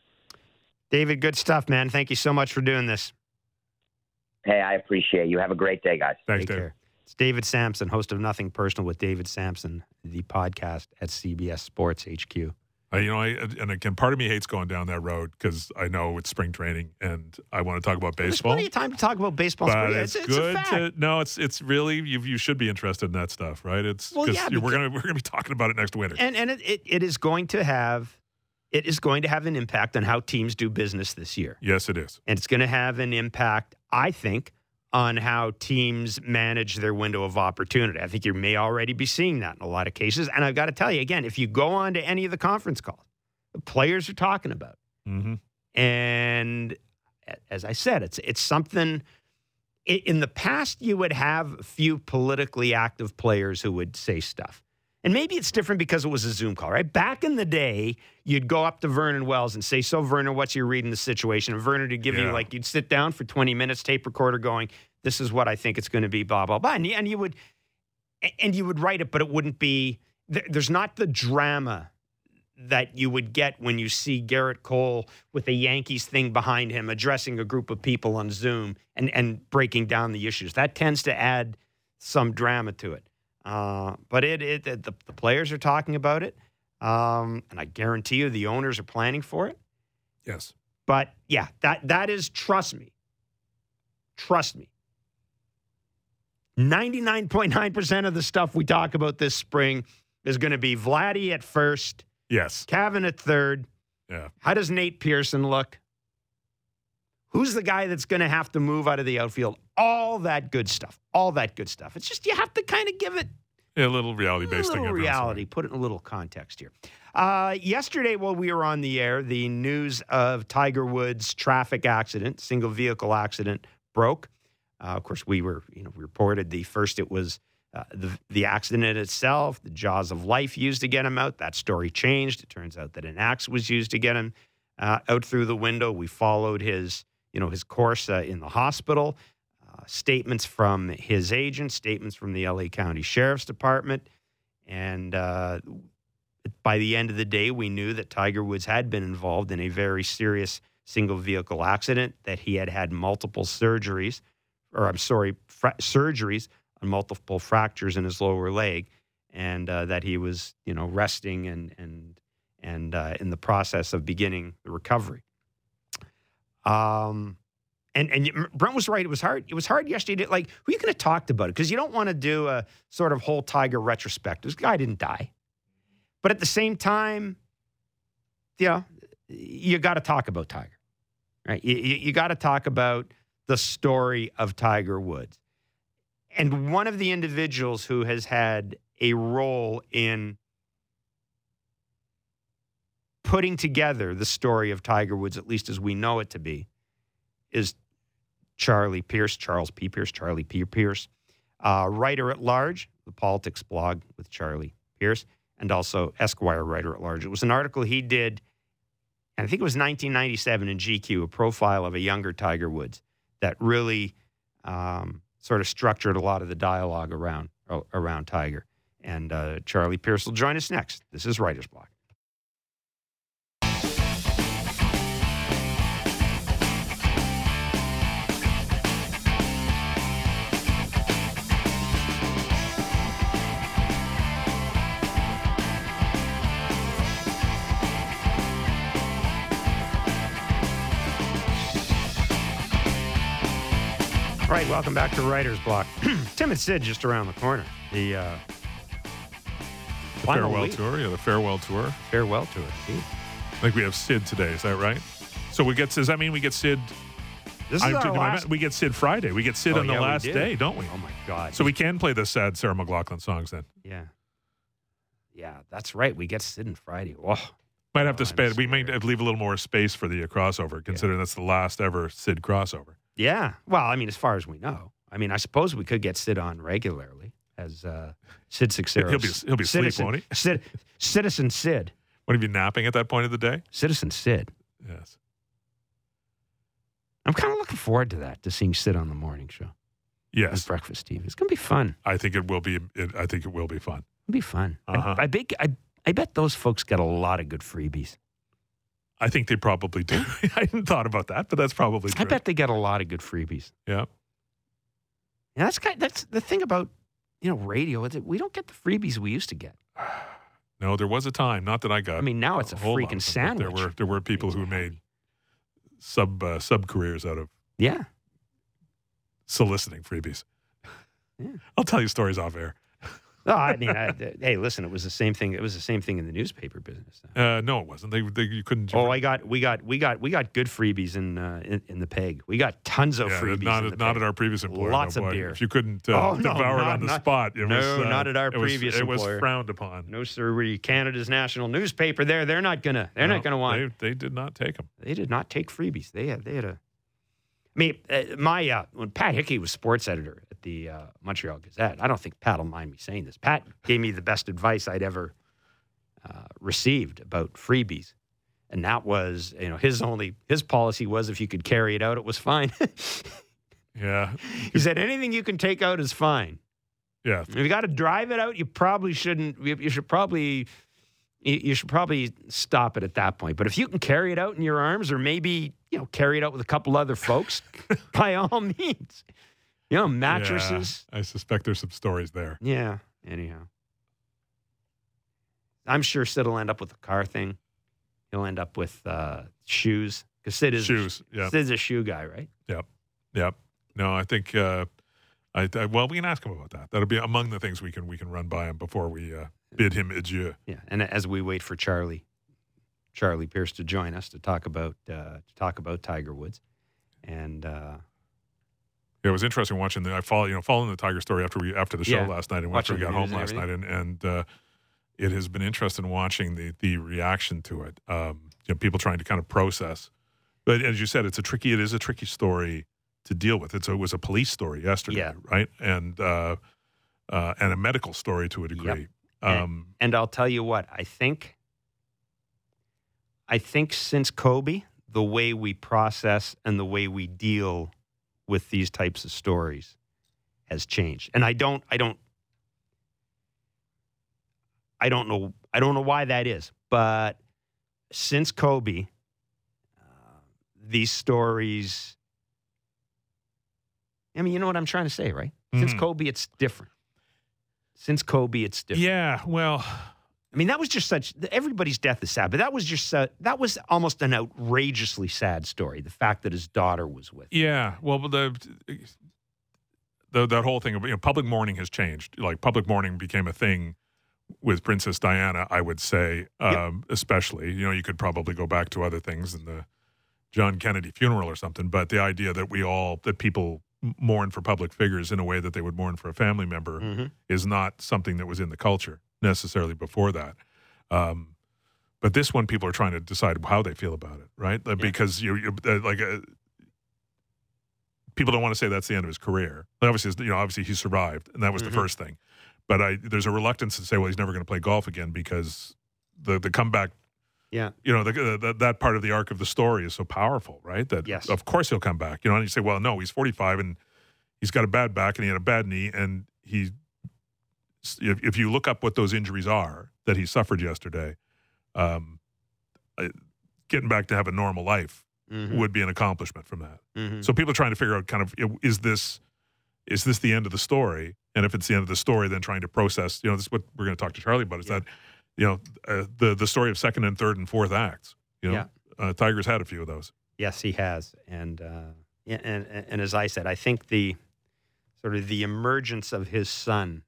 David, good stuff, man. Thank you so much for doing this. Hey, I appreciate you. Have a great day, guys. Thanks, Take Dave. care. It's David Sampson, host of Nothing Personal with David Sampson, the podcast at C B S Sports H Q. Uh, you know, I, and again, part of me hates going down that road because I know it's spring training and I want to talk about There's baseball. plenty of time to talk about baseball. But It's, it's, it's a good fact. to no. It's it's really you. You should be interested in that stuff, right? It's Well, yeah, we're because- gonna we're gonna be talking about it next winter. And and it, it, it is going to have it is going to have an impact on how teams do business this year. Yes, it is. And it's going to have an impact, I think, on how teams manage their window of opportunity. I think you may already be seeing that in a lot of cases. And I've got to tell you again, if you go on to any of the conference calls, the players are talking about it. Mm-hmm. And as I said, it's it's something. In the past, you would have a few politically active players who would say stuff. And maybe it's different because it was a Zoom call, right? Back in the day, you'd go up to Vernon Wells and say, so, Vernon, what's your reading the situation? And Vernon would give Yeah. you, like, you'd sit down for twenty minutes, tape recorder going, this is what I think it's going to be, blah, blah, blah. And you, and you would and you would write it, but it wouldn't be, there's not the drama that you would get when you see Garrett Cole with a Yankees thing behind him addressing a group of people on Zoom and, and breaking down the issues. That tends to add some drama to it. Uh, but it, it, it the, the players are talking about it, um, and I guarantee you the owners are planning for it. Yes. But yeah, that that is, trust me, trust me. ninety-nine point nine percent of the stuff we talk about this spring is going to be Vladdy at first, Yes. Cavan at third. Yeah. How does Nate Pearson look? Who's the guy that's going to have to move out of the outfield? All that good stuff. All that good stuff. It's just you have to kind of give it Yeah, a little reality-based a thing. little every once in a while. reality. Put it in a little context here. Uh, yesterday, while we were on the air, the news of Tiger Woods' traffic accident, single vehicle accident, broke. Uh, of course, we were, you know, we reported the first. It was uh, the the accident itself, the jaws of life used to get him out. That story changed. It turns out that an axe was used to get him uh, out through the window. We followed his, you know, his course uh, in the hospital. Uh, statements from his agent, statements from the L A County Sheriff's Department, and uh, by the end of the day, we knew that Tiger Woods had been involved in a very serious single vehicle accident. That he had had multiple surgeries. Or I'm sorry, fra- surgeries on multiple fractures in his lower leg, and uh, that he was, you know, resting and and and uh, in the process of beginning the recovery. Um, and and Brent was right. It was hard. It was hard yesterday. To, like, who are you going to talk about it? Because you don't want to do a sort of whole Tiger retrospective. This guy didn't die, but at the same time, you know, you got to talk about Tiger, right? You, you, you got to talk about the story of Tiger Woods. And one of the individuals who has had a role in putting together the story of Tiger Woods, at least as we know it to be, is Charlie Pierce, Charles P. Pierce, Charlie P. Pierce, uh, writer at large, the politics blog with Charlie Pierce, and also Esquire writer at large. It was an article he did, and I think it was nineteen ninety-seven in G Q, a profile of a younger Tiger Woods that really um, sort of structured a lot of the dialogue around around Tiger. And uh, Charlie Pierce will join us next. This is Writer's Block. All right, welcome back to Writer's Block. Tim and Sid just around the corner. The, uh, the farewell week. tour, yeah, the farewell tour. Farewell tour, indeed. I think we have Sid today. Is that right? So we get. Does that mean we get Sid? This is our last... We get Sid Friday. We get Sid oh, on the yeah, last day, don't we? Oh my God! So we can play the sad Sarah McLachlan songs then. Yeah, yeah, that's right. We get Sid on Friday. Whoa. Might have oh, to spend. We might have to leave a little more space for the uh, crossover, considering yeah. that's the last ever Sid crossover. Yeah. Well, I mean, as far as we know. I mean, I suppose we could get Sid on regularly as uh, Sid Sixeros. He'll be he'll be asleep, Citizen, won't he? Sid, Citizen Sid. Won't he be napping at that point of the day? Citizen Sid. Yes. I'm kind of looking forward to that, to seeing Sid on the morning show. Yes. On Breakfast T V. It's going to be fun. I think it will be. It, I think it will be fun. It'll be fun. Uh-huh. I, I, big, I, I bet those folks get a lot of good freebies. I think they probably do. I hadn't thought about that, but that's probably true. I bet they get a lot of good freebies. Yeah. Yeah, that's kind of, that's the thing about, you know, radio. Is that we don't get the freebies we used to get. No, there was a time. Not that I got. I mean, now it's a freaking on, sandwich. There were there were people who made sub uh, sub careers out of yeah soliciting freebies. Yeah. I'll tell you stories off air. No, I mean, I, hey, listen, it was the same thing. It was the same thing in the newspaper business. Uh, no, it wasn't. They, they you couldn't. Oh, I got, we got, we got, we got good freebies in uh, in, in the Peg. We got tons of yeah, freebies. Not, in the not Peg. at our previous employer. Lots no, of boy. beer. If you couldn't uh, oh, no, devour not, it on the not, spot, it no, was uh, not at our it previous was, employer. It was frowned upon. No, sir. We Canada's national newspaper. There, they're not gonna. They're no, not gonna want. They, they did not take them. They did not take freebies. They had. They had a. I mean, uh, my uh, when Pat Hickey was sports editor at the uh, Montreal Gazette, I don't think Pat will mind me saying this. Pat gave me the best advice I'd ever uh, received about freebies, and that was, you know, his only his policy was if you could carry it out, it was fine. Yeah, he said anything you can take out is fine. Yeah, if you got to drive it out, you probably shouldn't. You, you should probably. You should probably stop it at that point. But if you can carry it out in your arms, or maybe, you know, carry it out with a couple other folks, by all means. You know, mattresses. Yeah, I suspect there's some stories there. Yeah, Anyhow. I'm sure Sid will end up with a car thing. He'll end up with uh, shoes. Because Sid is shoes, a, yeah. Sid's a shoe guy, right? Yep. Yep. No, I think, uh, I, I well, we can ask him about that. That'll be among the things we can we can run by him before we uh, bid him adieu. Yeah, and as we wait for Charlie, Charlie Pierce to join us to talk about uh, to talk about Tiger Woods, and uh, it was interesting watching the I follow you know following the Tiger story after we after the show Yeah. last night and Watching after we the got home news and last night, and and uh, it has been interesting watching the the reaction to it. Um, you know, people trying to kind of process, but as you said, it's a tricky it is a tricky story to deal with. It's a, it was a police story yesterday, Yeah. right? And uh, uh, and a medical story to a degree. Yep. Um, and I'll tell you what, I think, I think since Kobe, the way we process and the way we deal with these types of stories has changed. And I don't, I don't, I don't know, I don't know why that is, but since Kobe, uh, these stories. I mean, you know what I'm trying to say, right? Since Mhm. Kobe, it's different. Since Kobe, it's different. yeah, well, I mean, that was just such. Everybody's death is sad, but that was just uh, that was almost an outrageously sad story. The fact that his daughter was with him. yeah, well, the, the that whole thing of you know, public mourning has changed. Like public mourning became a thing with Princess Diana, I would say, um, especially. You know, you could probably go back to other things in the John Kennedy funeral or something, but the idea that we all that people mourn for public figures in a way that they would mourn for a family member Mm-hmm. is not something that was in the culture necessarily before that. Um, but this one, people are trying to decide how they feel about it, right? Uh, Because you, you uh, like uh, people don't want to say that's the end of his career. Obviously, you know, obviously he survived, and that was Mhm. the first thing. But I, there's a reluctance to say, well, he's never going to play golf again because the the comeback. Yeah. You know, the, the, that part of the arc of the story is so powerful, right? That Yes. of course he'll come back. You know, and you say, well, no, he's forty-five and he's got a bad back and he had a bad knee, and he, if, if you look up what those injuries are that he suffered yesterday, um, uh, getting back to have a normal life Mm-hmm. would be an accomplishment from that. Mm-hmm. So people are trying to figure out kind of is this is this the end of the story? And if it's the end of the story, then trying to process. You know, this is what we're going to talk to Charlie about. Is Yeah. that you know uh, the the story of second and third and fourth acts. You know, Yeah. uh, Tiger's had a few of those. Yes, he has, and uh, yeah, and and as I said, I think the sort of the emergence of his son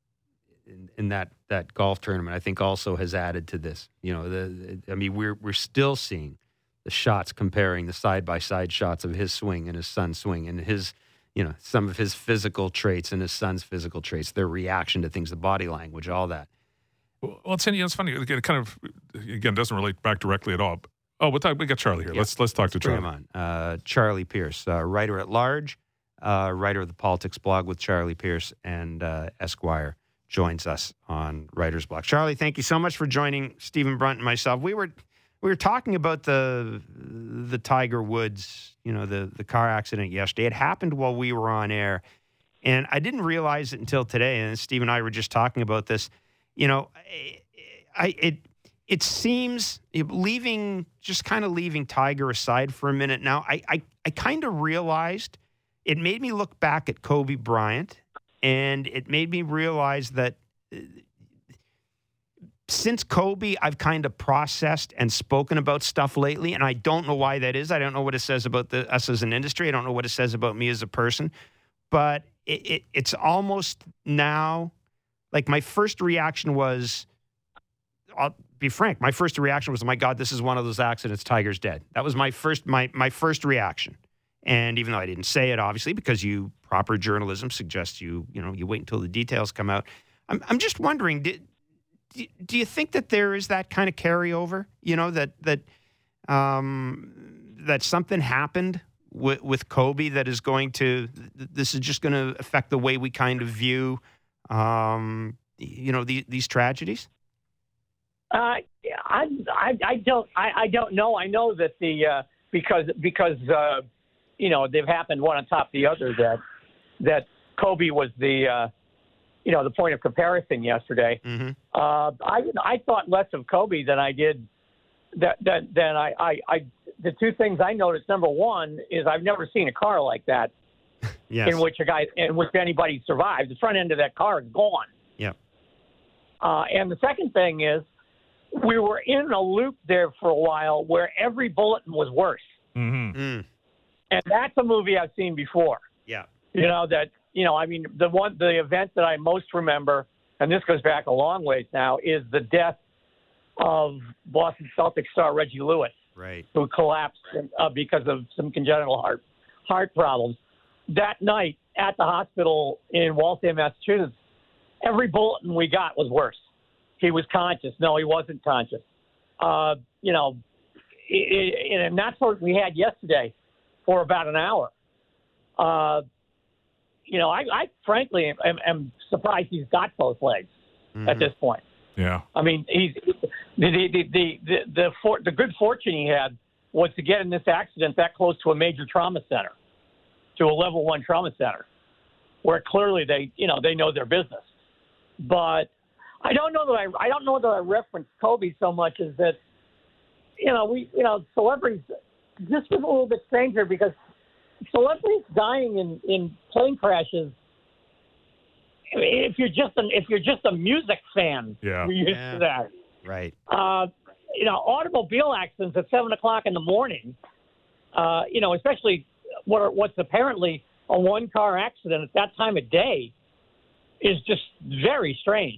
in, in that that golf tournament, I think, also has added to this. You know, the, the I mean, we're we're still seeing the shots comparing the side by side shots of his swing and his son's swing, and his, you know, some of his physical traits and his son's physical traits, their reaction to things, the body language, all that. Well, it's, you know, it's funny. It kind of again doesn't relate back directly at all. Oh, we'll talk, we got Charlie here. Yeah. Let's let's talk to Bring Charlie. him on. Uh, Charlie Pierce, uh, writer at large, uh, writer of the Politics blog with Charlie Pierce and uh, Esquire, joins us on Writer's Block. Charlie, thank you so much for joining Stephen Brunt and myself. We were we were talking about the the Tiger Woods, you know, the the car accident yesterday. It happened while we were on air, and I didn't realize it until today. And Steve and I were just talking about this. You know, I, I it. It seems, leaving, just kind of leaving Tiger aside for a minute now, I, I, I kind of realized, it made me look back at Kobe Bryant, and it made me realize that uh, since Kobe, I've kind of processed and spoken about stuff lately, and I don't know why that is. I don't know what it says about the, us as an industry. I don't know what it says about me as a person, but it, it, it's almost now, like my first reaction was, I'll be frank, my first reaction was, oh my God, this is one of those accidents, Tiger's dead. That was my first my my first reaction. And even though I didn't say it, obviously, because you proper journalism suggests you, you know, you wait until the details come out. I'm I'm just wondering, did, do you think that there is that kind of carryover? You know, that that um, that something happened with, with Kobe that is going to, this is just going to affect the way we kind of view, um, you know, the, these tragedies? Uh, I, I, I don't, I, I don't know. I know that the uh, because because uh, you know they've happened one on top of the other. That that Kobe was the uh, you know the point of comparison yesterday. Mm-hmm. Uh, I I thought less of Kobe than I did that that than I, I I the two things I noticed. Number one is I've never seen a car like that Yes. in which a guy in which anybody survived. The front end of that car is gone. Yeah. Uh, and the second thing is, we were in a loop there for a while where every bulletin was worse. Mm-hmm. Mm. And that's a movie I've seen before. Yeah. You know, that, you know, I mean, the one, the event that I most remember, and this goes back a long ways now, is the death of Boston Celtics star Reggie Lewis, Right. who collapsed uh, because of some congenital heart heart problems. That night at the hospital in Waltham, Massachusetts, every bulletin we got was worse. He was conscious. No, he wasn't conscious. Uh, you know, it, it, and that's what we had yesterday for about an hour. Uh, you know, I, I frankly am, am surprised he's got both legs Mm-hmm. at this point. Yeah. I mean, he's the the the the the, the, for, the good fortune he had was to get in this accident that close to a major trauma center, to a level one trauma center, where clearly they you know they know their business. But I don't know that I I don't know that I referenced Kobe so much as that you know we you know celebrities. This was a little bit stranger because celebrities dying in, in plane crashes. If you're just an if you're just a music fan, Yeah. you're used Yeah. to that. Right. Uh, you know, automobile accidents at seven o'clock in the morning. Uh, you know, especially what are, what's apparently a one car accident at that time of day is just very strange.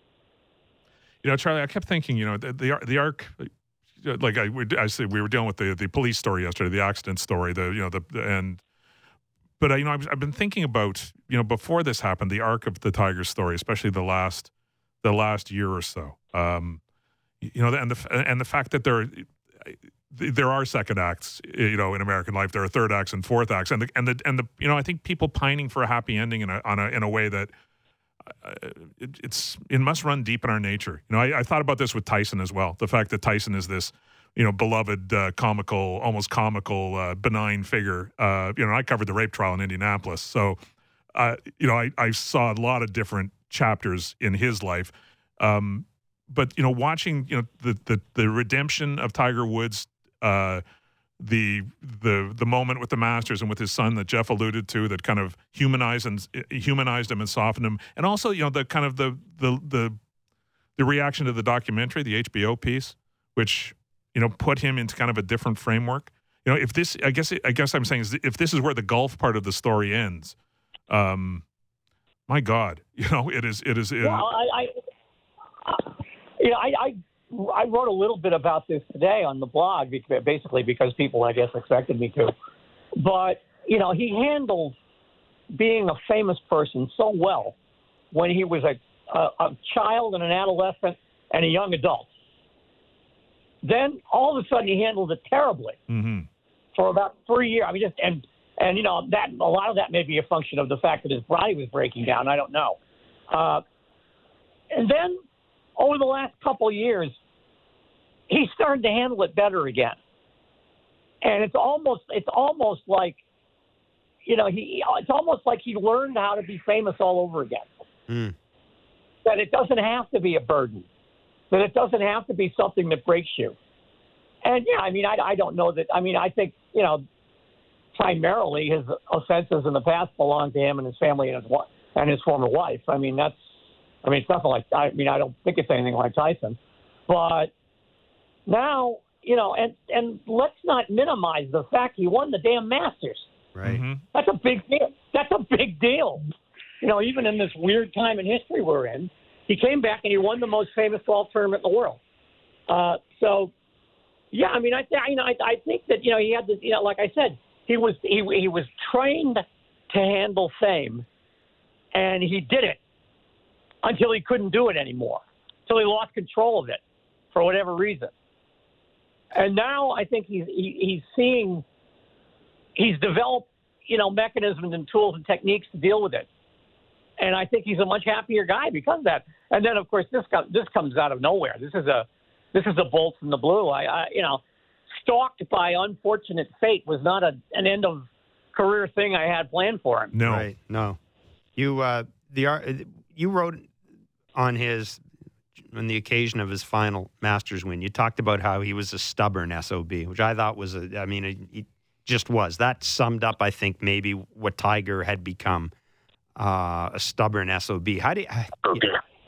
You know, Charlie, I kept thinking, you know, the the, the arc, like I, we, I said, we were dealing with the, the police story yesterday, the accident story, the you know the and, but uh, you know, I've, I've been thinking about, you know, before this happened, the arc of the Tigers story, especially the last the last year or so. Um, you know, and the and the fact that there there are second acts, you know, in American life, there are third acts and fourth acts, and the and the and the you know, I think people pining for a happy ending in a on a in a way that. Uh, it, it's it must run deep in our nature. You know, I, I thought about this with Tyson as well. The fact that Tyson is this, you know, beloved, uh, comical, almost comical, uh, benign figure. Uh, you know, I covered the rape trial in Indianapolis, so uh, you know, I, I saw a lot of different chapters in his life. Um, but you know, watching you know the the, the redemption of Tiger Woods. Uh, the the the moment with the Masters and with his son that Jeff alluded to that kind of humanized and humanized him and softened him, and also you know the kind of the the the the reaction to the documentary, the H B O piece, which you know put him into kind of a different framework. You know, if this, I guess I guess I'm saying is if this is where the golf part of the story ends, um, my God, you know it is it is. It, well, I, I, you know, I. I I wrote a little bit about this today on the blog, basically because people, I guess, expected me to. But, you know, he handled being a famous person so well when he was a, a, a child and an adolescent and a young adult. Then all of a sudden he handled it terribly mm-hmm. for about three years. I mean, just and and you know that a lot of that may be a function of the fact that his body was breaking down. I don't know. Uh, and then over the last couple of years, he started to handle it better again. And it's almost it's almost like, you know, he it's almost like he learned how to be famous all over again. Mm. That it doesn't have to be a burden. That it doesn't have to be something that breaks you. And, yeah, I mean, I, I don't know that. I mean, I think, you know, primarily his offenses in the past belong to him and his family and his, and his former wife. I mean, that's, I mean, it's nothing like, I mean, I don't think it's anything like Tyson. But now, you know, and, and let's not minimize the fact he won the damn Masters. Right. Mm-hmm. That's a big deal. That's a big deal. You know, even in this weird time in history we're in, he came back and he won the most famous golf tournament in the world. Uh, so, yeah, I mean, I, th- you know, I, I think that, you know, he had this, you know, like I said, he was he, he was trained to handle fame, and he did it until he couldn't do it anymore, until he lost control of it for whatever reason. And now I think he's he, he's seeing he's developed, you know, mechanisms and tools and techniques to deal with it. And I think he's a much happier guy because of that. And then, of course, this com- this comes out of nowhere. This is a this is a bolt from the blue. I, I you know, stalked by unfortunate fate was not a, an end of career thing I had planned for him. No, Right. No. You uh, the you wrote on his on the occasion of his final Masters win. You talked about how he was a stubborn S O B, which I thought was a. I mean, he just was. That summed up, I think, maybe what Tiger had become. Uh, a stubborn S O B. How do you, Okay.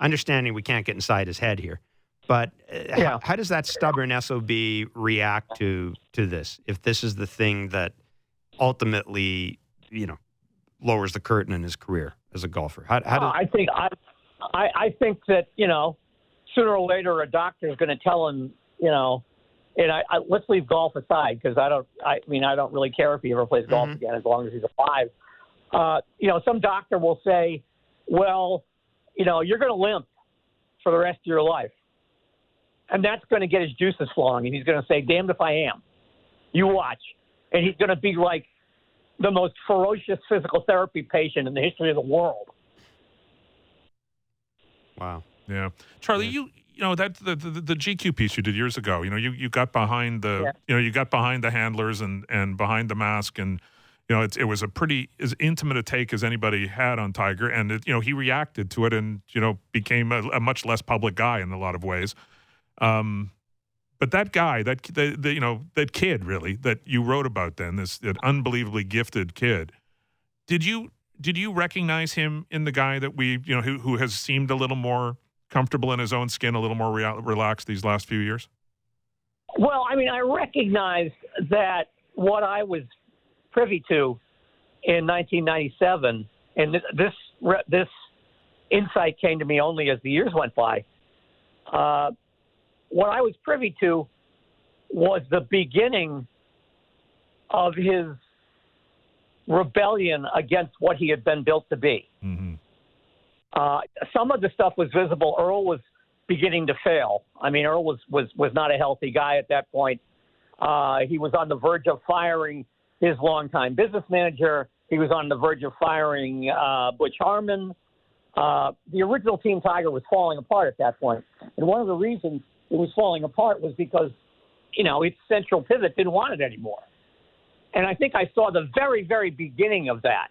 understanding we can't get inside his head here, but uh, Yeah. how, how does that stubborn S O B react to to this? If this is the thing that ultimately, you know, lowers the curtain in his career as a golfer, how, how Uh, does I think I, I I think that you know sooner or later a doctor is going to tell him, you know, and I, I let's leave golf aside because I don't I mean I don't really care if he ever plays golf Mhm. again as long as he's alive. Uh, you know, some doctor will say, well, you know, you're going to limp for the rest of your life, and that's going to get his juices flowing, and he's going to say, damned if I am. You watch, and he's going to be like the most ferocious physical therapy patient in the history of the world. wow? Yeah, Charlie, Yeah. you you know that the, the the G Q piece you did years ago. You know, you, you got behind the Yeah. you know you got behind the handlers and, and behind the mask, and you know it's, it was a pretty as intimate a take as anybody had on Tiger, and it, you know he reacted to it and you know became a, a much less public guy in a lot of ways. Um, but that guy, that the, the you know that kid really that you wrote about then, this that unbelievably gifted kid, did you did you recognize him in the guy that we you know who who has seemed a little more comfortable in his own skin, a little more rea- relaxed these last few years? Well, I mean, I recognized that what I was privy to in nineteen ninety-seven, and th- this re- this insight came to me only as the years went by. Uh, what I was privy to was the beginning of his rebellion against what he had been built to be. Mm-hmm. Uh, some of the stuff was visible. Earl was beginning to fail. I mean, Earl was, was, was not a healthy guy at that point. Uh, he was on the verge of firing his longtime business manager. He was on the verge of firing uh, Butch Harmon. Uh, the original Team Tiger was falling apart at that point. And one of the reasons it was falling apart was because, you know, its central pivot didn't want it anymore. And I think I saw the very, very beginning of that.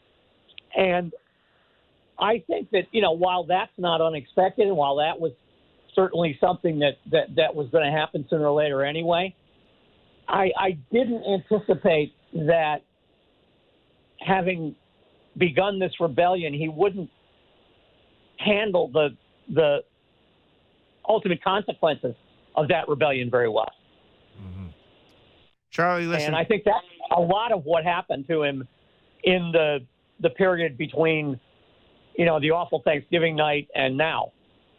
And I think that, you know, while that's not unexpected and while that was certainly something that, that, that was going to happen sooner or later anyway, I, I didn't anticipate that having begun this rebellion, he wouldn't handle the the ultimate consequences of that rebellion very well. Mm-hmm. Charlie, listen. And I think that's a lot of what happened to him in the the period between, you know, the awful Thanksgiving night and now.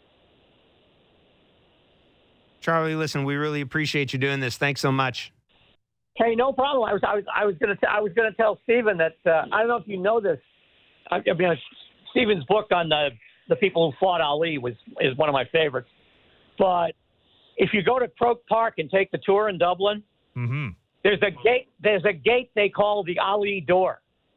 Charlie, listen, we really appreciate you doing this. Thanks so much. Hey, no problem. I was I was I was gonna t- I was gonna tell Stephen that uh, I don't know if you know this. I, I mean, Stephen's book on the the people who fought Ali was is one of my favorites. But if you go to Croke Park and take the tour in Dublin, Mm-hmm. there's a gate. There's a gate they call the Ali door,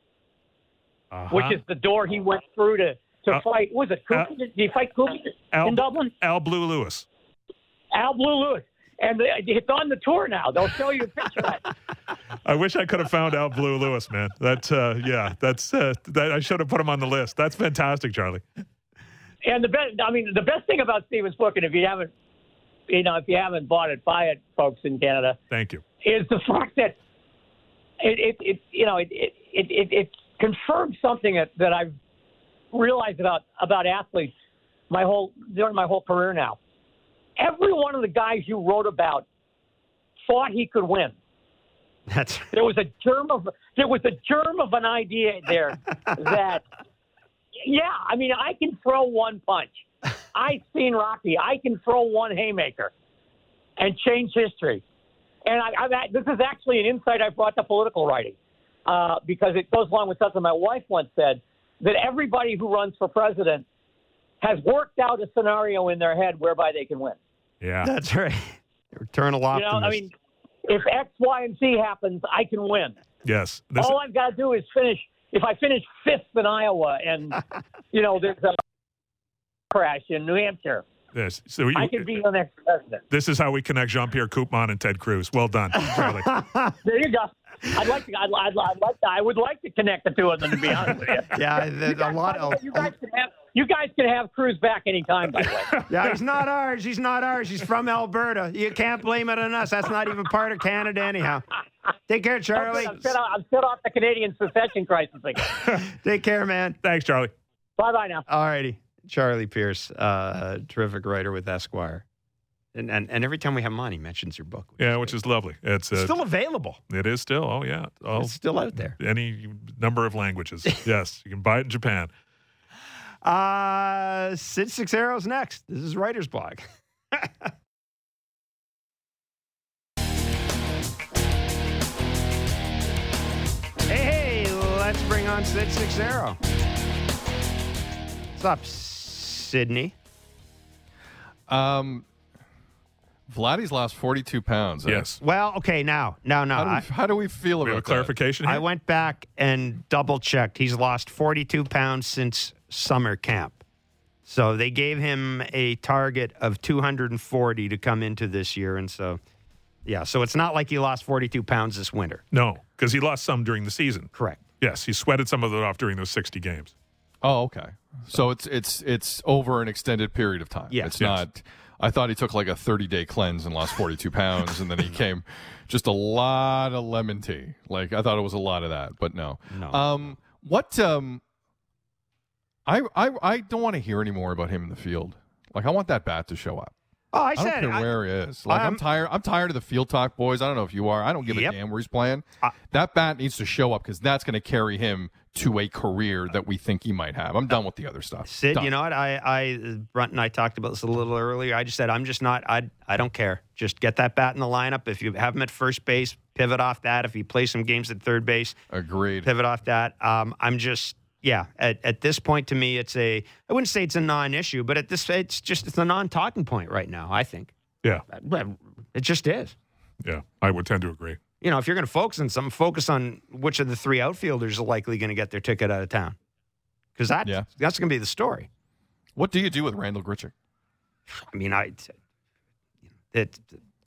Uh-huh. which is the door he went through to to Uh, fight. Was it Cooper? uh, Did he fight Cooper Al, in Dublin? Al Blue Lewis. Al Blue Lewis. And it's on the tour now. They'll show you a picture of it. I wish I could have found Al Blue Lewis, man. That uh, yeah, that's uh, that I should have put him on the list. That's fantastic, Charlie. And the best, I mean, the best thing about Stephen's book, and if you haven't, you know, if you haven't bought it, buy it, folks in Canada. Thank you. Is the fact that it, it, it you know, it, it, it, it confirms something that, that I've realized about about athletes my whole during my whole career now. Every one of the guys you wrote about thought he could win. That's There was a germ of there was a germ of an idea there that, yeah, I mean, I can throw one punch. I've seen Rocky. I can throw one haymaker and change history. And I, I, this is actually an insight I brought to political writing uh, because it goes along with something my wife once said, that everybody who runs for president has worked out a scenario in their head whereby they can win. Yeah. that's right. Eternal You optimist. know, I mean, if X, Y, and Z happens, I can win. Yes. This, All I've got to do is finish. If I finish fifth in Iowa and, you know, there's a crash in New Hampshire, this. So you, I can be the next president. this is how we connect Jean-Pierre Koopman and Ted Cruz. Well done, Charlie. There you go. I'd like to. I'd, I'd, I'd like to. I would like to connect the two of them. To be honest with you. yeah, there's a lot of. You guys can have. You guys can have Cruz back anytime. By the way. Yeah, he's not ours. He's not ours. He's from Alberta. You can't blame it on us. That's not even part of Canada anyhow. Take care, Charlie. I'm set off, I'm set off the Canadian secession crisis again. Take care, man. Thanks, Charlie. Bye bye now. All righty. Charlie Pierce, uh, terrific writer with Esquire. And, and and every time we have him on, he mentions your book. Which yeah, is which good. is lovely. It's uh, still available. It is still. Oh, yeah. Oh, It's still out there. Any number of languages. Yes, you can buy it in Japan. Uh, Sid Sixero's next. This is Writer's Block. Hey, hey, let's bring on Sid Sixero. What's up, Sydney? Um, Vladdy's lost forty-two pounds. eh? Yes. Well, okay, now, now, now. How do we, I, how do we feel We have about a clarification I here? went back and double checked. He's lost forty-two pounds since summer camp. So they gave him a target of two hundred forty to come into this year. And so, yeah, so it's not like he lost forty-two pounds this winter. No, because he lost some during the season. Correct. Yes, he sweated some of it off during those sixty games. that? Oh, okay. So it's it's it's over an extended period of time. Yes. It's Yes. not. I thought he took like a thirty-day cleanse and lost forty-two pounds, and then he came just a lot of lemon tea. Like I thought it was a lot of that, but no. No. Um, what? Um, I I I don't want to hear any more about him in the field. Like I want that bat to show up. Oh, I I don't said care I- where he is. Like I'm, I'm- tired. I'm tired of the field talk, boys. I don't know if you are. I don't give Yep. a damn where he's playing. I- that bat needs to show up because that's going to carry him to a career that we think he might have. I'm done with the other stuff. Sid, Done. you know what? I, I, Brent and I talked about this a little earlier. I just said, I'm just not, I, I don't care. Just get that bat in the lineup. If you have him at first base, pivot off that. If he plays some games at third base, Agreed. pivot off that. Um, I'm just, yeah, at, at this point to me, it's a, I wouldn't say it's a non-issue, but at this, it's just, it's a non-talking point right now, I think. Yeah, It just is. yeah, I would tend to agree. You know, if you're going to focus on something, focus on which of the three outfielders are likely going to get their ticket out of town. Because that, Yeah. that's going to be the story. What do you do with Randall Grichuk? I mean, I it,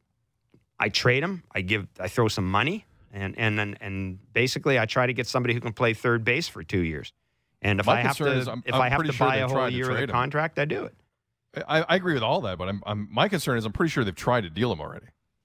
I trade him. I give. I throw some money, and and and, and basically, I try to get somebody who can play third base for two years. And if My I have concern to, is I'm- if I'm I have pretty to sure buy they a whole tried to year of trade the him. contract, I do it. I, I agree with all that, but I'm, I'm my concern is I'm pretty sure they've tried to deal him already,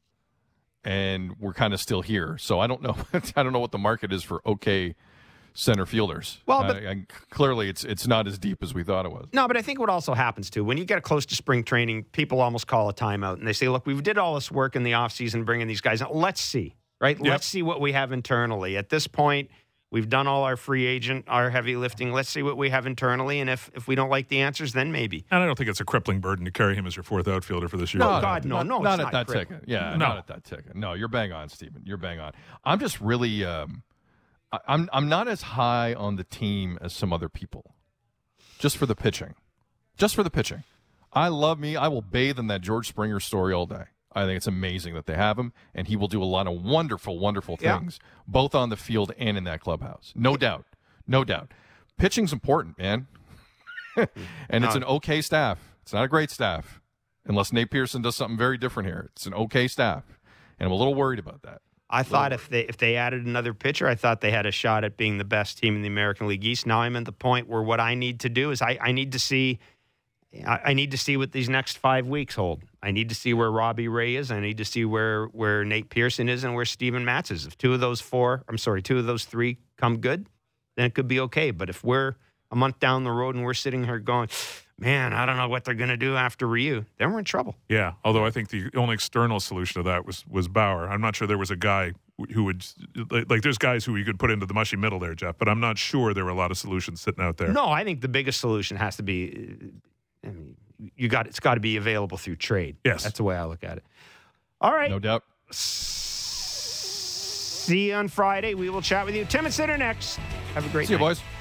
and we're kind of still here. So I don't know. I don't know what the market is for okay center fielders. Well, but- I, I, clearly it's it's not as deep as we thought it was. No, but I think what also happens too, when you get close to spring training, people almost call a timeout and they say, look, we did all this work in the offseason bringing these guys in. Let's see, right? Yep. Let's see what we have internally. At this point, we've done all our free agent, our heavy lifting. Let's see what we have internally. And if, if we don't like the answers, then maybe. And I don't think it's a crippling burden to carry him as your fourth outfielder for this year. No, God, no, not, no, not it's at not that critical. ticket. Yeah, No. not at that ticket. No, you're bang on, Stephen. You're bang on. I'm just really, um, I, I'm I'm not as high on the team as some other people. Just for the pitching, just for the pitching. I love me. I will bathe in that George Springer story all day. I think it's amazing that they have him, and he will do a lot of wonderful, wonderful Yeah. things, both on the field and in that clubhouse. No doubt. No doubt. Pitching's important, man. And it's No. an okay staff. It's not a great staff, unless Nate Pearson does something very different here. It's an okay staff, and I'm a little worried about that. I thought if they if they added another pitcher, I thought they had a shot at being the best team in the American League East. Now I'm at the point where what I need to do is I, I need to see I, I need to see what these next five weeks hold. I need to see where Robbie Ray is. I need to see where where Nate Pearson is and where Steven Matz is. If two of those four, I'm sorry, two of those three come good, then it could be okay. But if we're a month down the road and we're sitting here going, man, I don't know what they're going to do after Ryu, then we're in trouble. Yeah, although I think the only external solution to that was was Bauer. I'm not sure there was a guy who would like, like there's guys who you could put into the mushy middle there, Jeff, but I'm not sure there were a lot of solutions sitting out there. No, I think the biggest solution has to be, I mean, you got it's got to be available through trade. Yes. That's the way I look at it. All right. No doubt. See you on Friday. We will chat with you. Tim and Sid are next. Have a great See you, night. boys.